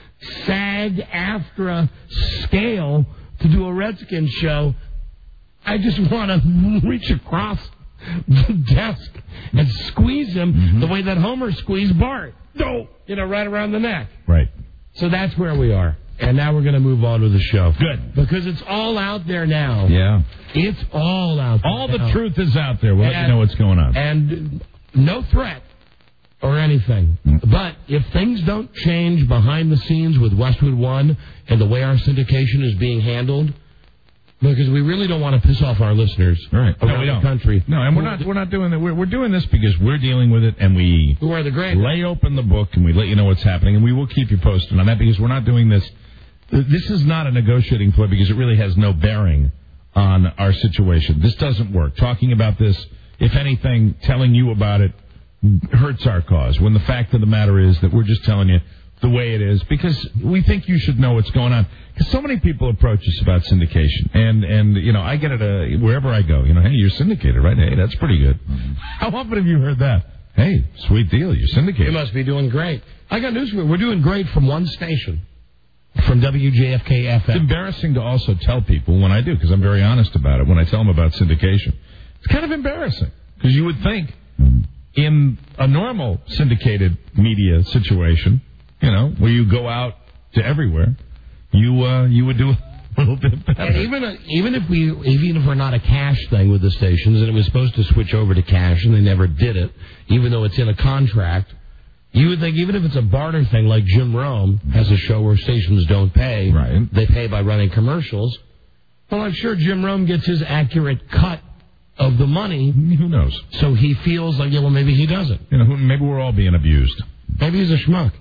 [SPEAKER 15] SAG-AFTRA scale to do a Redskins show, I just want to reach across the desk and squeeze him the way that Homer squeezed Bart. No, right around the neck.
[SPEAKER 17] Right.
[SPEAKER 15] So that's where we are. And now we're going to move on with the show. Good. Because it's all out there now.
[SPEAKER 17] Yeah.
[SPEAKER 15] It's all out there.
[SPEAKER 17] All the truth is out there. We'll let you know what's going on.
[SPEAKER 15] And no threat or anything. But if things don't change behind the scenes with Westwood One and the way our syndication is being handled, because we really don't want to piss off our listeners around the country.
[SPEAKER 17] No, and we're not doing that. We're doing this because we're dealing with it, and we
[SPEAKER 15] are the great
[SPEAKER 17] lay open the book, and we let you know what's happening, and we will keep you posted on that because we're not doing this. This is not a negotiating ploy because it really has no bearing on our situation. This doesn't work. Talking about this, if anything, telling you about it hurts our cause, when the fact of the matter is that we're just telling you the way it is because we think you should know what's going on. Because so many people approach us about syndication, and I get it wherever I go. Hey, you're syndicated, right? Hey, that's pretty good. How often have you heard that? Hey, sweet deal, you're syndicated.
[SPEAKER 15] You must be doing great. I got news for you. We're doing great from one station. From WJFK FM.
[SPEAKER 17] It's embarrassing to also tell people when I do, because I'm very honest about it, when I tell them about syndication. It's kind of embarrassing, because you would think in a normal syndicated media situation, where you go out to everywhere, you would do a little bit better.
[SPEAKER 15] And even if we're not a cash thing with the stations, and it was supposed to switch over to cash, and they never did it, even though it's in a contract, you would think even if it's a barter thing like Jim Rome has a show where stations don't pay, they pay by running commercials. Well, I'm sure Jim Rome gets his accurate cut of the money.
[SPEAKER 17] Who knows?
[SPEAKER 15] So he feels like, well, maybe he doesn't.
[SPEAKER 17] Maybe we're all being abused.
[SPEAKER 15] Maybe he's a schmuck.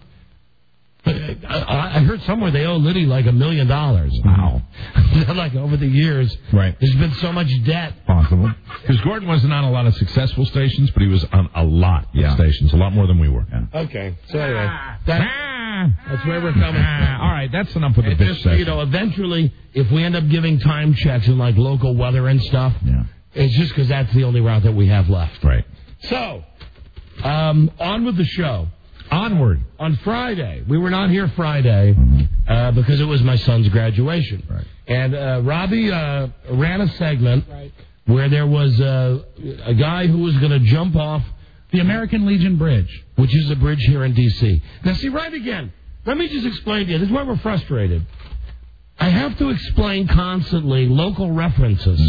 [SPEAKER 15] I heard somewhere they owe Liddy like $1 million.
[SPEAKER 17] Wow.
[SPEAKER 15] Like over the years, there's been so much debt.
[SPEAKER 17] Possible. Because Gordon wasn't on a lot of successful stations, but he was on a lot of stations, a lot more than we were.
[SPEAKER 15] Yeah. Okay. So anyway, that's where we're coming from.
[SPEAKER 17] All right, that's enough with the bitch session.
[SPEAKER 15] Eventually, if we end up giving time checks and like local weather and stuff, it's just because that's the only route that we have left.
[SPEAKER 17] Right.
[SPEAKER 15] So, on with the show.
[SPEAKER 17] Onward.
[SPEAKER 15] On Friday. We were not here Friday because it was my son's graduation.
[SPEAKER 17] Right.
[SPEAKER 15] And Robbie ran a segment where there was a guy who was going to jump off the American Legion Bridge, which is a bridge here in D.C. Now, see, right again, let me just explain to you. This is why we're frustrated. I have to explain constantly local references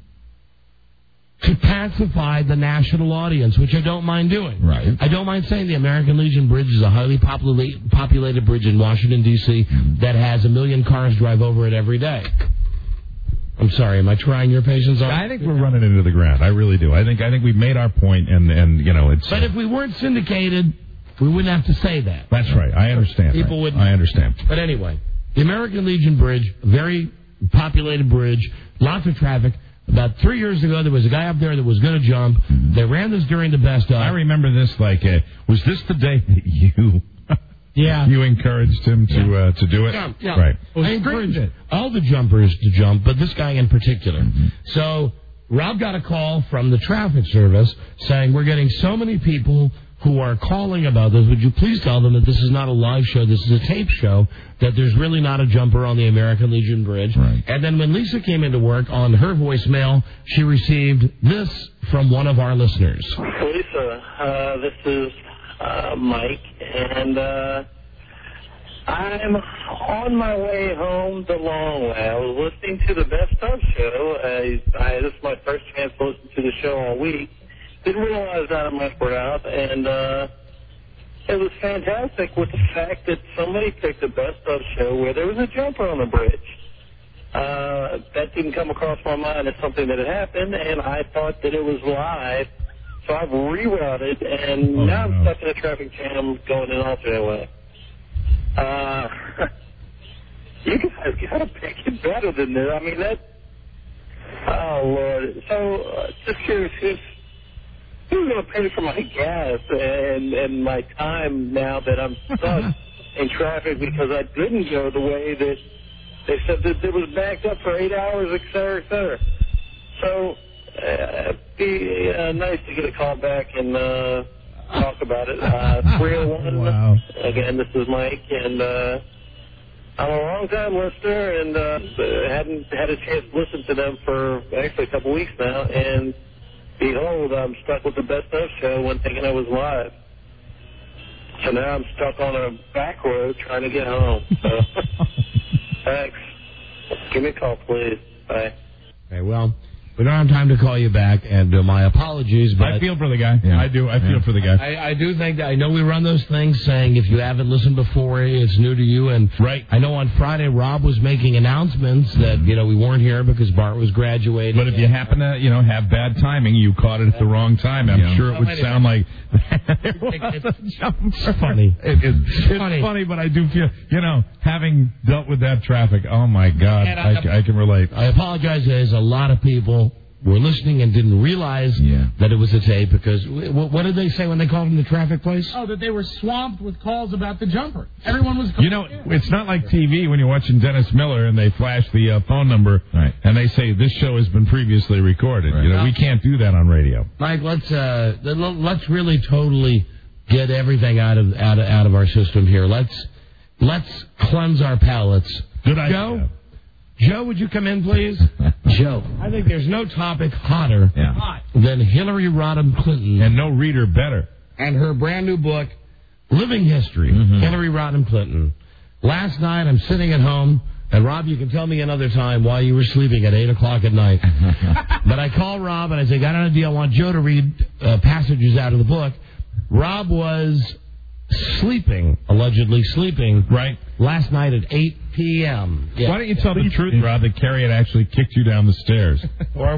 [SPEAKER 15] to pacify the national audience, which I don't mind doing.
[SPEAKER 17] Right.
[SPEAKER 15] I don't mind saying the American Legion Bridge is a highly populated bridge in Washington, D.C. that has 1 million cars drive over it every day. I'm sorry, am I trying your patience on?
[SPEAKER 17] I think we're running into the ground. I really do. I think we've made our point, and it's.
[SPEAKER 15] But if we weren't syndicated, we wouldn't have to say that.
[SPEAKER 17] That's right. I understand.
[SPEAKER 15] People wouldn't.
[SPEAKER 17] I understand.
[SPEAKER 15] But anyway, the American Legion Bridge, very populated bridge, lots of traffic. About 3 years ago, there was a guy up there that was going to jump. They ran this during the best of.
[SPEAKER 17] I remember this like, was this the day that you you encouraged him to do it?
[SPEAKER 15] Yeah.
[SPEAKER 17] Right.
[SPEAKER 15] I encouraged all the jumpers to jump, but this guy in particular. So Rob got a call from the traffic service saying, we're getting so many people who are calling about this. Would you please tell them that this is not a live show, this is a tape show, that there's really not a jumper on the American Legion Bridge.
[SPEAKER 17] Right.
[SPEAKER 15] And then when Lisa came into work, on her voicemail, she received this from one of our listeners.
[SPEAKER 2] Lisa, this is Mike, and I'm on my way home the long way. I was listening to the Best Of show. This is my first chance to listen to the show all week. Didn't realize Adam West were out, and it was fantastic with the fact that somebody picked a Best Of show where there was a jumper on the bridge. That didn't come across my mind as something that had happened, and I thought that it was live. So I've rerouted, and now I'm stuck in a traffic jam going an alternate way. You guys got to pick it better than this. I mean, that... Oh, Lord. So, just curious, who's going to pay for my gas and my time now that I'm stuck in traffic because I didn't go the way that they said that it was backed up for 8 hours, et cetera, et cetera. So, it'd be nice to get a call back and talk about it. 301,
[SPEAKER 17] wow.
[SPEAKER 2] Again, this is Mike, and I'm a long-time listener and hadn't had a chance to listen to them for actually a couple weeks now, and behold, I'm stuck with the Best Of show when thinking I was live. So now I'm stuck on a back road trying to get home. So, thanks. Give me a call, please. Bye.
[SPEAKER 15] Okay, well, we don't have time to call you back, and my apologies, but...
[SPEAKER 17] I feel for the guy. Yeah. I do. I feel for the guy.
[SPEAKER 15] I do think that... I know we run those things saying if you haven't listened before, it's new to you, and
[SPEAKER 17] right.
[SPEAKER 15] I know on Friday Rob was making announcements that, we weren't here because Bart was graduating.
[SPEAKER 17] But if you happen to, have bad timing, you caught it at the wrong time. I'm sure it would sound like...
[SPEAKER 15] It's funny.
[SPEAKER 17] It's funny, but I do feel, having dealt with that traffic, oh, my God, I can relate.
[SPEAKER 15] I apologize. There's a lot of people were listening and didn't realize that it was a tape because what did they say when they called him the traffic place?
[SPEAKER 16] Oh, that they were swamped with calls about the jumper. Everyone was...
[SPEAKER 17] It's not like TV when you're watching Dennis Miller and they flash the phone number and they say this show has been previously recorded. Right. We can't do that on radio.
[SPEAKER 15] Mike, let's really totally get everything out of our system here. Let's cleanse our palates.
[SPEAKER 17] Good idea.
[SPEAKER 15] Joe, would you come in, please? Joe. I think there's no topic hotter than Hillary Rodham Clinton.
[SPEAKER 17] And no reader better.
[SPEAKER 15] And her brand new book, Living History, Hillary Rodham Clinton. Last night, I'm sitting at home, and Rob, you can tell me another time why you were sleeping at 8 o'clock at night. But I call Rob, and I say, got an idea. I want Joe to read passages out of the book. Rob was allegedly sleeping,
[SPEAKER 17] right,
[SPEAKER 15] last night at 8 p.m.
[SPEAKER 17] Yeah. Why don't you tell the truth, Rob, that Carrie had actually kicked you down the stairs?
[SPEAKER 15] Or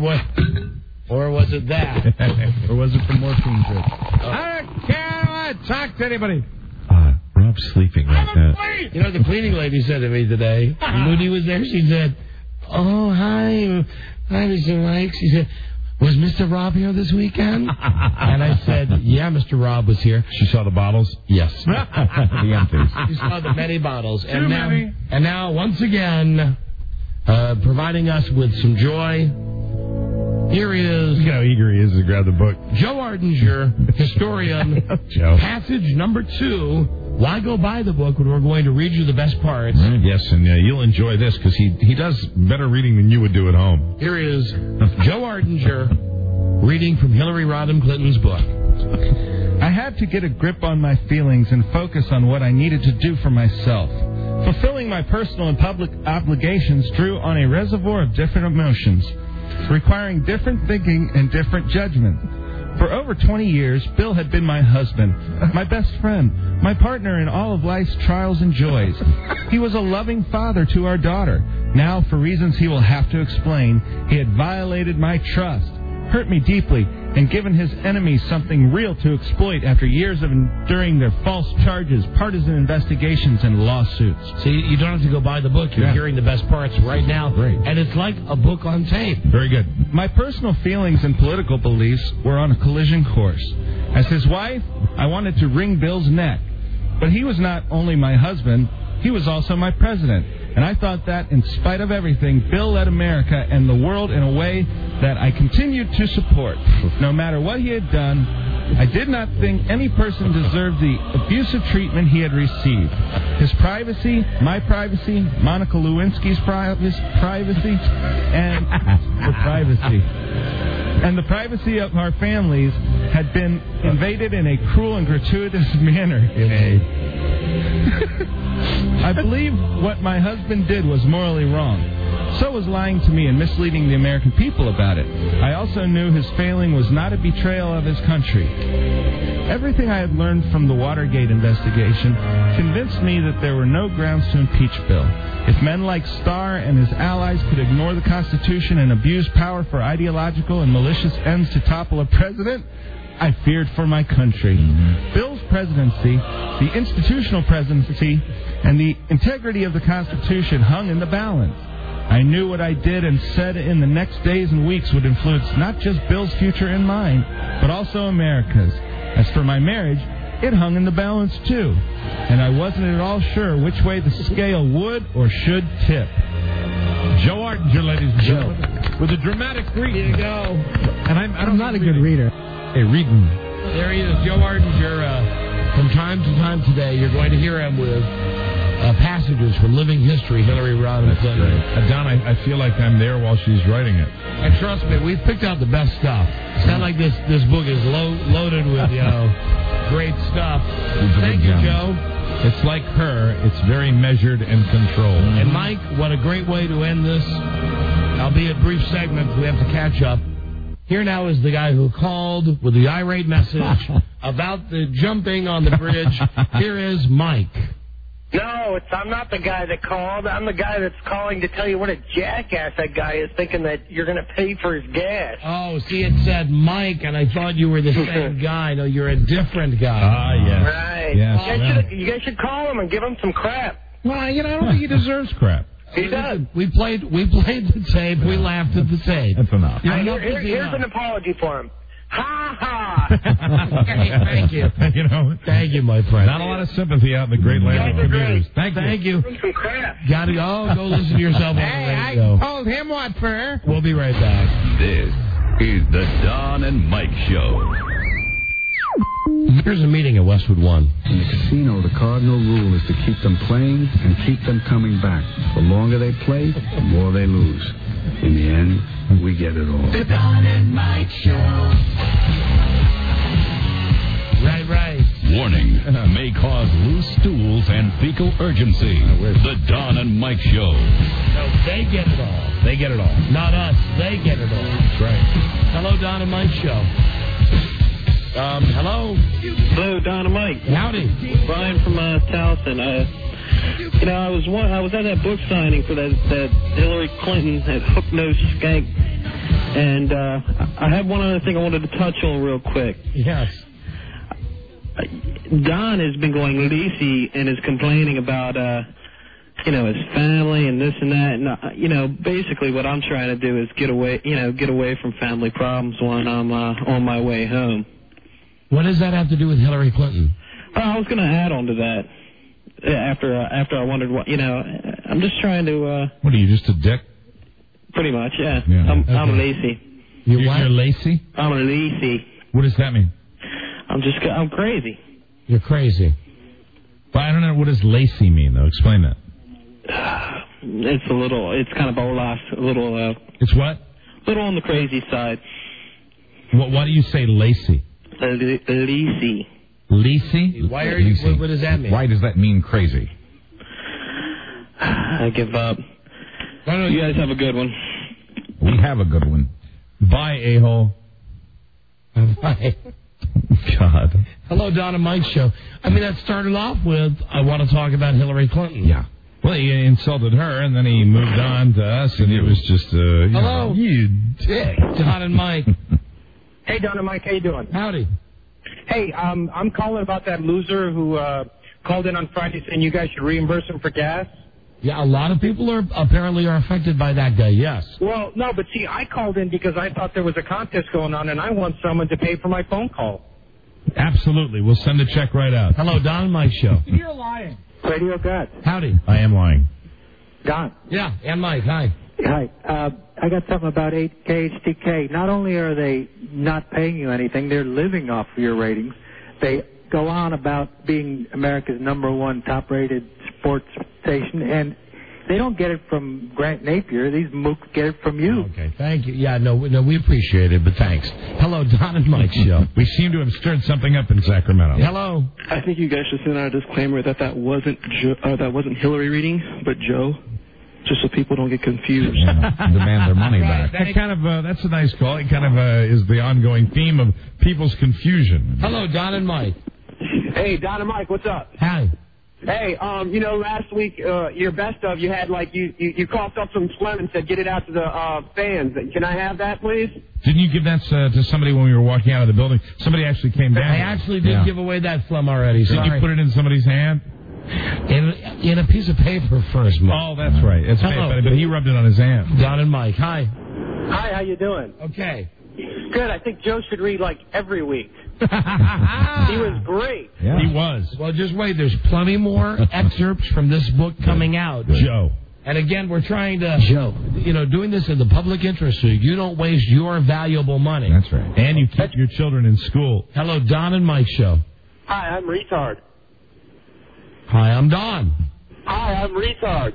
[SPEAKER 15] was it that?
[SPEAKER 17] Or was it from morphine drip?
[SPEAKER 15] I can't talk to anybody.
[SPEAKER 17] Rob's sleeping like that.
[SPEAKER 15] The cleaning lady said to me today, Moody was there, she said, oh, hi, Mr. Mike. She said, was Mr. Rob here this weekend? And I said, yeah, Mr. Rob was here.
[SPEAKER 17] She saw the bottles?
[SPEAKER 15] Yes.
[SPEAKER 17] The empties.
[SPEAKER 15] She saw the many bottles.
[SPEAKER 16] Too many.
[SPEAKER 15] And now, once again, providing us with some joy, here is...
[SPEAKER 17] Look how eager he is to grab the book.
[SPEAKER 15] Joe Ardinger, historian.
[SPEAKER 17] Joe.
[SPEAKER 15] Passage number 2. Why go buy the book when we're going to read you the best parts?
[SPEAKER 17] Yes, and you'll enjoy this because he does better reading than you would do at home.
[SPEAKER 15] Here is Joe Ardinger reading from Hillary Rodham Clinton's book.
[SPEAKER 20] I had to get a grip on my feelings and focus on what I needed to do for myself. Fulfilling my personal and public obligations drew on a reservoir of different emotions, requiring different thinking and different judgment. For over 20 years, Bill had been my husband, my best friend, my partner in all of life's trials and joys. He was a loving father to our daughter. Now, for reasons he will have to explain, he had violated my trust, hurt me deeply, and given his enemies something real to exploit after years of enduring their false charges, partisan investigations, and lawsuits.
[SPEAKER 15] See, you don't have to go buy the book. You're hearing the best parts right now.
[SPEAKER 17] Great.
[SPEAKER 15] And it's like a book on tape.
[SPEAKER 17] Very good.
[SPEAKER 20] My personal feelings and political beliefs were on a collision course. As his wife, I wanted to wring Bill's neck. But he was not only my husband, he was also my president. And I thought that, in spite of everything, Bill led America and the world in a way that I continued to support. No matter what he had done, I did not think any person deserved the abusive treatment he had received. His privacy, my privacy, Monica Lewinsky's privacy, and the privacy of our families had been invaded in a cruel and gratuitous manner. I believe what my husband did was morally wrong. So was lying to me and misleading the American people about it. I also knew his failing was not a betrayal of his country. Everything I had learned from the Watergate investigation convinced me that there were no grounds to impeach Bill. If men like Starr and his allies could ignore the Constitution and abuse power for ideological and malicious ends to topple a president, I feared for my country. Bill's presidency, the institutional presidency, and the integrity of the Constitution hung in the balance. I knew what I did and said in the next days and weeks would influence not just Bill's future and mine, but also America's. As for my marriage, it hung in the balance too, and I wasn't at all sure which way the scale would or should tip.
[SPEAKER 17] Joe Artinger, ladies and gentlemen, with a dramatic read.
[SPEAKER 9] Here you go.
[SPEAKER 17] And I'm
[SPEAKER 9] not a good reader.
[SPEAKER 17] Hey, reading.
[SPEAKER 15] There he is, Joe Artinger. From time to time today, you're going to hear him with passages from living history, Hillary Rodham Clinton.
[SPEAKER 17] Don, I feel like I'm there while she's writing it.
[SPEAKER 15] And trust me, we've picked out the best stuff. It's not like this book is loaded with, great stuff. Thank you, Joe.
[SPEAKER 17] It's like her. It's very measured and controlled.
[SPEAKER 15] And, Mike, what a great way to end this, albeit brief segment. We have to catch up. Here now is the guy who called with the irate message about the jumping on the bridge. Here is Mike.
[SPEAKER 2] No, I'm not the guy that called. I'm the guy that's calling to tell you what a jackass that guy is, thinking that you're going to pay for his gas.
[SPEAKER 15] Oh, see, it said Mike, and I thought you were the same guy. No, you're a different guy.
[SPEAKER 17] Ah, yes.
[SPEAKER 2] Right.
[SPEAKER 17] Yes,
[SPEAKER 2] you guys should call him and give him some crap.
[SPEAKER 17] Well, I don't think he deserves crap.
[SPEAKER 2] He does.
[SPEAKER 15] We played the tape. We laughed at the tape.
[SPEAKER 17] That's enough.
[SPEAKER 2] Here's an apology for him. Ha ha!
[SPEAKER 15] Okay, thank you. Thank you, my friend.
[SPEAKER 17] Not a lot of sympathy out in the great land of commuters.
[SPEAKER 15] Thank you.
[SPEAKER 2] Some crap.
[SPEAKER 15] Got to go. Go listen to yourself on the radio.
[SPEAKER 9] I told him what for.
[SPEAKER 15] We'll be right back.
[SPEAKER 1] This is the Don and Mike Show.
[SPEAKER 15] Here's a meeting at Westwood One.
[SPEAKER 5] In the casino, the cardinal rule is to keep them playing and keep them coming back. The longer they play, the more they lose. In the end, we get it all.
[SPEAKER 1] The Don and Mike Show.
[SPEAKER 15] Right.
[SPEAKER 1] Warning, may cause loose stools and fecal urgency. The Don and Mike Show.
[SPEAKER 15] No, they get it all.
[SPEAKER 17] They get it all.
[SPEAKER 15] Not us. They get it all.
[SPEAKER 17] That's right.
[SPEAKER 15] Hello, Don and Mike Show. Hello.
[SPEAKER 22] Hello, Don and Mike.
[SPEAKER 15] Howdy.
[SPEAKER 22] Brian from Towson. I was at that book signing for that Hillary Clinton, that hook-nosed skank, and I had one other thing I wanted to touch on real quick.
[SPEAKER 15] Yes.
[SPEAKER 22] Don has been going leasy and is complaining about his family and this and that, and basically what I'm trying to do is get away from family problems when I'm on my way home.
[SPEAKER 15] What does that have to do with Hillary Clinton?
[SPEAKER 22] I was going to add on to that. After I wondered what, I'm just trying to...
[SPEAKER 17] What are you, just a dick?
[SPEAKER 22] Pretty much, yeah.
[SPEAKER 17] Okay.
[SPEAKER 22] I'm lazy.
[SPEAKER 17] You're lazy?
[SPEAKER 22] I'm lazy.
[SPEAKER 17] What does that mean?
[SPEAKER 22] I'm crazy.
[SPEAKER 15] You're crazy.
[SPEAKER 17] But I don't know, what does lacy mean, though? Explain that.
[SPEAKER 22] It's kind of a little...
[SPEAKER 17] It's what?
[SPEAKER 22] Little on the crazy side.
[SPEAKER 17] Why do you say lacy?
[SPEAKER 22] Lazy.
[SPEAKER 17] Lacy?
[SPEAKER 15] Why are you? What does that mean?
[SPEAKER 17] Why does that mean crazy?
[SPEAKER 22] I give up. You guys have a good one.
[SPEAKER 17] We have a good one. Bye, a-hole.
[SPEAKER 15] Bye.
[SPEAKER 17] God.
[SPEAKER 15] Hello, Don and Mike Show. I mean, that started off with, I want to talk about Hillary Clinton.
[SPEAKER 17] Yeah. Well, he insulted her, and then he moved on to us, and it was just,
[SPEAKER 15] hello.
[SPEAKER 17] You dick.
[SPEAKER 15] Don and Mike.
[SPEAKER 7] Hey, Don and Mike, how you doing?
[SPEAKER 15] Howdy.
[SPEAKER 7] Hey, I'm calling about that loser who called in on Friday saying you guys should reimburse him for gas.
[SPEAKER 15] Yeah, a lot of people are affected by that guy, yes.
[SPEAKER 7] Well, no, but see, I called in because I thought there was a contest going on, and I want someone to pay for my phone call.
[SPEAKER 17] Absolutely. We'll send a check right out.
[SPEAKER 15] Hello, Don and Mike Show.
[SPEAKER 7] You're lying. Radio Guts.
[SPEAKER 15] Howdy.
[SPEAKER 17] I am lying.
[SPEAKER 7] Don.
[SPEAKER 15] Yeah, and Mike, hi.
[SPEAKER 7] Hi. I got something about 8KHTK. Not only are they not paying you anything, they're living off of your ratings. They go on about being America's #1 top-rated sports station, and they don't get it from Grant Napier. These mooks get it from you.
[SPEAKER 15] Okay, thank you. Yeah, no, we appreciate it, but thanks. Hello, Don and Mike Show.
[SPEAKER 17] We seem to have stirred something up in Sacramento.
[SPEAKER 15] Hello.
[SPEAKER 23] I think you guys should send out a disclaimer that wasn't Hillary reading, but Joe.
[SPEAKER 8] just so people don't get confused.
[SPEAKER 19] Demand their money back.
[SPEAKER 17] That kind of that's a nice call. It kind of is the ongoing theme of people's confusion.
[SPEAKER 15] Hello, Don and Mike.
[SPEAKER 13] Hey, Don and Mike, what's up?
[SPEAKER 15] Hi.
[SPEAKER 13] Hey, last week, your best of, you had, you coughed up some phlegm and said, get it out to the fans. Can I have that, please?
[SPEAKER 17] Didn't you give that to somebody when we were walking out of the building? Somebody actually came down.
[SPEAKER 15] I actually did give away that phlegm already.
[SPEAKER 17] Did you put it in somebody's hand?
[SPEAKER 15] In a piece of paper first, Mike.
[SPEAKER 17] Oh, that's right. It's funny, but he rubbed it on his hand.
[SPEAKER 15] Don and Mike, hi.
[SPEAKER 13] Hi, how you doing?
[SPEAKER 15] Okay.
[SPEAKER 13] Good. I think Joe should read, every week. He was great.
[SPEAKER 17] Yeah. He was.
[SPEAKER 15] Well, just wait. There's plenty more excerpts from this book coming out.
[SPEAKER 17] Joe.
[SPEAKER 15] And again, we're trying to, doing this in the public interest so you don't waste your valuable money.
[SPEAKER 17] That's right. And you keep your children in school.
[SPEAKER 15] Hello, Don and Mike Show.
[SPEAKER 13] Hi, I'm Retard.
[SPEAKER 15] Hi, I'm Don.
[SPEAKER 13] Hi, I'm Retard.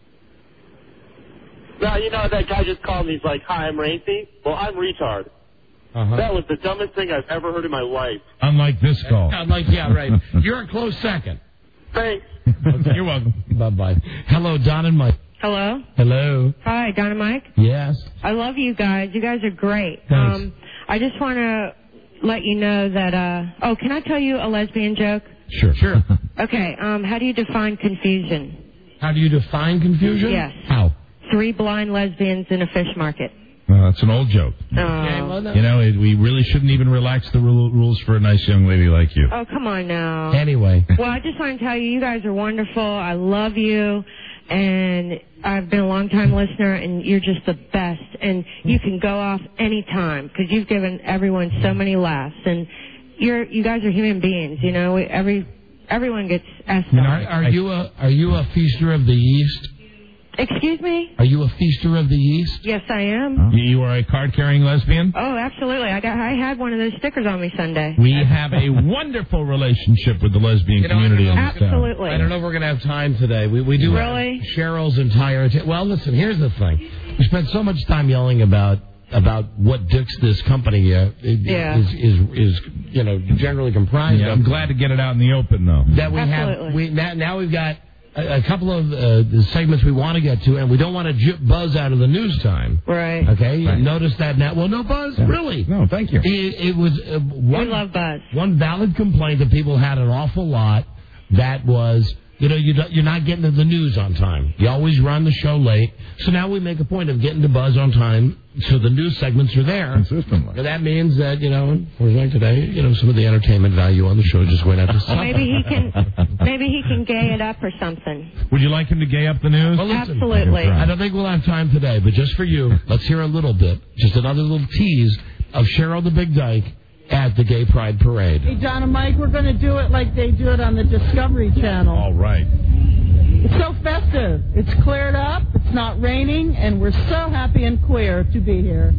[SPEAKER 13] Now, that guy just called me. He's like, hi, I'm Raincy. Well, I'm Retard. That was the dumbest thing I've ever heard in my life.
[SPEAKER 17] Unlike this call.
[SPEAKER 15] Yeah, right. You're a close second.
[SPEAKER 13] Thanks.
[SPEAKER 15] Okay.
[SPEAKER 17] You're welcome.
[SPEAKER 15] Bye-bye. Hello, Don and Mike.
[SPEAKER 23] Hello?
[SPEAKER 15] Hello.
[SPEAKER 23] Hi, Don and Mike?
[SPEAKER 15] Yes.
[SPEAKER 23] I love you guys. You guys are great.
[SPEAKER 15] Thanks.
[SPEAKER 23] I just want to let you know that, can I tell you a lesbian joke?
[SPEAKER 15] Sure.
[SPEAKER 23] Okay, how do you define confusion?
[SPEAKER 15] How do you define confusion?
[SPEAKER 23] Yes.
[SPEAKER 15] How?
[SPEAKER 23] 3 blind lesbians in a fish market.
[SPEAKER 17] That's an old joke. We really shouldn't even relax the rules for a nice young lady like you.
[SPEAKER 23] Oh, come on now.
[SPEAKER 15] Anyway.
[SPEAKER 23] Well, I just want to tell you guys are wonderful. I love you. And I've been a long-time listener, and you're just the best. And you can go off any time because you've given everyone so many laughs. And you guys are human beings. Everyone gets asked.
[SPEAKER 15] Are you a feaster of the East?
[SPEAKER 23] Excuse me?
[SPEAKER 15] Are you a feaster of the East?
[SPEAKER 23] Yes, I am.
[SPEAKER 17] You are a card-carrying lesbian?
[SPEAKER 23] Oh, absolutely. I had one of those stickers on me Sunday.
[SPEAKER 17] We have a wonderful relationship with the lesbian community in this town.
[SPEAKER 23] Absolutely.
[SPEAKER 15] I don't know if we're going to have time today. We do
[SPEAKER 23] really?
[SPEAKER 15] Have Cheryl's entire... Well, listen, here's the thing. We spent so much time yelling about what dicks this company is generally comprised of.
[SPEAKER 17] I'm glad to get it out in the open, though.
[SPEAKER 15] That we
[SPEAKER 23] absolutely.
[SPEAKER 15] Now we've got a couple of the segments we want to get to, and we don't want to buzz out of the news time.
[SPEAKER 23] Right.
[SPEAKER 15] Okay?
[SPEAKER 23] Right.
[SPEAKER 15] Notice that now. Well, no buzz, really.
[SPEAKER 17] No, thank you.
[SPEAKER 15] It was
[SPEAKER 23] we love buzz.
[SPEAKER 15] One valid complaint that people had an awful lot. That was, you're not getting to the news on time. You always run the show late. So now we make a point of getting to buzz on time, so the news segments are there.
[SPEAKER 17] Consistently.
[SPEAKER 15] And that means that, like today, some of the entertainment value on the show just went out to something.
[SPEAKER 23] Maybe he can gay it up or something.
[SPEAKER 17] Would you like him to gay up the news?
[SPEAKER 15] Well, listen,
[SPEAKER 23] absolutely.
[SPEAKER 15] I don't think we'll have time today, but just for you, let's hear a little bit, just another little tease of Cheryl the Big Dyke at the Gay Pride Parade.
[SPEAKER 24] Hey, Don and Mike, we're going to do it like they do it on the Discovery Channel.
[SPEAKER 17] All right.
[SPEAKER 24] It's so festive. It's cleared up. It's not raining, and we're so happy and queer to be here.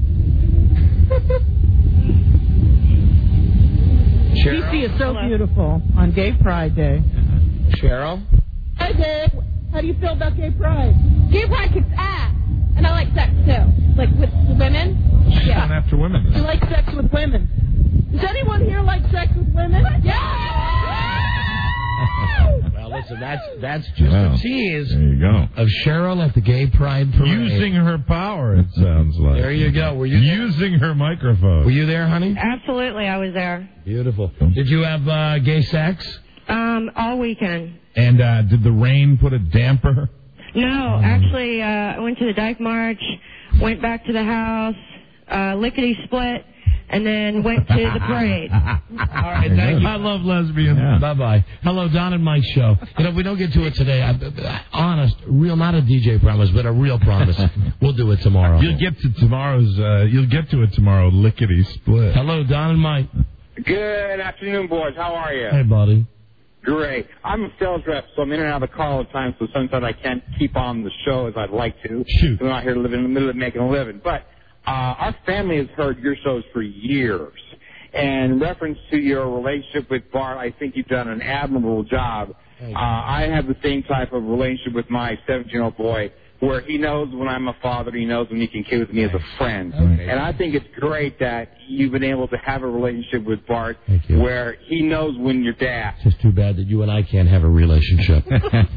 [SPEAKER 24] DC is so beautiful on Gay Pride Day.
[SPEAKER 15] Cheryl?
[SPEAKER 24] Hi, Dave. How do you feel about Gay Pride?
[SPEAKER 25] Gay Pride kicks ass. And I like sex, too. Like with women.
[SPEAKER 17] Yeah. Going after women.
[SPEAKER 24] You like sex with women. Does anyone here like sex with women?
[SPEAKER 25] Yeah!
[SPEAKER 15] Well, listen, that's just a tease.
[SPEAKER 17] There you go.
[SPEAKER 15] Of Cheryl at the Gay Pride Parade.
[SPEAKER 17] Using her power, it sounds like.
[SPEAKER 15] There you go. Were you
[SPEAKER 17] using her microphone?
[SPEAKER 15] Were you there, honey?
[SPEAKER 23] Absolutely, I was there.
[SPEAKER 15] Beautiful. Did you have gay sex?
[SPEAKER 23] All weekend.
[SPEAKER 17] And did the rain put a damper?
[SPEAKER 23] No, actually, I went to the Dyke March, went back to the house, lickety-split, and then went to the parade.
[SPEAKER 15] All right, thank you.
[SPEAKER 17] I love lesbians.
[SPEAKER 15] Yeah. Bye-bye. Hello, Don and Mike Show. We don't get to it today. Honest, real, not a DJ promise, but a real promise. We'll do it tomorrow.
[SPEAKER 17] You'll get to it tomorrow, lickety-split.
[SPEAKER 15] Hello, Don and Mike.
[SPEAKER 13] Good afternoon, boys. How are you?
[SPEAKER 15] Hey, buddy.
[SPEAKER 13] Great. I'm a sales rep, so I'm in and out of the call all the time, so sometimes I can't keep on the show as I'd like to.
[SPEAKER 17] Shoot.
[SPEAKER 13] I'm out here living in the middle of making a living. But our family has heard your shows for years. And in reference to your relationship with Bart, I think you've done an admirable job. I have the same type of relationship with my 17-year-old boy, where he knows when I'm a father, he knows when he can kid with me as a friend.
[SPEAKER 15] Okay.
[SPEAKER 13] And I think it's great that you've been able to have a relationship with Bart where he knows when you're dad.
[SPEAKER 15] It's just too bad that you and I can't have a relationship.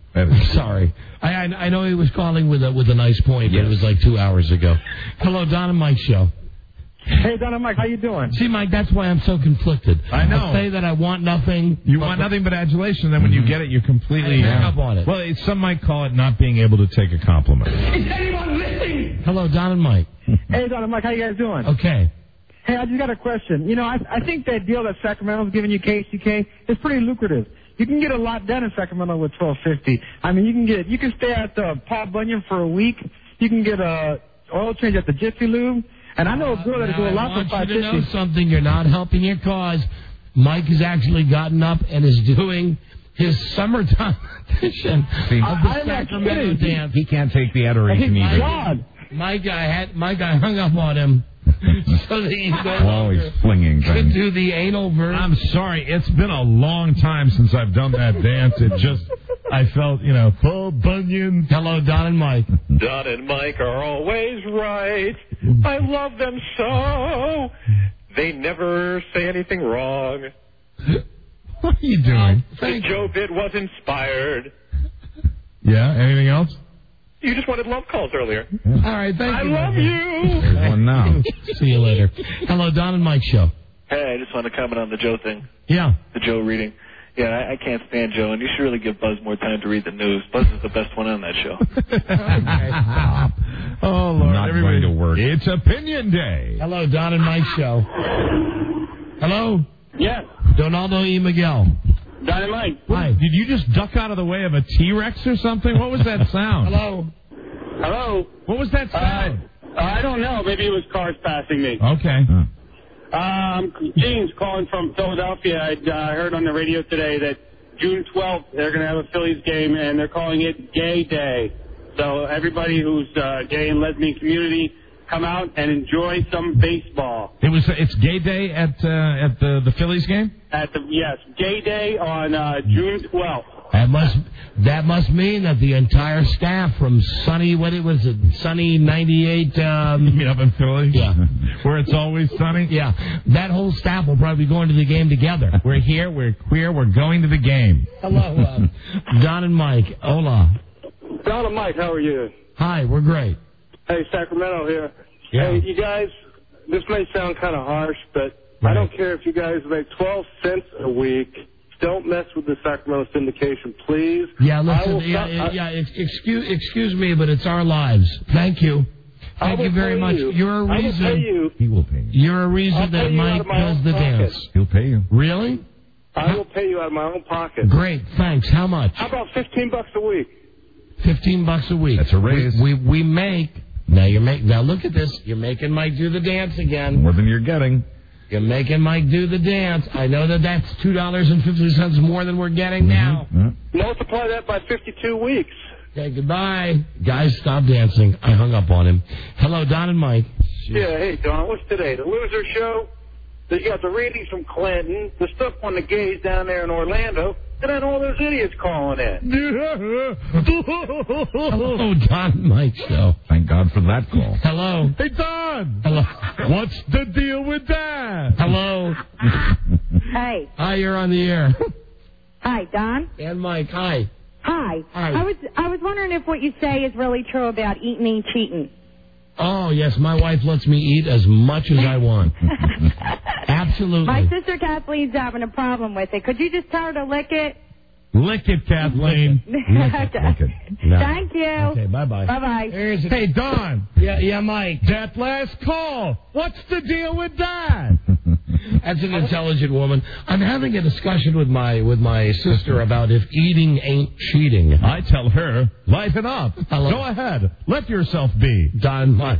[SPEAKER 15] Sorry. I know he was calling with a nice point, but it was like 2 hours ago. Hello, Don and Mike Show.
[SPEAKER 6] Hey, Don and Mike, how you doing?
[SPEAKER 15] See, Mike, that's why I'm so conflicted.
[SPEAKER 17] I know.
[SPEAKER 15] I say that I want nothing.
[SPEAKER 17] You want nothing but adulation, then when you get it, you're completely...
[SPEAKER 15] hang up on it.
[SPEAKER 17] Well, some might call it not being able to take a compliment.
[SPEAKER 6] Is anyone listening?
[SPEAKER 15] Hello, Don and Mike.
[SPEAKER 6] Hey, Don and Mike, how you guys doing?
[SPEAKER 15] Okay.
[SPEAKER 6] Hey, I just got a question. You know, I think that deal that Sacramento's giving you, KHTK, is pretty lucrative. You can get a lot done in Sacramento with $12.50. I mean, you can stay at Paul Bunyan for a week. You can get a oil change at the Jiffy Lube. And I know a girl that do a lot for $5.50.
[SPEAKER 15] I want you to know something. You're not helping your cause. Mike has actually gotten up and is doing his summertime edition of the Sacramento dance.
[SPEAKER 17] He can't take the adoration either.
[SPEAKER 6] God.
[SPEAKER 15] Mike, I hung up on him. So that he's
[SPEAKER 17] always flinging
[SPEAKER 15] could
[SPEAKER 17] things.
[SPEAKER 15] do the anal version.
[SPEAKER 17] I'm sorry. It's been a long time since I've done that dance. I felt, Paul Bunyan.
[SPEAKER 15] Hello, Don and Mike.
[SPEAKER 2] Don and Mike are always right. I love them so. They never say anything wrong.
[SPEAKER 17] What are you doing?
[SPEAKER 2] The Joe bit was inspired.
[SPEAKER 17] Yeah, anything else?
[SPEAKER 2] You just wanted love calls earlier.
[SPEAKER 15] All right, thank you.
[SPEAKER 2] I love you.
[SPEAKER 17] There's one now.
[SPEAKER 15] See you later. Hello, Don and Mike Show.
[SPEAKER 2] Hey, I just want to comment on the Joe thing.
[SPEAKER 15] Yeah.
[SPEAKER 2] The Joe reading. Yeah, I can't stand Joe, and you should really give Buzz more time to read the news. Buzz is the best one on that show.
[SPEAKER 17] Oh, Lord.
[SPEAKER 15] Not
[SPEAKER 17] everybody to work. It's Opinion Day.
[SPEAKER 15] Hello, Don and Mike Show. Hello?
[SPEAKER 2] Yes.
[SPEAKER 15] Donaldo E. Miguel.
[SPEAKER 2] Dynamite.
[SPEAKER 17] Hi. Did you just duck out of the way of a T-Rex or something? What was that sound?
[SPEAKER 15] Hello?
[SPEAKER 2] Hello?
[SPEAKER 17] What was that sound?
[SPEAKER 2] I don't know. Maybe it was cars passing me.
[SPEAKER 17] Okay.
[SPEAKER 2] James calling from Philadelphia. I heard on the radio today that June 12th they're going to have a Phillies game, and they're calling it Gay Day. So everybody who's gay and lesbian community, come out and enjoy some baseball.
[SPEAKER 17] It's Gay Day at the Phillies game?
[SPEAKER 2] Yes, Gay Day on June 12th.
[SPEAKER 15] That must mean that the entire staff from Sunny 98.
[SPEAKER 17] You mean up in Philly?
[SPEAKER 15] Yeah.
[SPEAKER 17] Where it's always sunny?
[SPEAKER 15] Yeah. That whole staff will probably be going to the game together.
[SPEAKER 17] We're here, we're queer, we're going to the game.
[SPEAKER 15] Hello, Don and Mike. Hola.
[SPEAKER 2] Don and Mike, how are you?
[SPEAKER 15] Hi, we're great.
[SPEAKER 2] Hey, Sacramento here.
[SPEAKER 15] Yeah.
[SPEAKER 2] Hey, you guys, this may sound kind of harsh, but I don't care if you guys make 12 cents a week. Don't mess with the Sacramento syndication, please.
[SPEAKER 15] Yeah, listen. Excuse me, but it's our lives. Thank you. Thank you very much. You're a reason.
[SPEAKER 2] I will pay you.
[SPEAKER 17] He will pay you.
[SPEAKER 15] You're a reason that Mike does the dance.
[SPEAKER 17] He'll pay you.
[SPEAKER 15] Really?
[SPEAKER 2] I will pay you out of my own pocket.
[SPEAKER 15] Great. Thanks. How much?
[SPEAKER 2] How about $15 a week?
[SPEAKER 15] $15 a week.
[SPEAKER 17] That's a raise.
[SPEAKER 15] We make. Now look at this. You're making Mike do the dance again.
[SPEAKER 17] More than you're getting.
[SPEAKER 15] You're making Mike do the dance. I know that's $2.50 more than we're getting now.
[SPEAKER 17] Mm-hmm.
[SPEAKER 2] Multiply that by 52 weeks.
[SPEAKER 15] Okay, goodbye. Guys, stop dancing. I hung up on him. Hello, Don and Mike.
[SPEAKER 2] Yeah, hey, Don, what's today? The Loser Show? You got the readings from Clinton, the stuff on the gays down there in Orlando, and then all those idiots calling in.
[SPEAKER 15] Hello, Don and Mike Show.
[SPEAKER 17] Thank God for that call.
[SPEAKER 15] Hello.
[SPEAKER 17] Hey, Don.
[SPEAKER 15] Hello.
[SPEAKER 17] What's the deal with that?
[SPEAKER 15] Hello.
[SPEAKER 8] Hey.
[SPEAKER 15] Hi, you're on the air.
[SPEAKER 8] Hi, Don.
[SPEAKER 15] And Mike, hi.
[SPEAKER 8] Hi.
[SPEAKER 15] Hi.
[SPEAKER 8] I was wondering if what you say is really true about eating and cheating.
[SPEAKER 15] Oh, yes, my wife lets me eat as much as I want. Absolutely.
[SPEAKER 8] My sister Kathleen's having a problem with it. Could you just tell her to lick it?
[SPEAKER 17] Lick it, Kathleen.
[SPEAKER 15] Lick it. No.
[SPEAKER 8] Thank you.
[SPEAKER 15] Okay, bye-bye.
[SPEAKER 8] Bye-bye.
[SPEAKER 17] Hey, Don.
[SPEAKER 15] Yeah, Mike.
[SPEAKER 17] That last call. What's the deal with that?
[SPEAKER 15] That's an intelligent woman. I'm having a discussion with my sister about if eating ain't cheating.
[SPEAKER 17] I tell her, lighten up.
[SPEAKER 15] Hello.
[SPEAKER 17] Go ahead. Let yourself be.
[SPEAKER 15] Don Mike.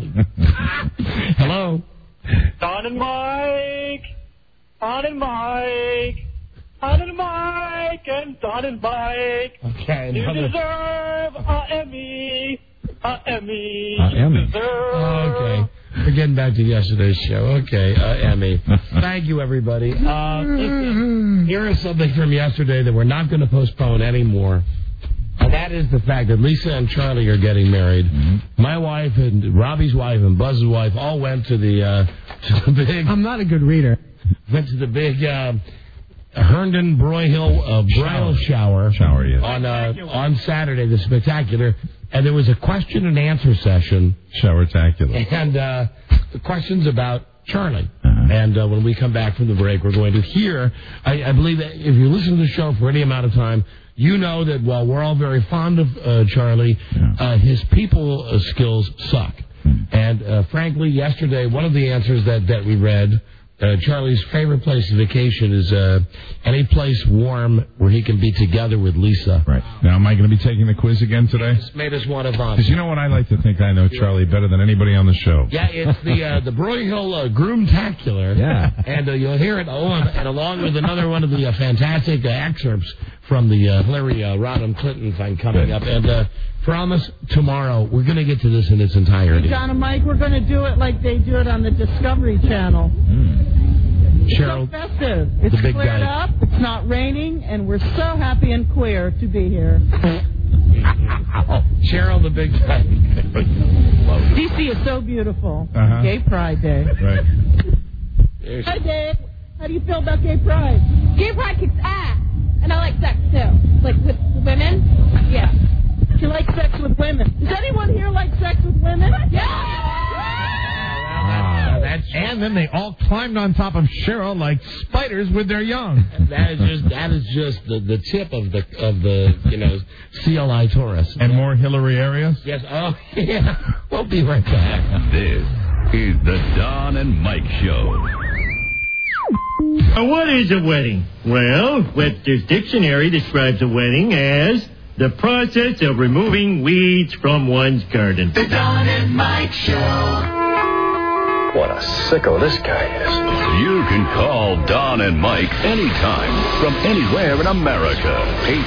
[SPEAKER 15] Hello.
[SPEAKER 2] Don and Mike. Don and Mike. Don and Mike and Don and Mike.
[SPEAKER 15] Okay.
[SPEAKER 2] You deserve a Emmy. A Emmy.
[SPEAKER 17] Emmy.
[SPEAKER 2] You deserve.
[SPEAKER 15] Okay. We're getting back to yesterday's show. Okay, Emmy. Thank you, everybody. Listen, here is something from yesterday that we're not going to postpone anymore. And that is the fact that Lisa and Charlie are getting married. Mm-hmm. My wife and Robbie's wife and Buzz's wife all went to the big...
[SPEAKER 24] I'm not a good reader.
[SPEAKER 15] Went to the big Herndon Broyhill shower.
[SPEAKER 17] Shower, yes.
[SPEAKER 15] On Saturday, the spectacular. And there was a question and answer session.
[SPEAKER 17] Shower-tacular.
[SPEAKER 15] And the questions about Charlie. And when we come back from the break, we're going to hear, I believe that if you listen to the show for any amount of time, you know that while we're all very fond of Charlie, his people skills suck. And frankly, yesterday, one of the answers that we read, Charlie's favorite place to vacation is any place warm where he can be together with Lisa.
[SPEAKER 17] Right. Now, am I going to be taking the quiz again today?
[SPEAKER 15] It's made us want to vomit.
[SPEAKER 17] Because you know what? I like to think I know Charlie better than anybody on the show.
[SPEAKER 15] Yeah, it's the Broyhill Groomtacular.
[SPEAKER 17] Yeah.
[SPEAKER 15] And you'll hear it, and along with another one of the fantastic excerpts from the Hillary Rodham Clinton thing coming up. And promise tomorrow we're going to get to this in its entirety.
[SPEAKER 24] John and Mike, we're going to do it like they do it on the Discovery Channel. It's
[SPEAKER 15] Cheryl,
[SPEAKER 24] so festive. It's
[SPEAKER 15] the big
[SPEAKER 24] cleared
[SPEAKER 15] guy.
[SPEAKER 24] up. It's not raining, and we're so happy and queer to be here.
[SPEAKER 15] Cheryl, the big guy.
[SPEAKER 24] DC is so beautiful.
[SPEAKER 17] Uh-huh.
[SPEAKER 24] Gay Pride Day.
[SPEAKER 17] Right.
[SPEAKER 24] Hi, Dave. How do you feel about Gay Pride?
[SPEAKER 25] Gay pride kicks ass. And I like sex, too. Like with women? Yeah.
[SPEAKER 24] She likes sex with women. Does anyone here like sex with women?
[SPEAKER 25] Yeah!
[SPEAKER 16] And then they all climbed on top of Cheryl like spiders with their young.
[SPEAKER 15] That is just the tip of the CLI Taurus.
[SPEAKER 17] And more Hillary areas?
[SPEAKER 15] Yes. Oh, yeah. We'll be right back.
[SPEAKER 1] This is the Don and Mike Show.
[SPEAKER 4] What is a wedding? Well, Webster's Dictionary describes a wedding as the process of removing weeds from one's garden.
[SPEAKER 11] The Don and Mike Show.
[SPEAKER 12] What a sicko this guy is.
[SPEAKER 1] You can call Don and Mike anytime from anywhere in America.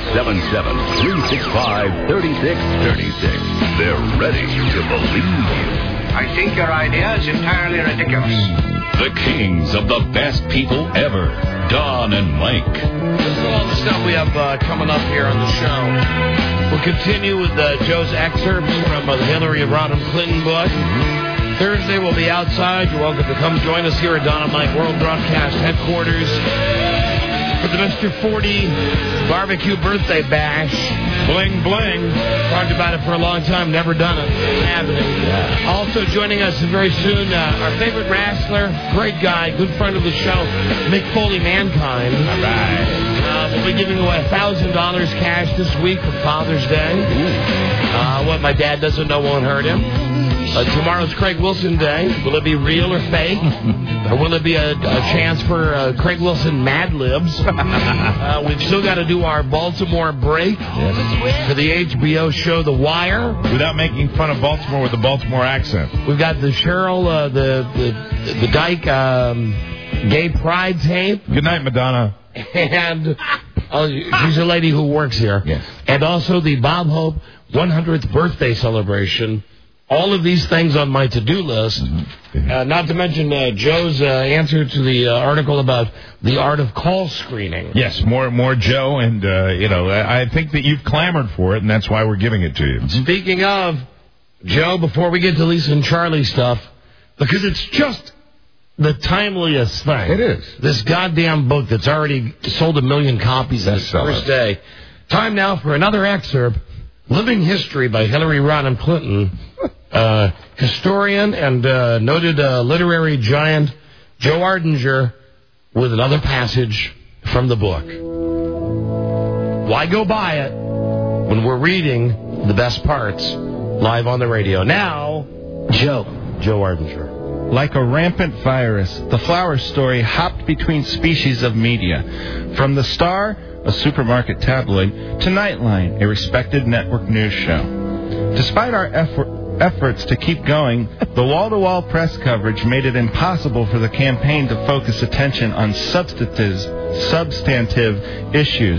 [SPEAKER 1] 877-365-3636. They're ready to believe you.
[SPEAKER 18] I think your idea is entirely ridiculous.
[SPEAKER 1] The kings of the best people ever, Don and Mike.
[SPEAKER 15] This is all the stuff we have coming up here on the show. We'll continue with Joe's excerpts from the Hillary Rodham Clinton book. Thursday we'll be outside. You're welcome to come join us here at Don and Mike World Broadcast Headquarters for the Mr. 40 Barbecue Birthday Bash. Bling, bling. Talked about it for a long time. Never done it. Happening. Also joining us very soon, our favorite wrestler, great guy, good friend of the show, Mick Foley Mankind. All right. We'll be giving away $1,000 cash this week for Father's Day. What my dad doesn't know won't hurt him. Tomorrow's Craig Wilson Day. Will it be real or fake? Or will it be a chance for Craig Wilson Mad Libs? We've still got to do our Baltimore break for the HBO show The Wire.
[SPEAKER 17] Without making fun of Baltimore with the Baltimore accent.
[SPEAKER 15] We've got the Cheryl, the Dyke Gay Pride tape.
[SPEAKER 17] Good night, Madonna.
[SPEAKER 15] And she's a lady who works here. Yes. And also the Bob Hope 100th birthday celebration. All of these things on my to-do list, not to mention Joe's answer to the article about the art of call screening.
[SPEAKER 17] Yes, more Joe, and, I think that you've clamored for it, and that's why we're giving it to you.
[SPEAKER 15] Speaking of, Joe, before we get to Lisa and Charlie stuff, because it's just the timeliest thing.
[SPEAKER 12] It is.
[SPEAKER 15] This goddamn book that's already sold 1 million copies in its first day. Time now for another excerpt, Living History by Hillary Rodham Clinton. Historian and noted literary giant Joe Ardinger with another passage from the book. Why go buy it when we're reading the best parts live on the radio? Now, Joe Ardinger.
[SPEAKER 20] Like a rampant virus, the Flower Story hopped between species of media. From The Star, a supermarket tabloid, to Nightline, a respected network news show. Despite our efforts to keep going, the wall-to-wall press coverage made it impossible for the campaign to focus attention on substantive issues.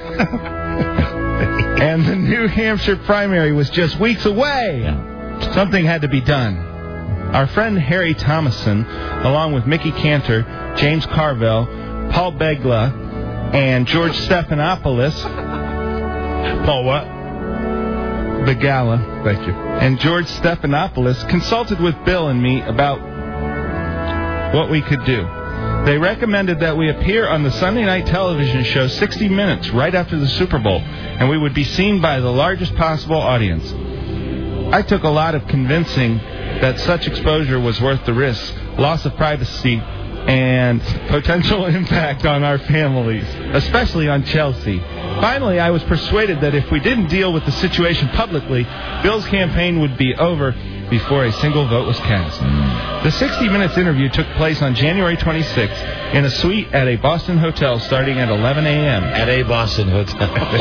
[SPEAKER 20] And the New Hampshire primary was just weeks away. Something had to be done. Our friend Harry Thomason, along with Mickey Cantor, James Carville, Paul Begla, and George Stephanopoulos.
[SPEAKER 17] Paul what?
[SPEAKER 20] Begala.
[SPEAKER 17] Thank you.
[SPEAKER 20] And George Stephanopoulos consulted with Bill and me about what we could do. They recommended that we appear on the Sunday night television show 60 Minutes right after the Super Bowl, and we would be seen by the largest possible audience. I took a lot of convincing that such exposure was worth the risk, loss of privacy, and potential impact on our families, especially on Chelsea. Finally, I was persuaded that if we didn't deal with the situation publicly, Bill's campaign would be over before a single vote was cast. The 60 Minutes interview took place on January 26th in a suite at a Boston hotel starting at 11 a.m.
[SPEAKER 3] At a Boston hotel.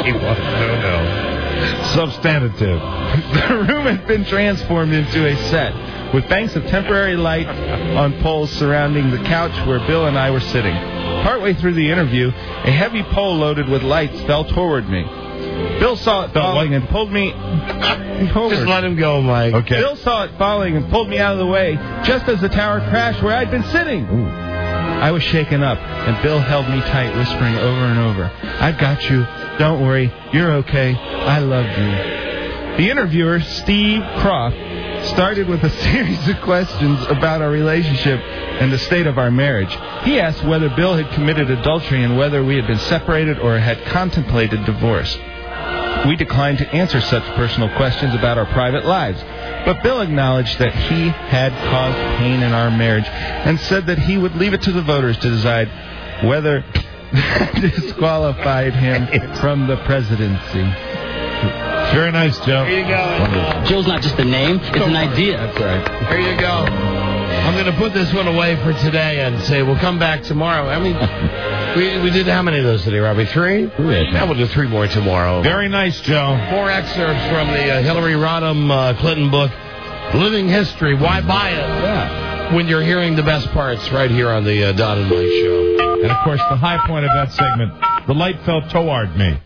[SPEAKER 20] Substantive. The room had been transformed into a set with banks of temporary light on poles surrounding the couch where Bill and I were sitting. Partway through the interview, a heavy pole loaded with lights fell toward me. Bill saw it falling and pulled me forward.
[SPEAKER 3] Just let him go, Mike.
[SPEAKER 20] Okay. Bill saw it falling and pulled me out of the way just as the tower crashed where I'd been sitting. Ooh. I was shaken up, and Bill held me tight, whispering over and over, "I've got you. Don't worry. You're okay. I love you." The interviewer, Steve Croft, started with a series of questions about our relationship and the state of our marriage. He asked whether Bill had committed adultery and whether we had been separated or had contemplated divorce. We declined to answer such personal questions about our private lives, but Bill acknowledged that he had caused pain in our marriage and said that he would leave it to the voters to decide whether that disqualified him from the presidency.
[SPEAKER 3] Very nice, Joe.
[SPEAKER 9] Here you go. Joe's not just a name, it's an idea.
[SPEAKER 3] That's right. Here you go. I'm going to put this one away for today and say we'll come back tomorrow. I mean, we did how many of those today, Robbie? 3? Yeah, we'll do 3 more tomorrow.
[SPEAKER 20] Very nice, Joe.
[SPEAKER 3] 4 excerpts from the Hillary Rodham Clinton book, Living History. Why buy it?
[SPEAKER 20] Yeah.
[SPEAKER 3] When you're hearing the best parts right here on the Don and Mike Show.
[SPEAKER 17] And, of course, the high point of that segment, the light fell toward me.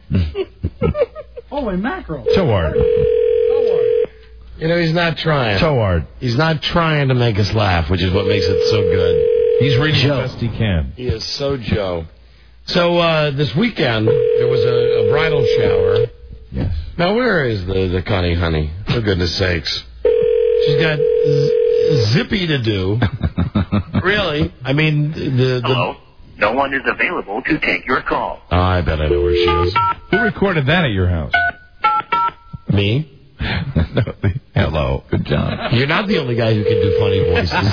[SPEAKER 16] Holy mackerel.
[SPEAKER 17] Toward.
[SPEAKER 3] You know, he's not trying.
[SPEAKER 17] Toward.
[SPEAKER 3] He's not trying to make us laugh, which is what makes it so good.
[SPEAKER 17] He's reading the best he can.
[SPEAKER 3] He is so Joe. So, this weekend, there was a bridal shower.
[SPEAKER 17] Yes.
[SPEAKER 3] Now, where is the Connie honey? For goodness sakes. She's got zippy to do. Really? I mean,
[SPEAKER 10] Hello? No one is available to take your call.
[SPEAKER 3] Oh, I bet I know where she is.
[SPEAKER 17] Who recorded that at your house?
[SPEAKER 3] Me?
[SPEAKER 17] No, hello. Good job.
[SPEAKER 3] You're not the only guy who can do funny voices.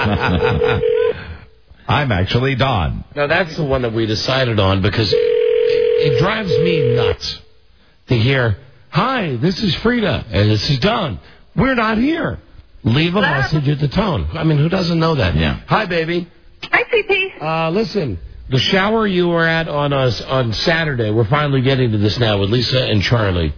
[SPEAKER 17] I'm actually Don.
[SPEAKER 3] No, that's the one that we decided on because it drives me nuts to hear, "Hi, this is Frida, and this is Don. We're not here. Leave a message at the tone." I mean, who doesn't know that?
[SPEAKER 17] Yeah.
[SPEAKER 3] Hi, baby.
[SPEAKER 14] Hi, CP.
[SPEAKER 3] Listen, the shower you were at on Saturday, we're finally getting to this now with Lisa and Charlie.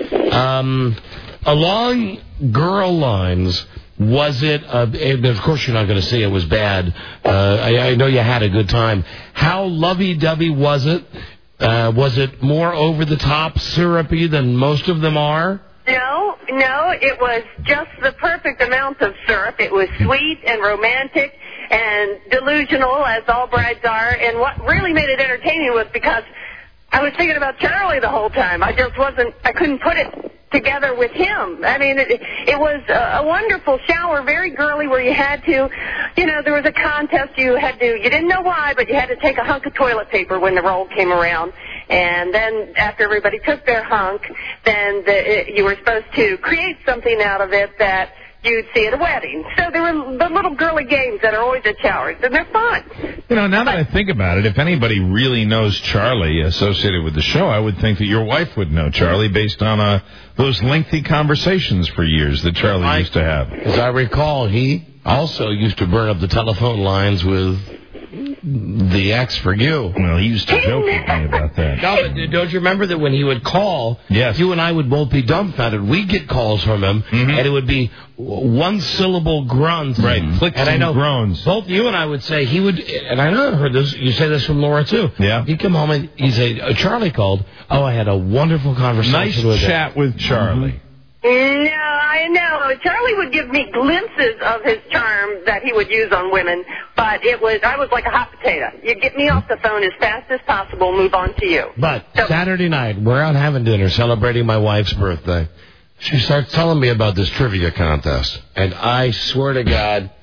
[SPEAKER 3] Along girl lines, was it, and of course you're not going to say it was bad. I know you had a good time. How lovey-dovey was it? Was it more over-the-top syrupy than most of them are?
[SPEAKER 14] No, it was just the perfect amount of syrup. It was sweet and romantic and delusional, as all brides are. And what really made it entertaining was because I was thinking about Charlie the whole time. I couldn't put it together with him. I mean, it was a wonderful shower, very girly, where you had to, there was a contest. You didn't know why, but you had to take a hunk of toilet paper when the roll came around. And then after everybody took their hunk, then you were supposed to create something out of it that you'd see at a wedding. So there were the little girly games that are always at showers, and they're fun.
[SPEAKER 17] Now that I think about it, if anybody really knows Charlie associated with the show, I would think that your wife would know Charlie based on those lengthy conversations for years that Charlie used to have.
[SPEAKER 3] As I recall, he also used to burn up the telephone lines with the ex for you.
[SPEAKER 17] Well, he used to joke with me about that.
[SPEAKER 3] No, but don't you remember that when he would call,
[SPEAKER 17] yes,
[SPEAKER 3] you and I would both be dumbfounded. We'd get calls from him, and it would be one-syllable grunts.
[SPEAKER 17] Right, clicks and groans.
[SPEAKER 3] Both you and I would say, he would, and I know I heard this, you say this from Laura, too.
[SPEAKER 17] Yeah.
[SPEAKER 3] He'd come home and he'd say, Charlie called. Oh, I had a wonderful conversation with him.
[SPEAKER 17] Nice chat with Charlie.
[SPEAKER 14] No, I know. Charlie would give me glimpses of his charm that he would use on women, but I was like a hot potato. You get me off the phone as fast as possible, move on to you.
[SPEAKER 3] But Saturday night, we're out having dinner, celebrating my wife's birthday. She starts telling me about this trivia contest, and I swear to God,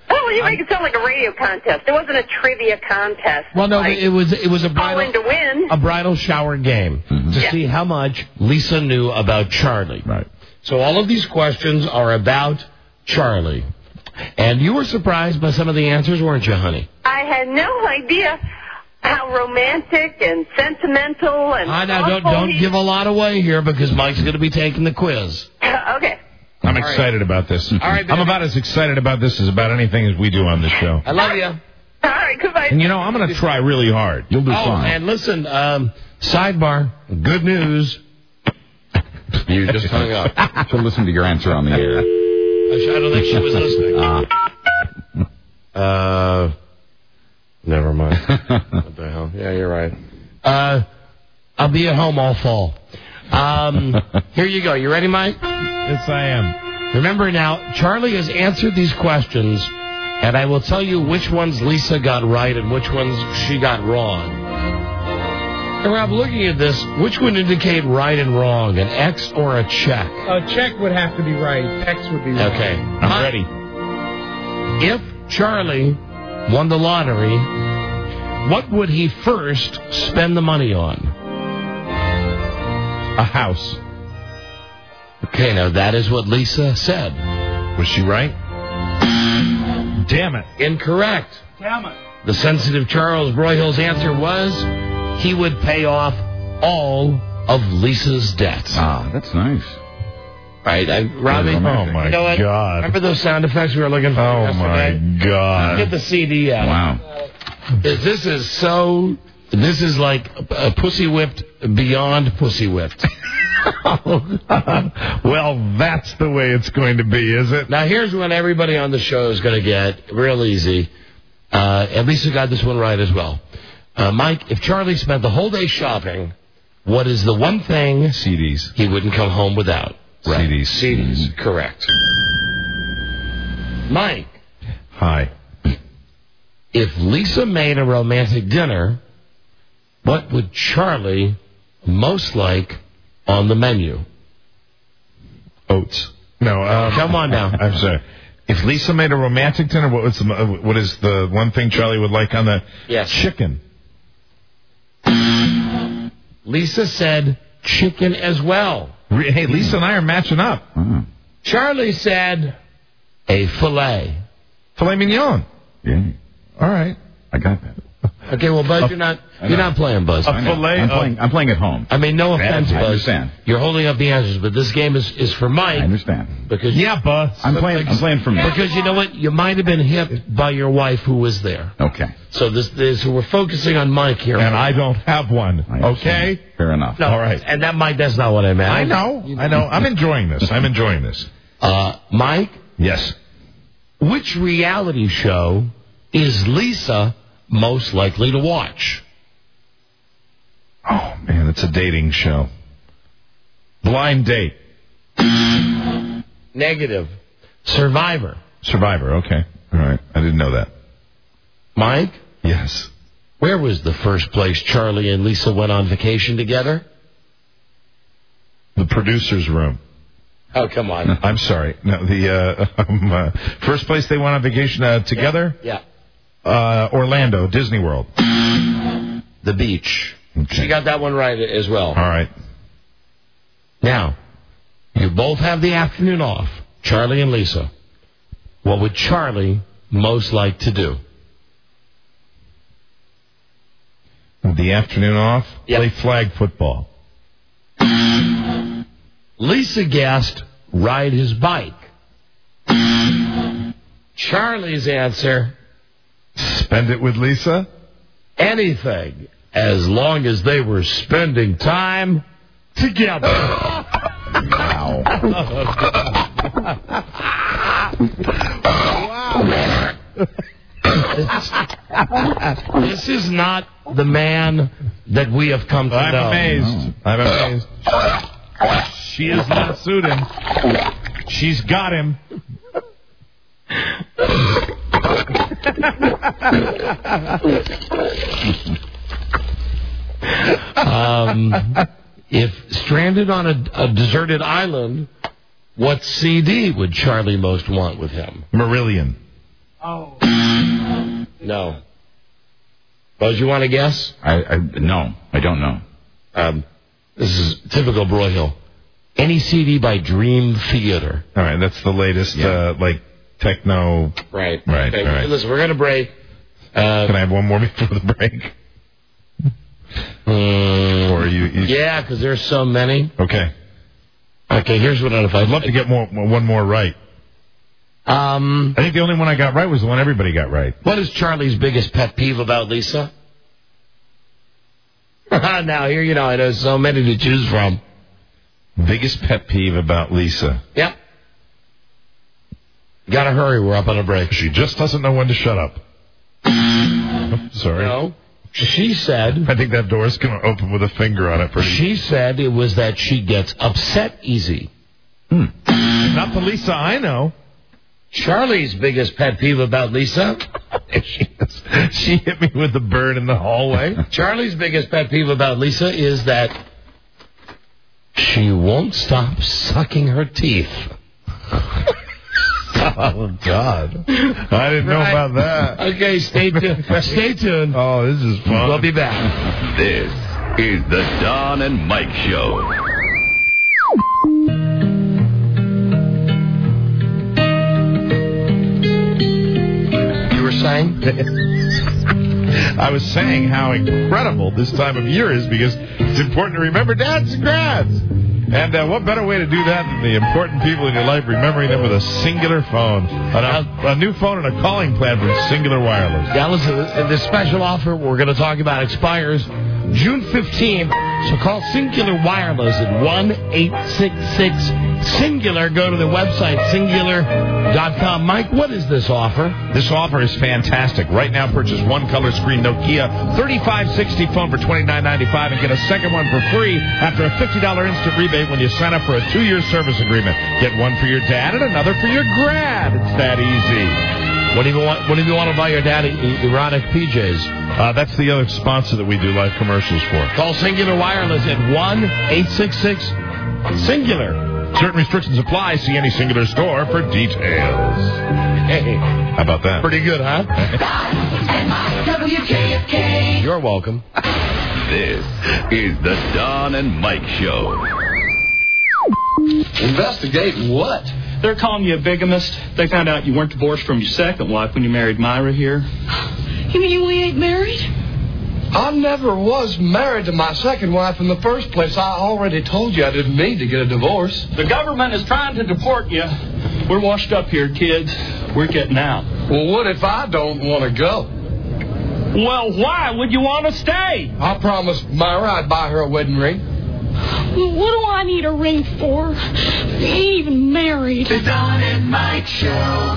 [SPEAKER 14] Oh, you make it sound like a radio contest. It wasn't a trivia contest.
[SPEAKER 3] Well, no,
[SPEAKER 14] like,
[SPEAKER 3] it was a
[SPEAKER 14] calling to win.
[SPEAKER 3] a bridal shower game to see how much Lisa knew about Charlie.
[SPEAKER 17] Right.
[SPEAKER 3] So all of these questions are about Charlie. And you were surprised by some of the answers, weren't you, honey?
[SPEAKER 14] I had no idea how romantic and sentimental and
[SPEAKER 3] don't give a lot away here because Mike's going to be taking the quiz.
[SPEAKER 14] Okay.
[SPEAKER 17] I'm excited about this.
[SPEAKER 3] All right,
[SPEAKER 17] I'm about as excited about this as about anything as we do on this show.
[SPEAKER 3] I love you.
[SPEAKER 14] All right, goodbye.
[SPEAKER 17] And I'm going to try really hard. You'll do fine.
[SPEAKER 3] And listen, sidebar, good news.
[SPEAKER 5] You just hung up. She'll listen to your answer on the air.
[SPEAKER 3] I don't think she was listening. Never mind. What the hell? Yeah, you're right. I'll be at home all fall. Here you go. You ready, Mike?
[SPEAKER 17] Yes, I am.
[SPEAKER 3] Remember now, Charlie has answered these questions, and I will tell you which ones Lisa got right and which ones she got wrong. And Rob, looking at this, which would indicate right and wrong, an X or a check?
[SPEAKER 6] A check would have to be right. X would be wrong.
[SPEAKER 3] Okay.
[SPEAKER 17] I'm ready.
[SPEAKER 3] If Charlie won the lottery, what would he first spend the money on?
[SPEAKER 17] A house.
[SPEAKER 3] Okay, now that is what Lisa said.
[SPEAKER 17] Was she right? Damn it.
[SPEAKER 3] Incorrect.
[SPEAKER 6] Damn it.
[SPEAKER 3] The sensitive Charles Broyhill's answer was he would pay off all of Lisa's debts.
[SPEAKER 5] Ah, that's nice.
[SPEAKER 3] Right, Robbie?
[SPEAKER 17] Oh, my God.
[SPEAKER 3] Remember those sound effects we were looking for yesterday?
[SPEAKER 17] My God.
[SPEAKER 3] Get the CD out.
[SPEAKER 5] Wow.
[SPEAKER 3] This is like a pussy whipped beyond pussy whipped.
[SPEAKER 17] Oh, God. Well, that's the way it's going to be, is it?
[SPEAKER 3] Now, here's what everybody on the show is going to get real easy. At least you got this one right as well. Mike, if Charlie spent the whole day shopping, what is the one thing
[SPEAKER 17] CDs
[SPEAKER 3] he wouldn't come home without? Right. CDs, correct. Mike.
[SPEAKER 17] Hi.
[SPEAKER 3] If Lisa made a romantic dinner, what would Charlie most like on the menu?
[SPEAKER 17] Oats. No,
[SPEAKER 3] come on now.
[SPEAKER 17] I'm sorry. If Lisa made a romantic dinner, what is the one thing Charlie would like on the chicken?
[SPEAKER 3] Lisa said chicken as well.
[SPEAKER 17] Hey, Lisa and I are matching up.
[SPEAKER 3] Charlie said a filet.
[SPEAKER 17] Filet mignon.
[SPEAKER 5] Yeah.
[SPEAKER 17] All right.
[SPEAKER 5] I got that.
[SPEAKER 3] Okay, well, Buzz, you're not playing, Buzz.
[SPEAKER 17] A filet.
[SPEAKER 5] I'm playing at home.
[SPEAKER 3] I mean, no offense, Buzz.
[SPEAKER 5] I understand.
[SPEAKER 3] You're holding up the answers, but this game is for Mike.
[SPEAKER 5] I understand.
[SPEAKER 3] Because
[SPEAKER 17] Buzz.
[SPEAKER 5] I'm playing for me.
[SPEAKER 3] Because you know what? You might have been hit by your wife who was there.
[SPEAKER 5] Okay.
[SPEAKER 3] So so we're focusing on Mike here.
[SPEAKER 17] And I don't have one. Okay?
[SPEAKER 5] Fair enough.
[SPEAKER 3] No,
[SPEAKER 17] all right.
[SPEAKER 3] And that's not what I meant.
[SPEAKER 17] I know. I'm enjoying this.
[SPEAKER 3] Mike?
[SPEAKER 17] Yes.
[SPEAKER 3] Which reality show is Lisa most likely to watch?
[SPEAKER 17] Oh, man, it's a dating show. Blind Date.
[SPEAKER 3] Negative. Survivor.
[SPEAKER 17] Survivor, okay. All right. I didn't know that.
[SPEAKER 3] Mike?
[SPEAKER 17] Yes.
[SPEAKER 3] Where was the first place Charlie and Lisa went on vacation together?
[SPEAKER 17] The producer's room.
[SPEAKER 3] Oh, come on.
[SPEAKER 17] I'm sorry. No, the first place they went on vacation together?
[SPEAKER 3] Yeah.
[SPEAKER 17] Orlando, Disney World.
[SPEAKER 3] The beach. Okay. She got that one right as well.
[SPEAKER 17] All right.
[SPEAKER 3] Now, you both have the afternoon off, Charlie and Lisa. What would Charlie most like to do?
[SPEAKER 17] The afternoon off?
[SPEAKER 3] Yep.
[SPEAKER 17] Play flag football.
[SPEAKER 3] Lisa guessed ride his bike. Charlie's answer...
[SPEAKER 17] Spend it with Lisa?
[SPEAKER 3] Anything, as long as they were spending time together.
[SPEAKER 5] Wow.
[SPEAKER 3] Wow. This is not the man that we have come to know.
[SPEAKER 17] I'm amazed. She is not suited him. She's got him.
[SPEAKER 3] If stranded on a deserted island, what CD would Charlie most want with him?
[SPEAKER 17] Marillion.
[SPEAKER 16] Oh.
[SPEAKER 3] No. Buzz, you want to guess?
[SPEAKER 5] No, I don't know.
[SPEAKER 3] This is typical Broyhill. Any CD by Dream Theater.
[SPEAKER 7] All right, that's the latest, techno.
[SPEAKER 3] Right.
[SPEAKER 7] Right.
[SPEAKER 3] Okay.
[SPEAKER 7] All right.
[SPEAKER 3] Listen, we're going to break.
[SPEAKER 7] Can I have one more before the break? Or you?
[SPEAKER 3] Yeah, because there's so many.
[SPEAKER 7] Okay.
[SPEAKER 3] Okay, here's what I'd
[SPEAKER 7] love to get one more right. I think the only one I got right was the one everybody got right.
[SPEAKER 3] What is Charlie's biggest pet peeve about Lisa? Now, here you know, I know so many to choose from.
[SPEAKER 7] Biggest pet peeve about Lisa.
[SPEAKER 3] Yep. Gotta hurry, we're up on a break.
[SPEAKER 7] She just doesn't know when to shut up. Sorry.
[SPEAKER 3] No. She said...
[SPEAKER 7] I think that door's going to open with a finger on it.
[SPEAKER 3] She said it was that she gets upset easy.
[SPEAKER 7] Not the Lisa I know.
[SPEAKER 3] Charlie's biggest pet peeve about Lisa...
[SPEAKER 7] She hit me with the bird in the hallway.
[SPEAKER 3] Charlie's biggest pet peeve about Lisa is that she won't stop sucking her teeth.
[SPEAKER 7] Oh, God. I didn't know about that.
[SPEAKER 3] Okay, stay tuned. Stay tuned.
[SPEAKER 7] Oh, this is fun.
[SPEAKER 3] We'll be back.
[SPEAKER 1] This is the Don and Mike Show.
[SPEAKER 3] You were saying?
[SPEAKER 7] I was saying how incredible this time of year is because it's important to remember dads and grads. And what better way to do that than the important people in your life, remembering them with a singular phone, a new phone and a calling plan from Singular Wireless.
[SPEAKER 3] Yeah, listen, this special offer we're going to talk about expires June 15th, so call Singular Wireless at 1-866-SINGULAR. Go to the website, singular.com. Mike, what is this offer?
[SPEAKER 7] This offer is fantastic. Right now, purchase one color screen Nokia 3560 phone for $29.95 and get a second one for free after a $50 instant rebate when you sign up for a 2-year service agreement. Get one for your dad and another for your grad. It's that easy.
[SPEAKER 3] What do you want to buy your dad erotic PJs?
[SPEAKER 7] That's the other sponsor that we do live commercials for.
[SPEAKER 3] Call Singular Wireless at 1-866-SINGULAR.
[SPEAKER 7] Certain restrictions apply. See any Singular store for details.
[SPEAKER 3] Hey.
[SPEAKER 7] How about that?
[SPEAKER 3] Pretty good, huh?
[SPEAKER 11] WKFK.
[SPEAKER 3] You're welcome.
[SPEAKER 1] This is the Don and Mike Show.
[SPEAKER 9] Investigate what?
[SPEAKER 19] They're calling you a bigamist. They found out you weren't divorced from your second wife when you married Myra here.
[SPEAKER 25] You mean we ain't married?
[SPEAKER 9] I never was married to my second wife in the first place. I already told you I didn't mean to get a divorce.
[SPEAKER 19] The government is trying to deport you. We're washed up here, kids. We're getting out.
[SPEAKER 9] Well, what if I don't want to go?
[SPEAKER 19] Well, why would you want to stay?
[SPEAKER 9] I promised Myra I'd buy her a wedding ring.
[SPEAKER 25] What do I need a ring for? We ain't even married.
[SPEAKER 11] The Don and Mike Show.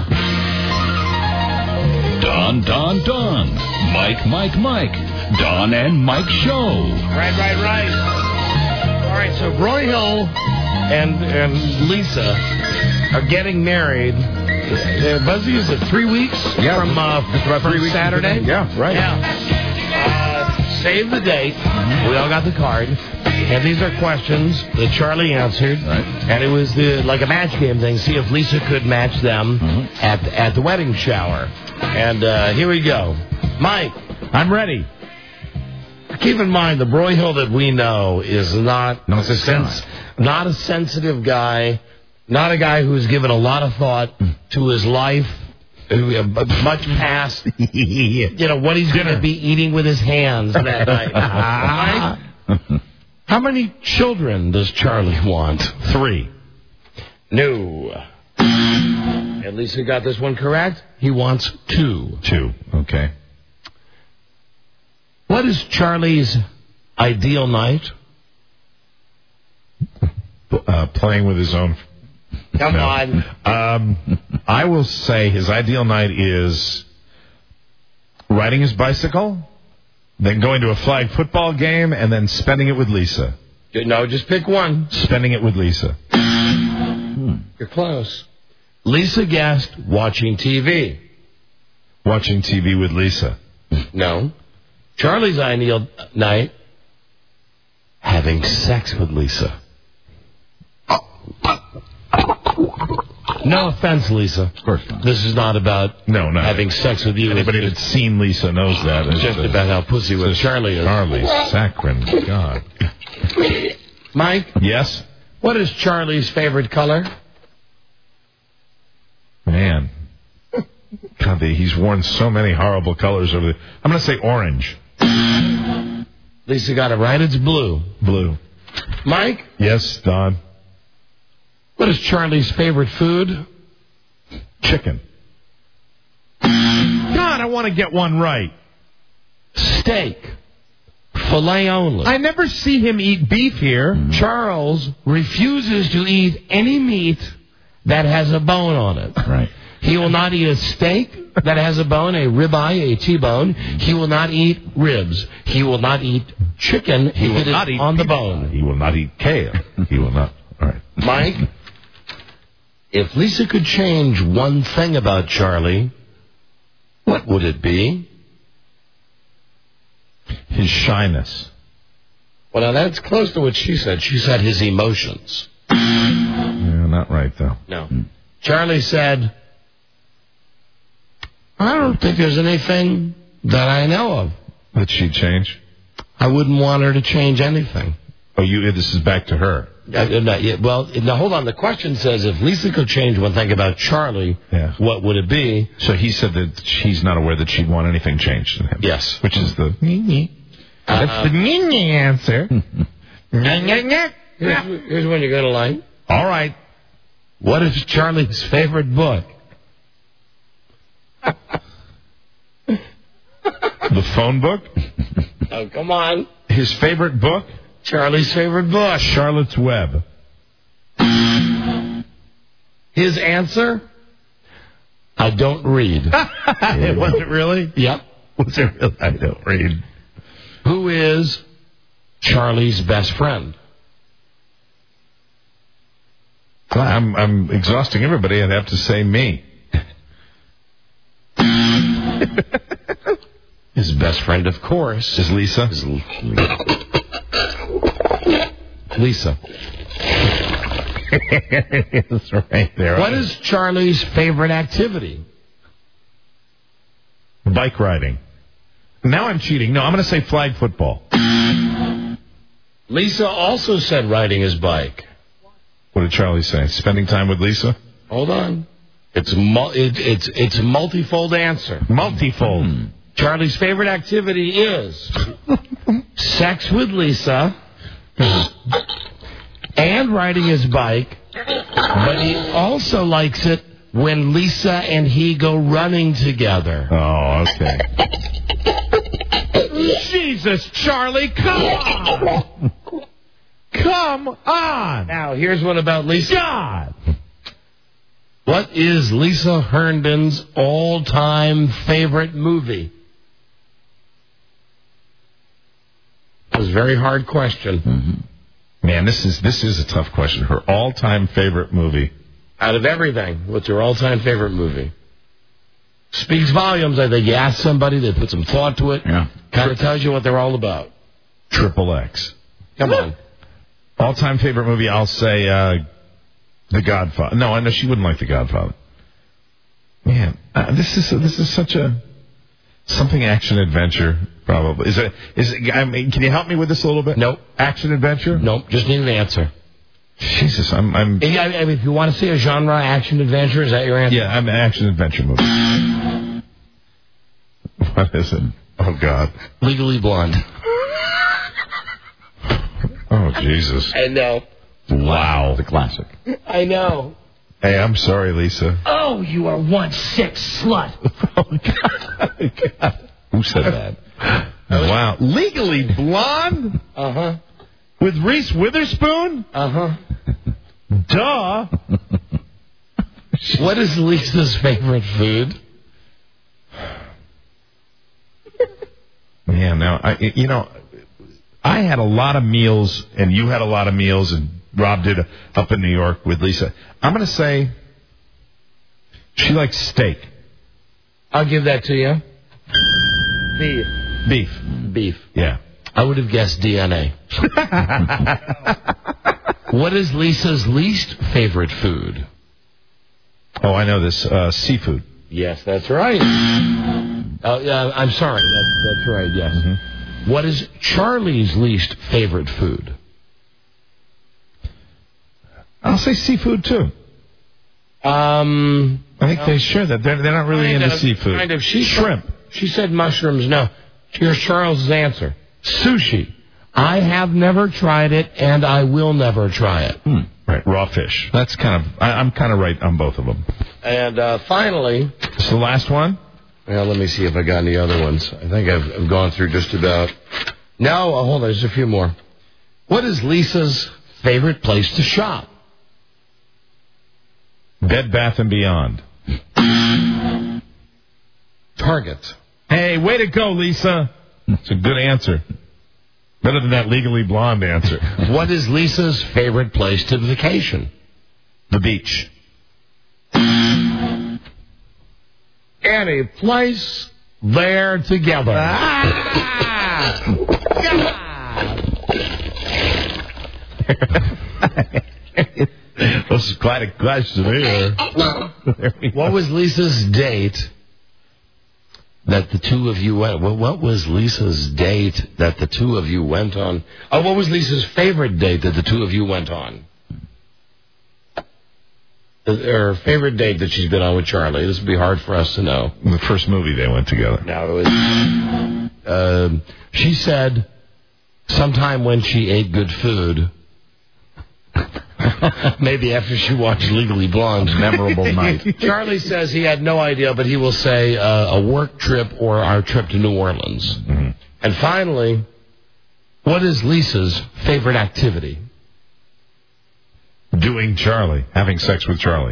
[SPEAKER 1] Don. Mike. Don and Mike Show.
[SPEAKER 3] Right. All right, so Broyhill and Lisa are getting married. Buzzy, is it 3 weeks?
[SPEAKER 7] Yeah.
[SPEAKER 3] From
[SPEAKER 7] 3 weeks
[SPEAKER 3] Saturday?
[SPEAKER 7] Yeah, right.
[SPEAKER 3] Yeah. Save the date. We all got the card. And these are questions that Charlie answered.
[SPEAKER 7] Right.
[SPEAKER 3] And it was like a match game thing. See if Lisa could match them at the wedding shower. And here we go. Mike.
[SPEAKER 7] I'm ready.
[SPEAKER 3] Keep in mind, the Broyhill that we know is not a sensitive guy, not a guy who's given a lot of thought to his life, much past, what he's going to be eating with his hands that night. Mike, how many children does Charlie want?
[SPEAKER 7] 3.
[SPEAKER 3] No. At least he got this one correct. He wants 2.
[SPEAKER 7] 2. Okay.
[SPEAKER 3] What is Charlie's ideal night?
[SPEAKER 7] Playing with his own.
[SPEAKER 3] Come on.
[SPEAKER 7] I will say his ideal night is riding his bicycle, then going to a flag football game, and then spending it with Lisa.
[SPEAKER 3] No, just pick one.
[SPEAKER 7] Spending it with Lisa.
[SPEAKER 3] You're close. Lisa guessed watching TV.
[SPEAKER 7] Watching TV with Lisa.
[SPEAKER 3] No. Charlie's ideal night, having sex with Lisa. No offense, Lisa.
[SPEAKER 5] Of course not.
[SPEAKER 3] This is not about having sex with you.
[SPEAKER 7] Anybody that's seen Lisa knows that.
[SPEAKER 3] It's just about how pussy with Charlie is.
[SPEAKER 7] Charlie, saccharine, God.
[SPEAKER 3] Mike?
[SPEAKER 7] Yes?
[SPEAKER 3] What is Charlie's favorite color?
[SPEAKER 7] Man. God, he's worn so many horrible colors over the... I'm going to say orange.
[SPEAKER 3] Lisa got it right. It's blue.
[SPEAKER 7] Blue.
[SPEAKER 3] Mike?
[SPEAKER 7] Yes, Don.
[SPEAKER 3] What is Charlie's favorite food?
[SPEAKER 7] Chicken. God, I want to get one right.
[SPEAKER 3] Steak. Filet only.
[SPEAKER 7] I never see him eat beef here.
[SPEAKER 3] Charles refuses to eat any meat that has a bone on it.
[SPEAKER 5] Right.
[SPEAKER 3] He will not eat a steak that has a bone, a ribeye, a T-bone. He will not eat ribs. He will not eat chicken.
[SPEAKER 7] He will not eat
[SPEAKER 3] on the bone.
[SPEAKER 7] He will not eat kale. He will not. All right.
[SPEAKER 3] Mike, if Lisa could change one thing about Charlie, what would it be?
[SPEAKER 7] His shyness.
[SPEAKER 3] Well, now that's close to what she said. She said his emotions.
[SPEAKER 7] Yeah, not right, though.
[SPEAKER 3] No. Charlie said, I don't think there's anything that I know of
[SPEAKER 7] that she'd change.
[SPEAKER 3] I wouldn't want her to change anything.
[SPEAKER 7] Oh, this is back to her.
[SPEAKER 3] Well, now hold on. The question says if Lisa could change one thing about Charlie, what would it be?
[SPEAKER 7] So he said that he's not aware that she'd want anything changed in him.
[SPEAKER 3] Yes.
[SPEAKER 7] Which is the... That's the answer.
[SPEAKER 3] Here's when you're going to like.
[SPEAKER 7] All right.
[SPEAKER 3] What is Charlie's favorite book?
[SPEAKER 7] The phone book?
[SPEAKER 3] Oh, come on.
[SPEAKER 7] His favorite book?
[SPEAKER 3] Charlie's favorite book.
[SPEAKER 7] Charlotte's Web.
[SPEAKER 3] His answer? I don't read.
[SPEAKER 7] Was it really?
[SPEAKER 3] Yep.
[SPEAKER 7] Was it really? I don't read.
[SPEAKER 3] Who is Charlie's best friend?
[SPEAKER 7] I'm exhausting everybody. I'd have to say me.
[SPEAKER 3] His best friend, of course,
[SPEAKER 7] is Lisa.
[SPEAKER 3] Lisa.
[SPEAKER 7] It's right there.
[SPEAKER 3] What is Charlie's favorite activity?
[SPEAKER 7] Bike riding. Now I'm cheating. No, I'm going to say flag football.
[SPEAKER 3] Lisa also said riding his bike.
[SPEAKER 7] What did Charlie say? Spending time with Lisa?
[SPEAKER 3] Hold on. It's a multifold answer.
[SPEAKER 7] Multifold.
[SPEAKER 3] Charlie's favorite activity is sex with Lisa and riding his bike, but he also likes it when Lisa and he go running together.
[SPEAKER 7] Oh, okay. Jesus, Charlie, come on! Come on!
[SPEAKER 3] Now, here's one about Lisa.
[SPEAKER 7] God!
[SPEAKER 3] What is Lisa Herndon's all-time favorite movie? That was a very hard question.
[SPEAKER 7] Mm-hmm. Man, this is a tough question. Her all-time favorite movie.
[SPEAKER 3] Out of everything, what's your all-time favorite movie? Speaks volumes. I think you ask somebody, they put some thought to it.
[SPEAKER 5] Yeah.
[SPEAKER 3] Kind of tells you what they're all about.
[SPEAKER 7] XXX.
[SPEAKER 3] Come on.
[SPEAKER 7] All-time favorite movie, I'll say The Godfather. No, I know she wouldn't like The Godfather. Man, this is such a something action adventure. Probably is it? I mean, can you help me with this a little bit?
[SPEAKER 3] Nope.
[SPEAKER 7] Action adventure?
[SPEAKER 3] Nope. Just need an answer.
[SPEAKER 7] Jesus, I'm.
[SPEAKER 3] I mean, if you want to see a genre, action adventure, is that your answer?
[SPEAKER 7] Yeah, I'm an action adventure movie. What is it? Oh God.
[SPEAKER 3] Legally Blonde.
[SPEAKER 7] Oh Jesus.
[SPEAKER 3] I know.
[SPEAKER 7] Wow.
[SPEAKER 5] The classic.
[SPEAKER 3] I know.
[SPEAKER 7] Hey, I'm sorry, Lisa.
[SPEAKER 3] Oh, you are one sick slut.
[SPEAKER 7] Oh God. Who said that? Wow. Legally Blonde?
[SPEAKER 3] Uh-huh.
[SPEAKER 7] With Reese Witherspoon?
[SPEAKER 3] Uh-huh.
[SPEAKER 7] Duh.
[SPEAKER 3] What is Lisa's favorite food?
[SPEAKER 7] Man, now, I had a lot of meals, and you had a lot of meals, and Rob did up in New York with Lisa. I'm going to say she likes steak.
[SPEAKER 3] I'll give that to you. Beef.
[SPEAKER 7] Yeah.
[SPEAKER 3] I would have guessed DNA. What is Lisa's least favorite food?
[SPEAKER 7] Oh, I know this. Seafood.
[SPEAKER 3] Yes, that's right. I'm sorry. That's right, yes. Mm-hmm. What is Charlie's least favorite food?
[SPEAKER 7] I'll say seafood, too. I think they share that. They're not really into seafood.
[SPEAKER 3] Kind of.
[SPEAKER 7] Shrimp.
[SPEAKER 3] She said mushrooms. No. Here's Charles' answer. Sushi. I have never tried it, and I will never try it.
[SPEAKER 7] Right, raw fish. That's I'm kind of right on both of them.
[SPEAKER 3] And finally...
[SPEAKER 7] This is the last one?
[SPEAKER 3] Well, let me see if I got any other ones. I think I've gone through just about... No, hold on, there's a few more. What is Lisa's favorite place to shop?
[SPEAKER 7] Bed Bath & Beyond.
[SPEAKER 3] Target.
[SPEAKER 7] Hey, way to go, Lisa. It's a good answer. Better than that Legally Blonde answer.
[SPEAKER 3] What is Lisa's favorite place to vacation?
[SPEAKER 7] The beach.
[SPEAKER 3] Any place there together.
[SPEAKER 7] This is quite a question here.
[SPEAKER 3] What was Lisa's date that the two of you went? Well, what was Lisa's date that the two of you went on? Oh, what was Lisa's favorite date that the two of you went on? Her favorite date that she's been on with Charlie. This would be hard for us to know.
[SPEAKER 7] The first movie they went together.
[SPEAKER 3] No, it was. She said sometime when she ate good food. Maybe after she watched Legally Blonde's memorable night. Charlie says he had no idea, but he will say a work trip or our trip to New Orleans. Mm-hmm. And finally, what is Lisa's favorite activity?
[SPEAKER 7] Doing Charlie. Having sex with Charlie.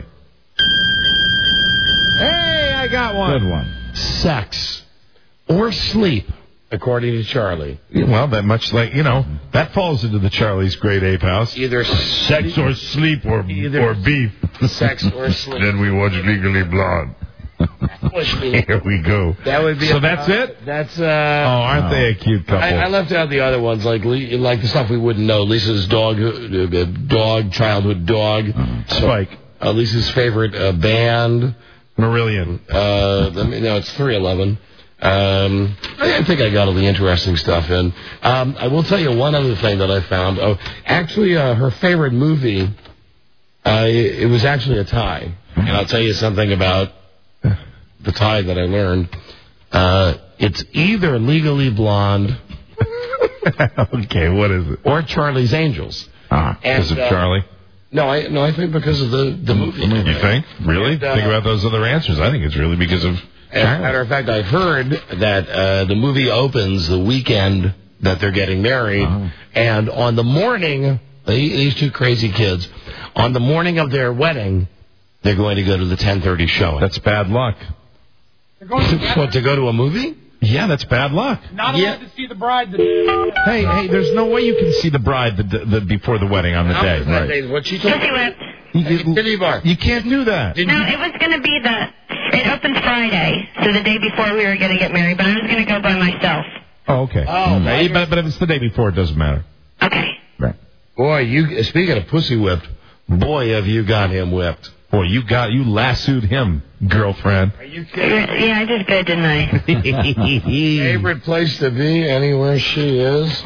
[SPEAKER 3] Hey, I got one.
[SPEAKER 7] Good one.
[SPEAKER 3] Sex or sleep, according to Charlie.
[SPEAKER 7] Well, that much like, that falls into the Charlie's Great Ape House.
[SPEAKER 3] Either
[SPEAKER 7] sex or sleep or beef.
[SPEAKER 3] Sex or sleep.
[SPEAKER 7] Then we watch Legally Blonde. Here we go.
[SPEAKER 3] That would be.
[SPEAKER 7] So that's it.
[SPEAKER 3] That's.
[SPEAKER 7] Aren't they a cute couple?
[SPEAKER 3] I left out the other ones, like the stuff we wouldn't know. Lisa's childhood dog,
[SPEAKER 7] Spike.
[SPEAKER 3] Lisa's favorite band,
[SPEAKER 7] Marillion.
[SPEAKER 3] No, it's 311. I think I got all the interesting stuff in. I will tell you one other thing that I found. Oh, actually, her favorite movie. It was actually a tie, and I'll tell you something about the tie that I learned. It's either Legally Blonde.
[SPEAKER 7] Okay, what is it?
[SPEAKER 3] Or Charlie's Angels.
[SPEAKER 7] Because of Charlie?
[SPEAKER 3] No, I think because of the movie.
[SPEAKER 7] You think? Really? Think about those other answers. I think it's really because of
[SPEAKER 3] As a matter of fact, I heard that the movie opens the weekend that they're getting married, and on the morning, these two crazy kids, on the morning of their wedding, they're going to go to the 10:30 showing.
[SPEAKER 7] That's bad luck.
[SPEAKER 3] What, to go to a movie?
[SPEAKER 7] Yeah, that's bad luck.
[SPEAKER 16] Not allowed to see the bride.
[SPEAKER 7] Hey, there's no way you can see the bride the before the wedding on the day. Right.
[SPEAKER 3] What she told me.
[SPEAKER 7] You can't do that.
[SPEAKER 14] No, it was going to be it opens Friday, so the day before we were going to get married, but I was going to go by myself.
[SPEAKER 7] Oh, okay. But if it's the day before, it doesn't matter.
[SPEAKER 14] Okay.
[SPEAKER 7] Right.
[SPEAKER 3] Boy, speaking of pussy whipped, boy, have you got him whipped.
[SPEAKER 7] Boy, you lassoed him, girlfriend.
[SPEAKER 3] Are you kidding?
[SPEAKER 14] Yeah, I did good, didn't I?
[SPEAKER 3] Favorite place to be, anywhere she is.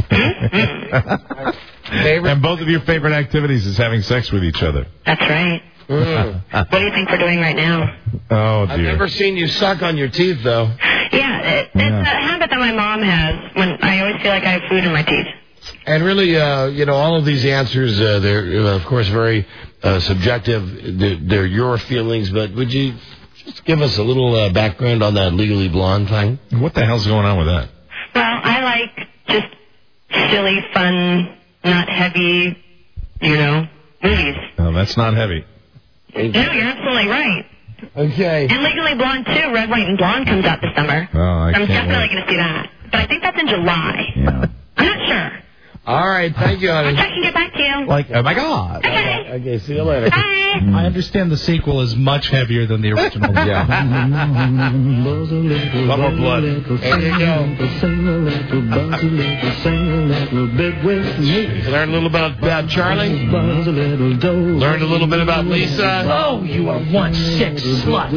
[SPEAKER 7] And both of your favorite activities is having sex with each other.
[SPEAKER 14] That's right. What do you think we're doing right now?
[SPEAKER 7] Oh, dear.
[SPEAKER 3] I've never seen you suck on your teeth, though.
[SPEAKER 14] Yeah, it's a habit that my mom has when I always feel like I have food in my teeth.
[SPEAKER 3] And really, all of these answers, they're, of course, very subjective. They're your feelings, but would you just give us a little background on that Legally Blonde thing?
[SPEAKER 7] What the hell's going on with that?
[SPEAKER 14] Well, I like just silly, fun, not heavy, movies.
[SPEAKER 7] No, that's not heavy.
[SPEAKER 14] No, you're absolutely right.
[SPEAKER 3] Okay.
[SPEAKER 14] And Legally Blonde, too. Red, White, and Blonde comes out this summer.
[SPEAKER 7] Oh,
[SPEAKER 14] I'm definitely going to see that. But I think that's in July.
[SPEAKER 7] Yeah.
[SPEAKER 14] I'm not sure.
[SPEAKER 3] All right, thank you, honey.
[SPEAKER 14] I can get back to you.
[SPEAKER 7] Like, oh my God.
[SPEAKER 3] Okay, see you later.
[SPEAKER 8] I understand the sequel is much heavier than the original.
[SPEAKER 3] Yeah.
[SPEAKER 7] Love of blood.
[SPEAKER 3] There you go. Learn a little bit about Charlie. Learned a little bit about Lisa.
[SPEAKER 11] Oh, you are one sick slut.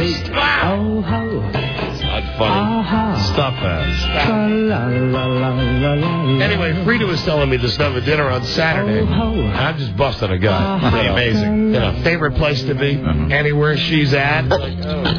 [SPEAKER 3] It's not funny.
[SPEAKER 7] Stop that.
[SPEAKER 3] Anyway, Frida was telling me the stuff at dinner on Saturday. I'm just busting a gut.
[SPEAKER 7] Pretty amazing.
[SPEAKER 3] You know, favorite place to be? Anywhere she's at. Like,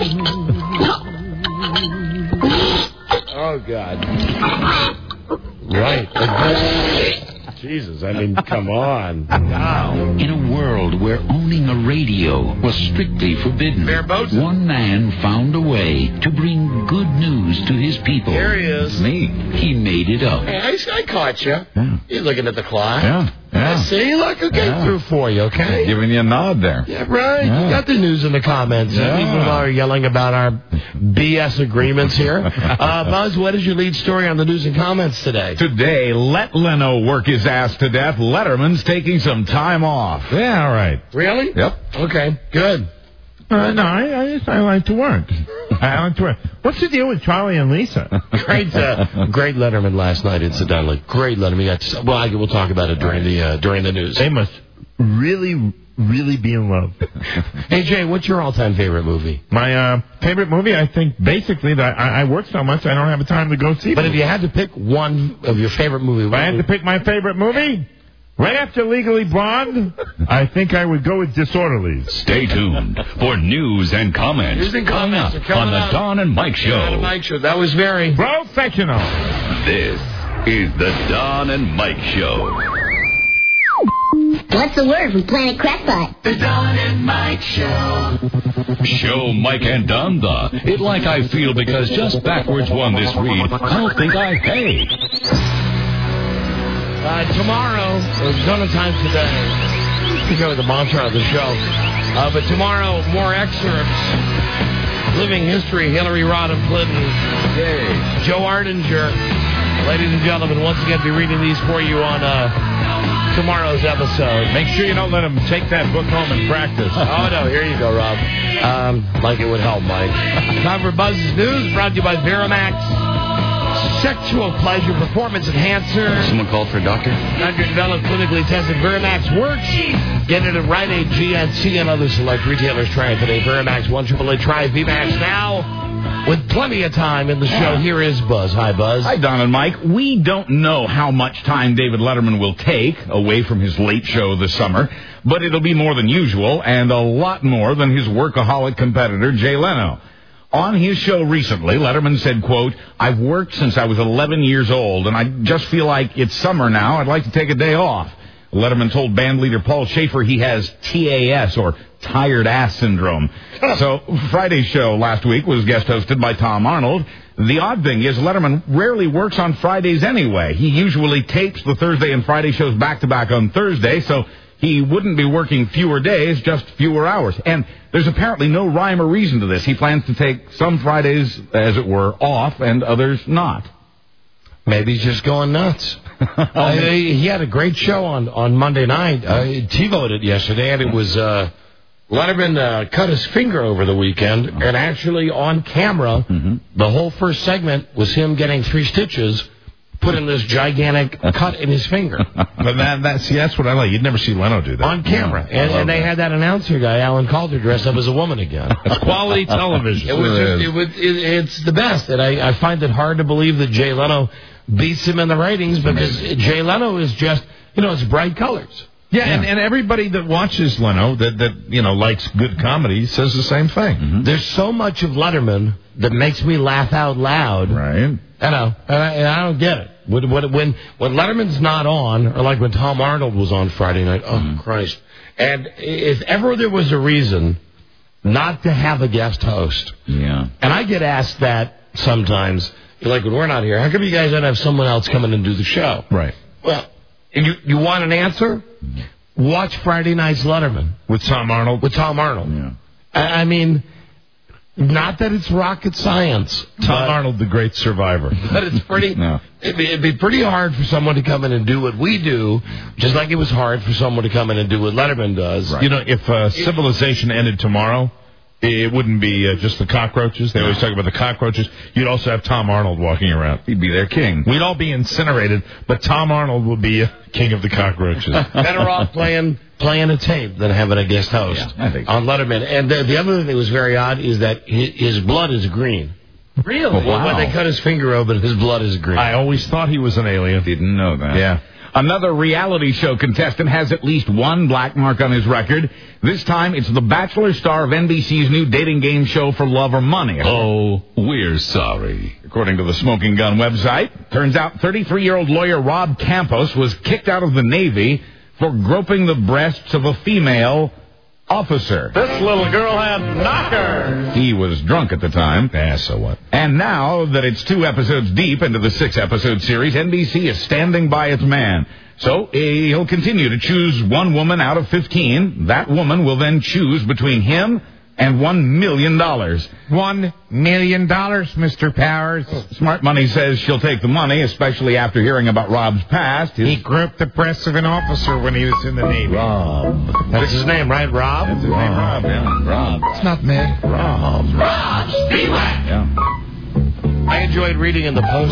[SPEAKER 3] oh, God. Right. Jesus, I mean, come on. Wow.
[SPEAKER 1] In a world where owning a radio was strictly forbidden, one man found a way to bring good news to his people.
[SPEAKER 3] Here he is.
[SPEAKER 1] Me. He made it up.
[SPEAKER 3] Hey, I caught you.
[SPEAKER 1] Yeah.
[SPEAKER 3] You're looking at the clock.
[SPEAKER 5] Yeah.
[SPEAKER 3] See, look, who came through for you, okay?
[SPEAKER 5] Giving you a nod there.
[SPEAKER 3] Yeah, right.
[SPEAKER 5] Yeah.
[SPEAKER 3] You got the news in the comments.
[SPEAKER 5] Yeah.
[SPEAKER 3] People are yelling about our BS agreements here. Buzz, what is your lead story on the news and comments today?
[SPEAKER 5] Today, let Leno work his ass to death. Letterman's taking some time off.
[SPEAKER 7] Yeah, all right.
[SPEAKER 3] Really?
[SPEAKER 5] Yep.
[SPEAKER 3] Okay, good.
[SPEAKER 7] No, I like to work. I like to work. What's the deal with Charlie and Lisa?
[SPEAKER 3] Great Letterman last night, incidentally. Great Letterman. We'll talk about it during the news.
[SPEAKER 7] They must really, really be in love.
[SPEAKER 3] Hey, Jay, what's your all-time favorite movie?
[SPEAKER 7] My favorite movie, I think, basically, that I work so much I don't have the time to go see.
[SPEAKER 3] But if you had to pick one of your favorite movies...
[SPEAKER 7] If I had to pick my favorite movie... Right after Legally Blonde, I think I would go with Disorderlies.
[SPEAKER 1] Stay tuned for news and comments.
[SPEAKER 3] News and comments
[SPEAKER 1] on the Don and Mike Show.
[SPEAKER 3] Don and Mike Show. That was very
[SPEAKER 7] professional.
[SPEAKER 1] This is the Don and Mike Show.
[SPEAKER 13] What's the word from Planet Crackpot?
[SPEAKER 11] The Don and Mike Show.
[SPEAKER 1] Show Mike and Don the It Like I Feel because just backwards one this read. I'll think I pay.
[SPEAKER 3] Tomorrow, there's a ton of time today to go with the mantra of the show. But tomorrow, more excerpts. Living history, Hillary Rodham Clinton. Yay. Joe Ardinger. Ladies and gentlemen, once again, be reading these for you on tomorrow's episode.
[SPEAKER 7] Make sure you don't let them take that book home and practice.
[SPEAKER 3] Oh, no, here you go, Rob. Like it would help, Mike. Time for Buzz's News, brought to you by Verimax. Sexual pleasure performance enhancer.
[SPEAKER 1] Someone called for a doctor?
[SPEAKER 3] Under-developed, clinically tested Verimax works. Get it at Rite Aid, GNC, and other select retailers. Try it today. Verimax 1-888. Try VMAX now. With plenty of time in the show, here is Buzz. Hi, Buzz.
[SPEAKER 5] Hi, Don and Mike. We don't know how much time David Letterman will take away from his late show this summer, but it'll be more than usual and a lot more than his workaholic competitor, Jay Leno. On his show recently, Letterman said, quote, I've worked since I was 11 years old, and I just feel like it's summer now. I'd like to take a day off. Letterman told bandleader Paul Schaefer he has TAS, or tired ass syndrome. So Friday's show last week was guest hosted by Tom Arnold. The odd thing is Letterman rarely works on Fridays anyway. He usually tapes the Thursday and Friday shows back-to-back on Thursday, so he wouldn't be working fewer days, just fewer hours. And there's apparently no rhyme or reason to this. He plans to take some Fridays, as it were, off and others not.
[SPEAKER 3] Maybe he's just going nuts. He had a great show on Monday night. TiVo'd it yesterday, and it was Letterman cut his finger over the weekend, and actually on camera, the whole first segment was him getting 3 stitches put in this gigantic cut in his finger.
[SPEAKER 7] But that's what I like. You'd never see Leno do that.
[SPEAKER 3] On camera. And they had that announcer guy, Alan Calder, dressed up as a woman again.
[SPEAKER 7] It's quality television.
[SPEAKER 3] It's the best. And I find it hard to believe that Jay Leno beats him in the ratings because Jay Leno is just, it's bright colors.
[SPEAKER 7] Yeah, and everybody that watches Leno that likes good comedy says the same thing.
[SPEAKER 3] There's so much of Letterman that makes me laugh out loud.
[SPEAKER 7] Right.
[SPEAKER 3] I know. And I don't get it. When Letterman's not on, or like when Tom Arnold was on Friday night, oh, Christ. And if ever there was a reason not to have a guest host, and I get asked that sometimes, like when we're not here, how come you guys don't have someone else come in and do the show?
[SPEAKER 7] Right.
[SPEAKER 3] Well, you want an answer? Watch Friday night's Letterman.
[SPEAKER 7] With Tom Arnold?
[SPEAKER 3] With Tom Arnold.
[SPEAKER 7] Yeah.
[SPEAKER 3] I mean, Not that it's rocket science.
[SPEAKER 7] Tom Arnold, the great survivor.
[SPEAKER 3] But it's pretty.
[SPEAKER 7] No.
[SPEAKER 3] It'd be pretty hard for someone to come in and do what we do, just like it was hard for someone to come in and do what Letterman does.
[SPEAKER 7] Right. You know, if civilization ended tomorrow, it wouldn't be just the cockroaches. They always talk about the cockroaches. You'd also have Tom Arnold walking around.
[SPEAKER 5] He'd be their king.
[SPEAKER 7] We'd all be incinerated, but Tom Arnold would be king of the cockroaches.
[SPEAKER 3] Better off playing a tape than having a guest host on Letterman. And the other thing that was very odd is that his blood is green.
[SPEAKER 16] Really?
[SPEAKER 3] Oh, wow. When they cut his finger open, his blood is green.
[SPEAKER 7] I always thought he was an alien.
[SPEAKER 5] Didn't know that.
[SPEAKER 7] Yeah.
[SPEAKER 5] Another reality show contestant has at least one black mark on his record. This time, it's the Bachelor star of NBC's new dating game show For Love or Money.
[SPEAKER 1] Oh, we're sorry.
[SPEAKER 5] According to the Smoking Gun website, turns out 33-year-old lawyer Rob Campos was kicked out of the Navy for groping the breasts of a female officer.
[SPEAKER 19] This little girl had knockers.
[SPEAKER 5] He was drunk at the time.
[SPEAKER 7] So what?
[SPEAKER 5] And now that it's 2 episodes deep into the 6-episode series, NBC is standing by its man. So he'll continue to choose one woman out of 15. That woman will then choose between him and $1 million.
[SPEAKER 2] $1 million, Mr. Powers.
[SPEAKER 5] Smart Money says she'll take the money, especially after hearing about Rob's past.
[SPEAKER 2] He groped the breasts of an officer when he was in the Navy.
[SPEAKER 3] Rob. That's his name, right? Rob?
[SPEAKER 5] That's his name, Rob. Yeah, Rob.
[SPEAKER 2] It's not me.
[SPEAKER 3] Rob.
[SPEAKER 5] Yeah.
[SPEAKER 3] I enjoyed reading in the Post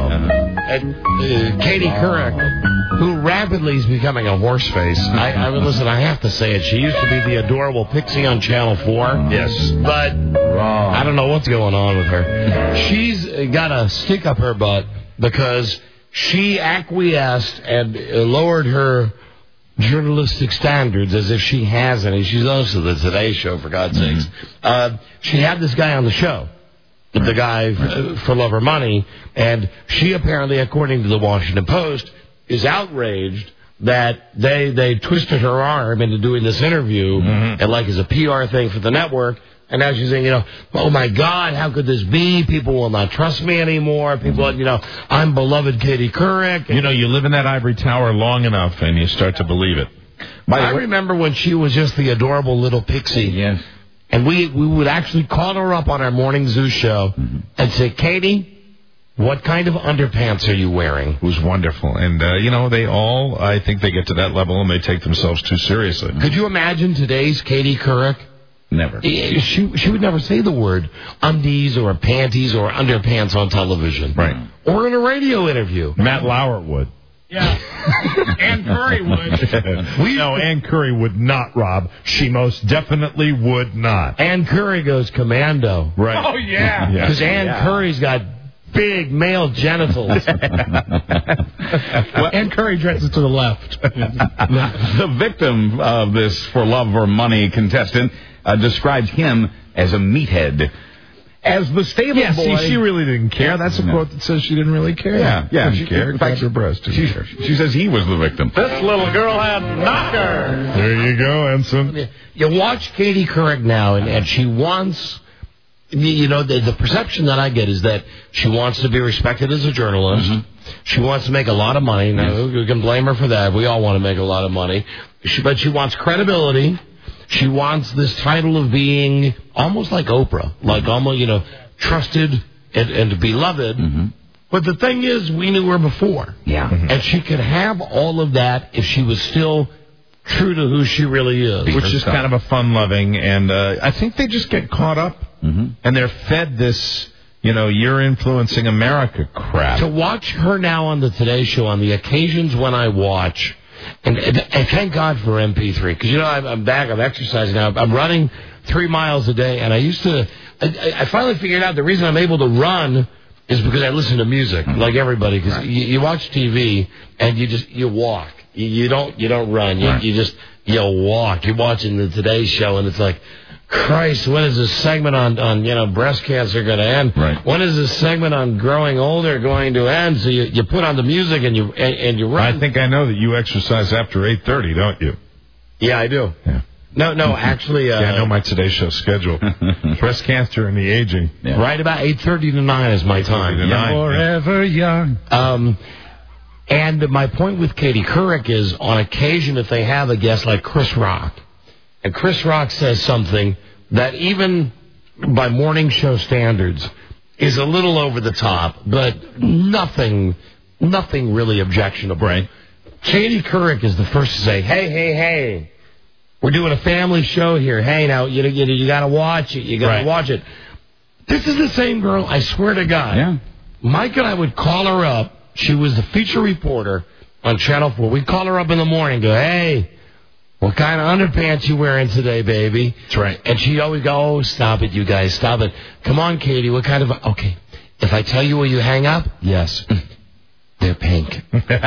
[SPEAKER 3] today. Katie Couric, who rapidly is becoming a horse face. Listen, I have to say it. She used to be the adorable Pixie on Channel 4.
[SPEAKER 7] Yes.
[SPEAKER 3] But I don't know what's going on with her. She's got a stick up her butt because she acquiesced and lowered her journalistic standards as if she has any. She's also the Today Show, for God's sakes. She had this guy on the show. The guy For Love or Money, and she apparently, according to the Washington Post, is outraged that they twisted her arm into doing this interview, and like as a PR thing for the network, and now she's saying, oh my God, how could this be? People will not trust me anymore. People, I'm beloved Katie Couric.
[SPEAKER 7] You live in that ivory tower long enough, and you start to believe it.
[SPEAKER 3] I remember when she was just the adorable little pixie.
[SPEAKER 5] Yes.
[SPEAKER 3] And we would actually call her up on our Morning Zoo show and say, Katie, what kind of underpants are you wearing?
[SPEAKER 7] It was wonderful. And, they all, I think they get to that level and they take themselves too seriously.
[SPEAKER 3] Could you imagine today's Katie Couric?
[SPEAKER 5] Never.
[SPEAKER 3] She would never say the word undies or panties or underpants on television.
[SPEAKER 7] Right.
[SPEAKER 3] Or in a radio interview.
[SPEAKER 7] Matt Lauer would.
[SPEAKER 16] Yeah. Ann Curry would.
[SPEAKER 7] No, Ann Curry would not, Rob. She most definitely would not.
[SPEAKER 3] Ann Curry goes commando.
[SPEAKER 7] Right.
[SPEAKER 16] Oh, yeah.
[SPEAKER 3] Because Ann Curry's got big male genitals.
[SPEAKER 16] Ann Curry dresses to the left.
[SPEAKER 5] The victim of this For Love or Money contestant describes him as a meathead. As the stable boy...
[SPEAKER 7] See, she really didn't care. That's a quote that says she didn't really care.
[SPEAKER 5] Yeah,
[SPEAKER 7] she cared. In fact, her breast.
[SPEAKER 5] She says he was the victim.
[SPEAKER 19] This little girl had knockers.
[SPEAKER 7] There you go, Ensign.
[SPEAKER 3] You watch Katie Couric now, and she wants... the perception that I get is that she wants to be respected as a journalist. She wants to make a lot of money. Now, we can blame her for that. We all want to make a lot of money. But she wants credibility. She wants this title of being almost like Oprah, like almost, trusted and beloved. But the thing is, we knew her before.
[SPEAKER 5] Yeah.
[SPEAKER 3] And she could have all of that if she was still true to who she really is.
[SPEAKER 7] Which is kind of a fun-loving, and I think they just get caught up, and they're fed this, you're influencing America crap.
[SPEAKER 3] To watch her now on the Today Show, on the occasions when I watch... And thank God for MP3, because, I'm back, I'm exercising now. I'm running 3 miles a day, and I finally figured out the reason I'm able to run is because I listen to music, like everybody, because you watch TV, and you walk. You don't run. You walk. You're watching the Today Show, and it's like, Christ, when is this segment on breast cancer going to end?
[SPEAKER 7] Right.
[SPEAKER 3] When is this segment on growing older going to end? So you put on the music and you run.
[SPEAKER 7] I think I know that you exercise after 8:30, don't you?
[SPEAKER 3] Yeah, I do.
[SPEAKER 7] Yeah.
[SPEAKER 3] No, actually...
[SPEAKER 7] I know my Today Show schedule. Breast cancer and the aging.
[SPEAKER 3] Yeah. Right about 8:30 to 9 is my time.
[SPEAKER 16] Forever young.
[SPEAKER 3] And my point with Katie Couric is, on occasion, if they have a guest like Chris Rock, and Chris Rock says something that even by morning show standards, is a little over the top, but nothing really objectionable.
[SPEAKER 5] Right.
[SPEAKER 3] Katie Couric is the first to say, hey, we're doing a family show here. Hey, now, you got to watch it. You got to watch it. This is the same girl, I swear to God.
[SPEAKER 5] Yeah.
[SPEAKER 3] Mike and I would call her up. She was the feature reporter on Channel 4. We'd call her up in the morning and go, hey, what kind of underpants you wearing today, baby?
[SPEAKER 5] That's right.
[SPEAKER 3] And she'd always go, oh, stop it, you guys, stop it. Come on, Katie, what kind of... Okay, if I tell you where you hang up, yes, they're pink.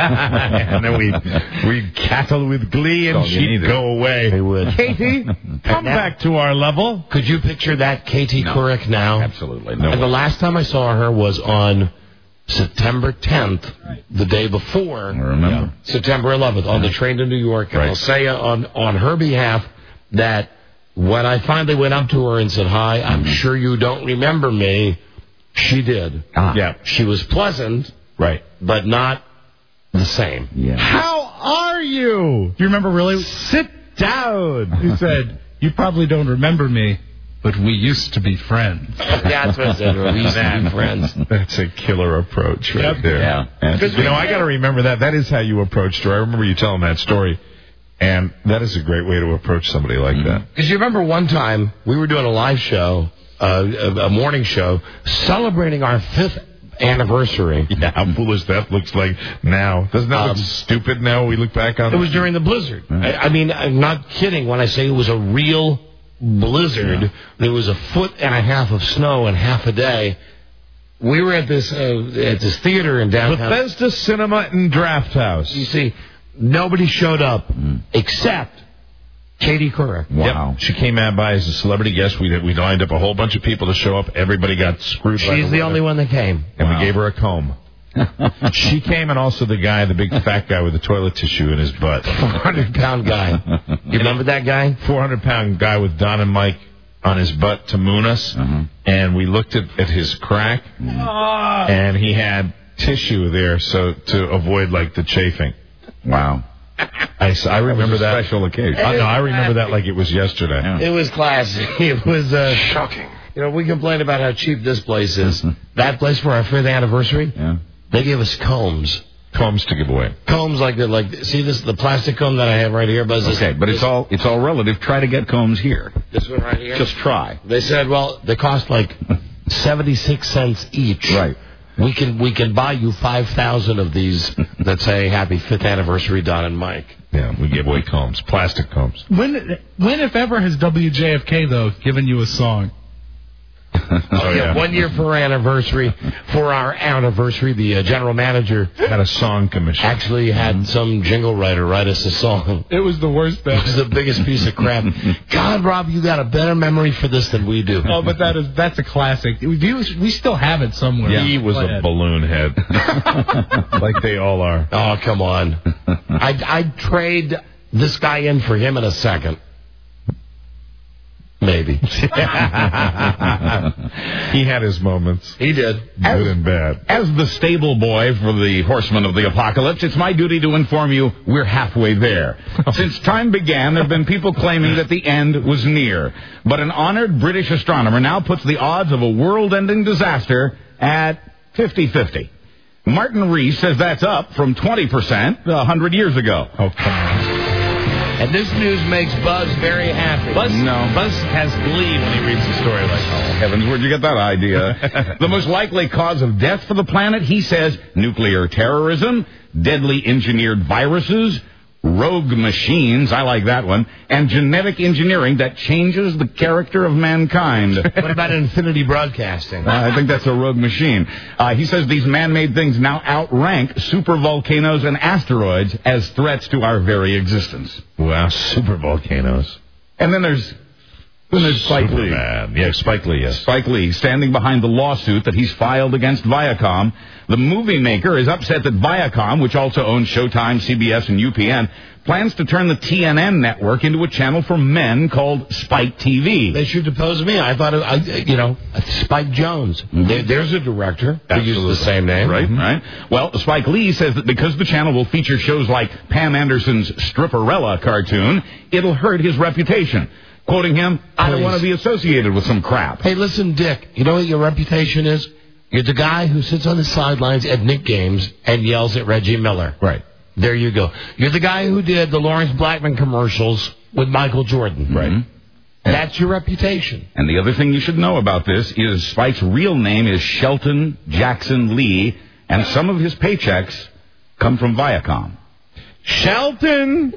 [SPEAKER 7] And then we'd cackle with glee and she'd go away.
[SPEAKER 3] They would.
[SPEAKER 7] Katie, come back to our level.
[SPEAKER 3] Could you picture that Katie Couric now?
[SPEAKER 5] Absolutely. No.
[SPEAKER 3] And the last time I saw her was on September 10th, the day before.
[SPEAKER 5] I remember.
[SPEAKER 3] September 11th, on the train to New York. And I'll say on her behalf that when I finally went up to her and said, hi, I'm sure you don't remember me, she did.
[SPEAKER 7] Yeah.
[SPEAKER 3] She was pleasant.
[SPEAKER 7] Right.
[SPEAKER 3] But not the same.
[SPEAKER 5] Yeah.
[SPEAKER 7] How are you?
[SPEAKER 8] Do you remember really?
[SPEAKER 7] Sit down.
[SPEAKER 8] He said, you probably don't remember me, but we used to be friends.
[SPEAKER 3] That's what I said. We used to be friends.
[SPEAKER 7] That's a killer approach right there.
[SPEAKER 5] Yeah.
[SPEAKER 7] I got to remember that. That is how you approached her. I remember you telling that story. And that is a great way to approach somebody like that.
[SPEAKER 3] Because you remember one time we were doing a live show, a morning show, celebrating our 5th anniversary.
[SPEAKER 7] Yeah, how foolish that looks like now. Doesn't that look stupid now? We look back on it.
[SPEAKER 3] It was during the blizzard. I mean, I'm not kidding when I say it was a real blizzard. Yeah. There was 1.5 feet of snow in half a day. We were at this theater in downtown
[SPEAKER 7] Bethesda Cinema and Draft House.
[SPEAKER 3] You see, nobody showed up except Katie Couric.
[SPEAKER 7] Wow. Yep. She came out by as a celebrity guest. We lined up a whole bunch of people to show up. Everybody got screwed.
[SPEAKER 3] She's the only one that came.
[SPEAKER 7] And we gave her a comb. She came, and also the big fat guy with the toilet tissue in his butt.
[SPEAKER 3] 400-pound guy. You remember that guy?
[SPEAKER 7] 400-pound guy with Don and Mike on his butt to moon us. And we looked at his crack, and he had tissue there so to avoid, the chafing.
[SPEAKER 5] Wow.
[SPEAKER 7] I remember that.
[SPEAKER 5] Special occasion.
[SPEAKER 7] I remember that like it was yesterday.
[SPEAKER 3] Yeah. It was classy. It was shocking. We complain about how cheap this place is. That place for our 5th anniversary, they gave us combs.
[SPEAKER 7] Combs to give away.
[SPEAKER 3] Combs see this, the plastic comb that I have right here, Buzz.
[SPEAKER 5] Okay, but it's all relative. Try to get combs here.
[SPEAKER 3] This one right here?
[SPEAKER 5] Just try.
[SPEAKER 3] They said, they cost 76 cents each.
[SPEAKER 5] Right.
[SPEAKER 3] We can buy you 5,000 of these that say happy 5th anniversary, Don and Mike.
[SPEAKER 7] Yeah, we give away combs, plastic combs.
[SPEAKER 8] When if ever has WJFK though given you a song?
[SPEAKER 3] Oh, yeah. 1 year for our anniversary. The general manager
[SPEAKER 7] had a song commission.
[SPEAKER 3] Actually had some jingle writer write us a song.
[SPEAKER 8] It was the worst thing.
[SPEAKER 3] It was the biggest piece of crap. God, Rob, you got a better memory for this than we do.
[SPEAKER 8] Oh, but that's a classic. We still have it somewhere.
[SPEAKER 7] Yeah. He was a balloon head. Like they all are.
[SPEAKER 3] Oh, come on. I'd trade this guy in for him in a second. Maybe.
[SPEAKER 7] He had his moments.
[SPEAKER 3] He did.
[SPEAKER 7] Good and bad.
[SPEAKER 5] As the stable boy for the Horsemen of the Apocalypse, it's my duty to inform you we're halfway there. Since time began, there have been people claiming that the end was near. But an honored British astronomer now puts the odds of a world-ending disaster at 50-50. Martin Rees says that's up from 20% 100 years ago.
[SPEAKER 7] Oh, come on.
[SPEAKER 3] And this news makes Buzz very happy.
[SPEAKER 5] Buzz
[SPEAKER 7] has glee when he reads the story like,
[SPEAKER 5] oh, heavens, where'd you get that idea? The most likely cause of death for the planet, he says, nuclear terrorism, deadly engineered viruses, rogue machines, I like that one, and genetic engineering that changes the character of mankind.
[SPEAKER 3] What about Infinity Broadcasting?
[SPEAKER 5] I think that's a rogue machine. He says these man-made things now outrank supervolcanoes and asteroids as threats to our very existence.
[SPEAKER 7] Wow, supervolcanoes.
[SPEAKER 5] And then there's Spike Lee.
[SPEAKER 7] Yeah, Spike Lee, yes.
[SPEAKER 5] Spike Lee, standing behind the lawsuit that he's filed against Viacom. The movie maker is upset that Viacom, which also owns Showtime, CBS, and UPN, plans to turn the TNN network into a channel for men called Spike TV.
[SPEAKER 3] They should depose me. I thought, Spike Jones. There's a director who uses the same name.
[SPEAKER 5] Right. Well, Spike Lee says that because the channel will feature shows like Pam Anderson's Stripperella cartoon, it'll hurt his reputation. Quoting him, I don't
[SPEAKER 3] Please.
[SPEAKER 5] want to be associated with some crap.
[SPEAKER 3] Hey, listen, Dick, you know what your reputation is? You're the guy who sits on the sidelines at Knick games and yells at Reggie Miller.
[SPEAKER 5] Right.
[SPEAKER 3] There you go. You're the guy who did the Lawrence Blackman commercials with Michael Jordan.
[SPEAKER 5] Right.
[SPEAKER 3] That's your reputation.
[SPEAKER 5] And the other thing you should know about this is Spike's real name is Shelton Jackson Lee, and some of his paychecks come from Viacom.
[SPEAKER 17] Shelton!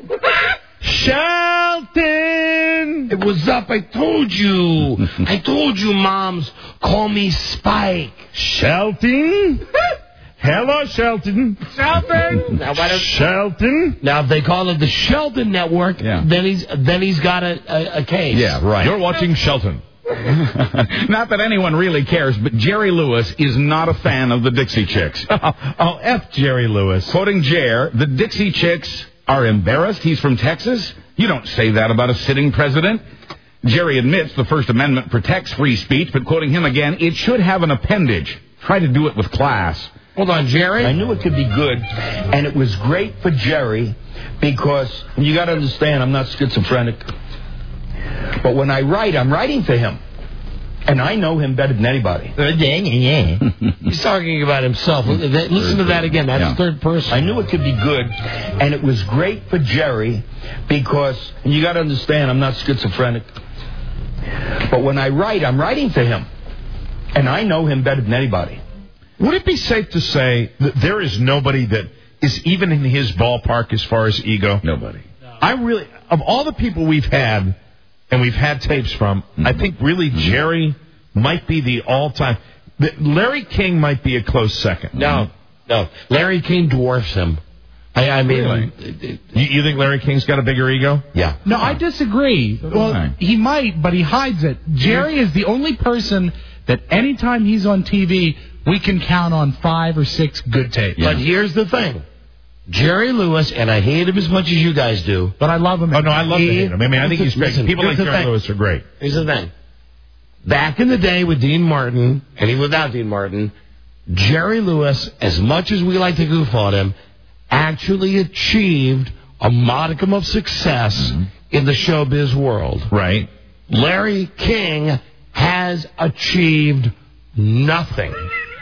[SPEAKER 17] Shelton!
[SPEAKER 3] It was up. I told you. I told you, moms. Call me Spike.
[SPEAKER 17] Shelton? Hello, Shelton.
[SPEAKER 3] Shelton. Now,
[SPEAKER 17] Shelton.
[SPEAKER 3] Now, if they call it the Shelton Network, then he's got a case.
[SPEAKER 5] Yeah, right.
[SPEAKER 17] You're watching Shelton.
[SPEAKER 5] Not that anyone really cares, but Jerry Lewis is not a fan of the Dixie Chicks.
[SPEAKER 17] Oh, F Jerry Lewis.
[SPEAKER 5] Quoting Jer, the Dixie Chicks are embarrassed he's from Texas? You don't say that about a sitting president. Jerry admits the First Amendment protects free speech, but quoting him again, it should have an appendage. Try to do it with class.
[SPEAKER 3] Hold on, Jerry.
[SPEAKER 4] I knew it could be good, and it was great for Jerry because you got to understand, I'm not schizophrenic. But when I write, I'm writing for him. And I know him better than anybody.
[SPEAKER 3] He's talking about himself. Listen to that again. That's third person.
[SPEAKER 4] I knew it could be good, and it was great for Jerry because you got to understand, I'm not schizophrenic. But when I write, I'm writing for him. And I know him better than anybody.
[SPEAKER 7] Would it be safe to say that there is nobody that is even in his ballpark as far as ego?
[SPEAKER 5] Nobody.
[SPEAKER 7] I really, of all the people we've had, and we've had tapes from, I think really Jerry might be the all-time. Larry King might be a close second.
[SPEAKER 3] No. Larry King dwarfs him. I mean,
[SPEAKER 7] really? You think Larry King's got a bigger ego?
[SPEAKER 3] Yeah.
[SPEAKER 16] No, I disagree. Well, he might, but he hides it. Jerry is the only person that anytime he's on TV, we can count on 5 or 6 good tapes.
[SPEAKER 3] But here's the thing. Jerry Lewis, and I hate him as much as you guys do.
[SPEAKER 16] But I love him.
[SPEAKER 7] Oh, no, I love him. I mean, I think he's great.
[SPEAKER 3] Listen,
[SPEAKER 7] People like
[SPEAKER 3] here's the
[SPEAKER 7] Jerry
[SPEAKER 3] thing.
[SPEAKER 7] Lewis are great.
[SPEAKER 3] Here's the thing. Back in the day with Dean Martin, and even without Dean Martin, Jerry Lewis, as much as we like to goof on him, actually achieved a modicum of success in the showbiz world.
[SPEAKER 7] Right.
[SPEAKER 3] Larry King has achieved nothing.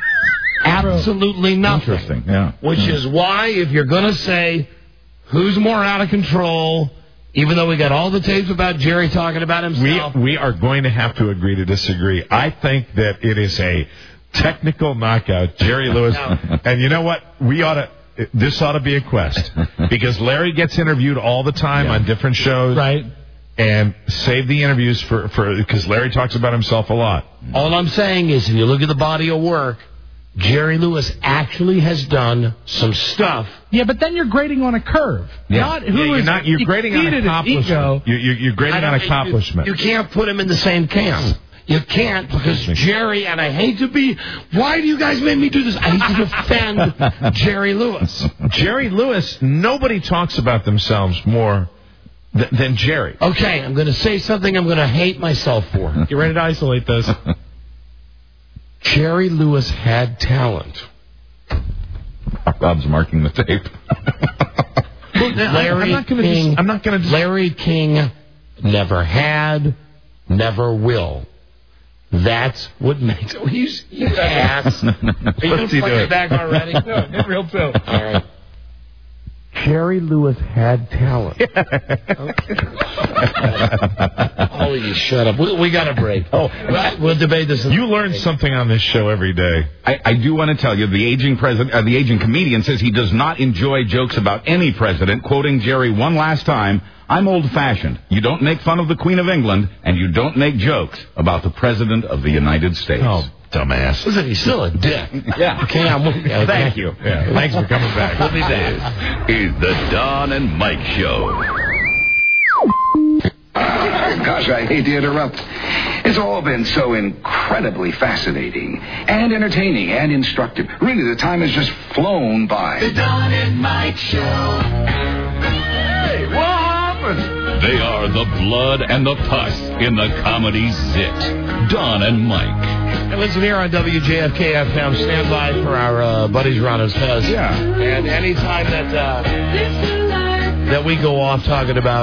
[SPEAKER 3] Absolutely nothing.
[SPEAKER 5] Interesting, yeah.
[SPEAKER 3] Which is why, if you're going to say who's more out of control, even though we got all the tapes about Jerry talking about himself.
[SPEAKER 7] We are going to have to agree to disagree. I think that it is a technical knockout, Jerry Lewis. And you know what? This ought to be a quest. Because Larry gets interviewed all the time on different shows.
[SPEAKER 16] Right.
[SPEAKER 7] And save the interviews for because Larry talks about himself a lot.
[SPEAKER 3] All I'm saying is, if you look at the body of work, Jerry Lewis actually has done some stuff.
[SPEAKER 16] Yeah, but then you're grading on a curve. Not who is
[SPEAKER 7] you're grading on
[SPEAKER 16] exceeded his ego.
[SPEAKER 7] accomplishment. You're grading on accomplishment.
[SPEAKER 3] You can't put him in the same camp. You can't, because Jerry, and I hate to be, why do you guys make me do this? I hate to defend Jerry Lewis.
[SPEAKER 7] Jerry Lewis, nobody talks about themselves more than Jerry.
[SPEAKER 3] Okay, I'm going to say something I'm going to hate myself for.
[SPEAKER 16] You ready to isolate this?
[SPEAKER 3] Jerry Lewis had talent.
[SPEAKER 5] Bob's marking the tape.
[SPEAKER 3] Larry King never had, never will. That's what makes it. You ass. Are you going to play it back already?
[SPEAKER 16] No, get real too.
[SPEAKER 3] All right. Jerry Lewis had talent. Oh, you shut up. We got a break. We'll debate this.
[SPEAKER 7] You learn something on this show every day.
[SPEAKER 5] I do want to tell you, the aging comedian says he does not enjoy jokes about any president. Quoting Jerry one last time, I'm old-fashioned. You don't make fun of the Queen of England, and you don't make jokes about the President of the United States.
[SPEAKER 7] Oh, dumbass.
[SPEAKER 3] Listen, he's still a dick.
[SPEAKER 5] Yeah.
[SPEAKER 3] Okay, I'm with you.
[SPEAKER 5] Thank you.
[SPEAKER 7] Yeah, thanks for coming back.
[SPEAKER 1] This is the Don and Mike Show.
[SPEAKER 21] Gosh, I hate to interrupt. It's all been so incredibly fascinating and entertaining and instructive. Really, the time has just flown by.
[SPEAKER 11] The Don and Mike Show.
[SPEAKER 21] Hey, what happened?
[SPEAKER 1] They are the blood and the pus in the comedy zit. Don and Mike.
[SPEAKER 3] And listen here on WJFK FM. Stand by for our buddies Ron and Fez.
[SPEAKER 5] Yeah.
[SPEAKER 3] And anytime that we go off talking about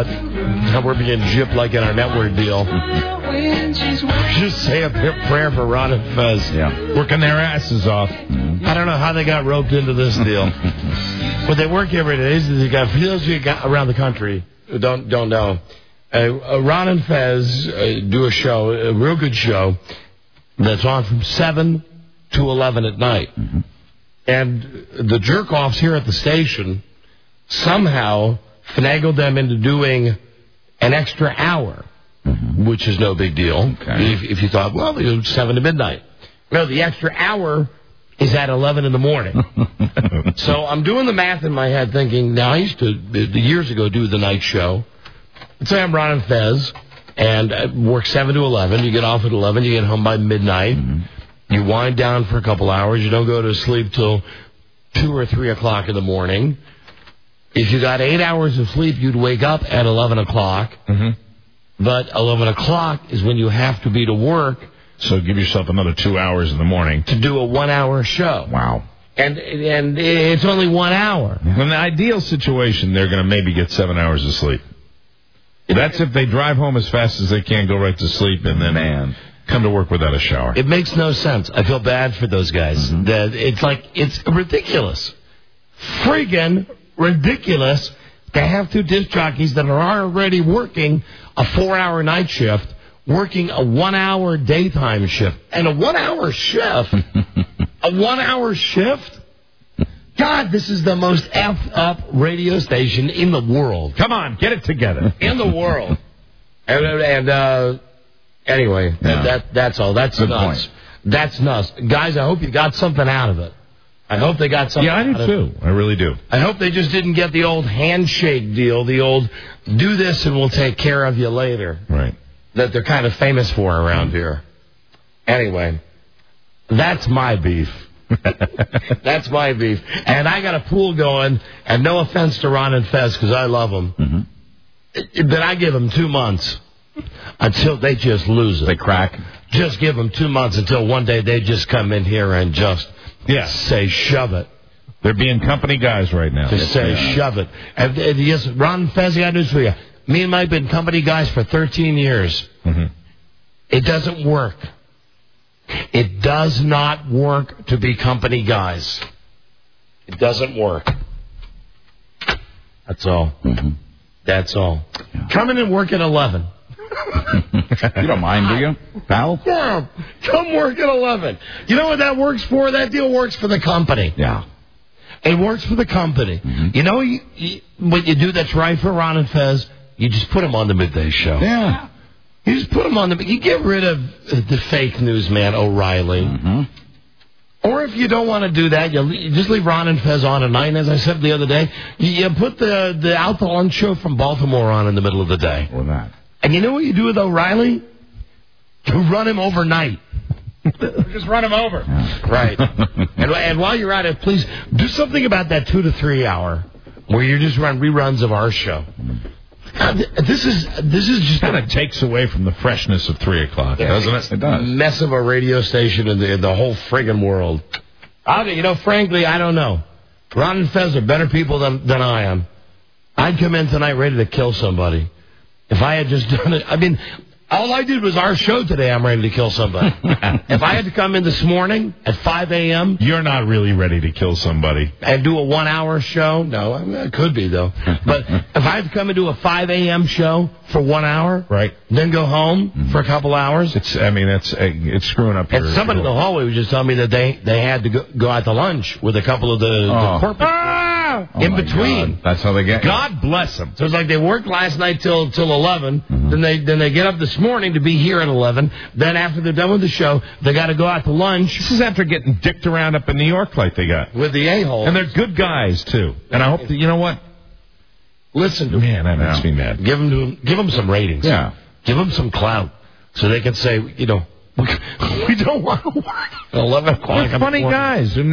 [SPEAKER 3] How we're being gypped like in our network deal. Just say a prayer for Ron and Fez.
[SPEAKER 7] Yeah. Working their asses off.
[SPEAKER 3] I don't know how they got roped into this deal. But they work every day. They got feels you got around the country who don't know. Ron and Fez do a show, a real good show, that's on from 7 to 11 at night. Mm-hmm. And the jerk-offs here at the station somehow finagled them into doing an extra hour, which is no big deal. Okay. If you thought, well, 7 to midnight. No, the extra hour is at 11 in the morning. So I'm doing the math in my head thinking, now I used to, years ago, do the night show. Let's say I'm Ron and Fez, and I work 7 to 11. You get off at 11. You get home by midnight. Mm-hmm. You wind down for a couple hours. You don't go to sleep till 2 or 3 o'clock in the morning. If you got 8 hours of sleep, you'd wake up at 11 o'clock. Mm-hmm. But 11 o'clock is when you have to be to work.
[SPEAKER 7] So give yourself another 2 hours in the morning.
[SPEAKER 3] To do a 1 hour show.
[SPEAKER 7] Wow.
[SPEAKER 3] And it's only 1 hour.
[SPEAKER 7] In the ideal situation, they're going to maybe get 7 hours of sleep. That's if they drive home as fast as they can, go right to sleep, and then come to work without a shower.
[SPEAKER 3] It makes no sense. I feel bad for those guys. Mm-hmm. That it's ridiculous. Friggin' ridiculous to have two disc jockeys that are already working a 4-hour night shift, working a 1 hour daytime shift. And a 1 hour shift? A 1 hour shift? God, this is the most effed up radio station in the world.
[SPEAKER 7] Come on, get it together.
[SPEAKER 3] In the world. Anyway, that's all. That's
[SPEAKER 7] good
[SPEAKER 3] nuts.
[SPEAKER 7] Point.
[SPEAKER 3] That's nuts. Guys, I hope you got something out of it. I hope they got something out of it.
[SPEAKER 7] Yeah, I do too. I really do.
[SPEAKER 3] I hope they just didn't get the old handshake deal, the old do this and we'll take care of you later.
[SPEAKER 7] Right.
[SPEAKER 3] That they're kind of famous for around here. Anyway, that's my beef. That's my beef. And I got a pool going, and no offense to Ron and Fez, because I love them, but I give them 2 months until they just lose it.
[SPEAKER 7] They crack.
[SPEAKER 3] Just give them 2 months until one day they just come in here and just say, shove it.
[SPEAKER 7] They're being company guys right now.
[SPEAKER 3] Just say, shove it. And yes, Ron and Fez, I got news for you. Me and Mike have been company guys for 13 years. Mm-hmm. It doesn't work. It does not work to be company guys. It doesn't work. That's all. Mm-hmm. That's all. Yeah. Come in and work at 11.
[SPEAKER 7] You don't mind, do you, pal?
[SPEAKER 3] Yeah. Come work at 11. You know what that works for? That deal works for the company.
[SPEAKER 7] Yeah.
[SPEAKER 3] It works for the company. Mm-hmm. You know what you do that's right for Ron and Fez? You just put them on the midday show.
[SPEAKER 7] Yeah.
[SPEAKER 3] You just put them on the... You get rid of the fake news man, O'Reilly. Mm-hmm. Or if you don't want to do that, you just leave Ron and Fez on at night. And as I said the other day, you put the Out the Lunch show from Baltimore on in the middle of the day.
[SPEAKER 7] Or that.
[SPEAKER 3] And you know what you do with O'Reilly? You run him overnight.
[SPEAKER 2] Just run him over.
[SPEAKER 7] Yeah.
[SPEAKER 3] Right. and while you're at it, please do something about that 2 to 3 hour where you just run reruns of our show. This is just
[SPEAKER 7] kind of takes away from the freshness of 3 o'clock, doesn't it? It does.
[SPEAKER 3] Mess of a radio station in the whole friggin' world. Frankly, I don't know. Ron and Fez are better people than I am. I'd come in tonight ready to kill somebody. If I had just done it, I mean, all I did was our show today. I'm ready to kill somebody. If I had to come in this morning at 5 a.m.
[SPEAKER 7] You're not really ready to kill somebody.
[SPEAKER 3] And do a 1 hour show? No, I mean, I could be, though. But if I had to come and do a 5 a.m. show for 1 hour,
[SPEAKER 7] right,
[SPEAKER 3] then go home for a couple hours.
[SPEAKER 7] It's screwing up your...
[SPEAKER 3] And somebody in the hallway was just telling me that they had to go out to lunch with a couple of the corporate... in between.
[SPEAKER 7] God. That's how they get.
[SPEAKER 3] God bless them. So it's like they worked last night till 11. Mm-hmm. Then they get up this morning to be here at 11. Then after they're done with the show, they got to go out to lunch.
[SPEAKER 7] This is after getting dicked around up in New York like they got
[SPEAKER 3] with the a-hole.
[SPEAKER 7] And they're good guys too. And I hope that, you know what?
[SPEAKER 3] Listen to
[SPEAKER 7] man, that makes me mad.
[SPEAKER 3] Give them some ratings.
[SPEAKER 7] Yeah.
[SPEAKER 3] Give them some clout so they can say, we don't want to work at 11 o'clock.
[SPEAKER 7] They're funny guys. They're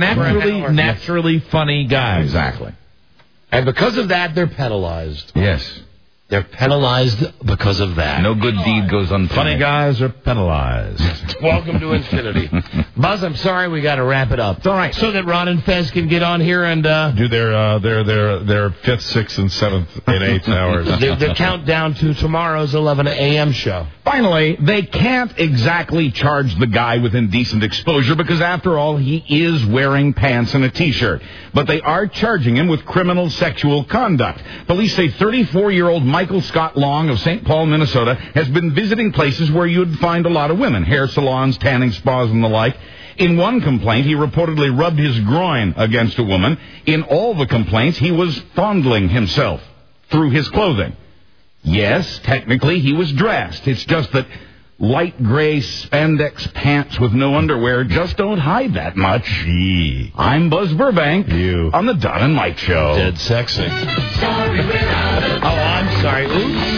[SPEAKER 7] naturally funny guys.
[SPEAKER 3] Exactly. And because of that, they're penalized.
[SPEAKER 7] Yes.
[SPEAKER 3] They're penalized because of that.
[SPEAKER 5] No good deed goes unpunished.
[SPEAKER 7] Funny guys are penalized.
[SPEAKER 3] Welcome to infinity. Buzz, I'm sorry, we got to wrap it up.
[SPEAKER 5] It's all right.
[SPEAKER 3] So that Ron and Fez can get on here and
[SPEAKER 7] do their 5th, 6th, and 7th and 8th hours.
[SPEAKER 3] the countdown to tomorrow's 11 a.m. show.
[SPEAKER 5] Finally, they can't exactly charge the guy with indecent exposure because, after all, he is wearing pants and a T-shirt. But they are charging him with criminal sexual conduct. Police say 34-year-old Michael Scott Long of St. Paul, Minnesota, has been visiting places where you'd find a lot of women, hair salons, tanning spas, and the like. In one complaint, he reportedly rubbed his groin against a woman. In all the complaints, he was fondling himself through his clothing. Yes, technically he was dressed. It's just that light gray spandex pants with no underwear just don't hide that much. Gee. I'm Buzz Burbank.
[SPEAKER 7] You.
[SPEAKER 5] On the Don and Mike Show.
[SPEAKER 3] Dead sexy. I'm sorry. Oops.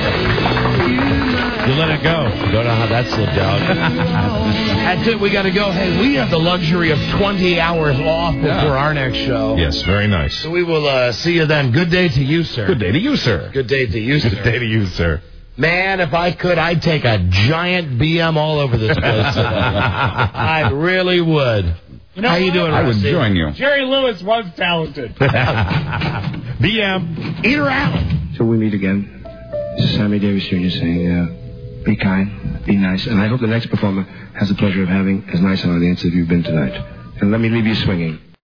[SPEAKER 7] You let it go.
[SPEAKER 3] Don't know how that slipped out. That's it. We got to go. Hey, we have the luxury of 20 hours off before our next show.
[SPEAKER 7] Yes, very nice.
[SPEAKER 3] So we will see you then. Good day to you, sir.
[SPEAKER 5] Good day to you, sir.
[SPEAKER 3] Good day to you, sir.
[SPEAKER 7] Good day to you, sir.
[SPEAKER 3] Man, if I could, I'd take a giant BM all over this place today. I really would.
[SPEAKER 2] You know
[SPEAKER 3] how you
[SPEAKER 2] what?
[SPEAKER 3] doing,
[SPEAKER 5] I was
[SPEAKER 3] Rusty?
[SPEAKER 5] enjoying you.
[SPEAKER 2] Jerry Lewis was talented.
[SPEAKER 7] BM.
[SPEAKER 3] Eat her out.
[SPEAKER 12] Till we meet again, this is Sammy Davis Jr. saying, be kind, be nice, and I hope the next performer has the pleasure of having as nice an audience as you've been tonight. And let me leave you swinging.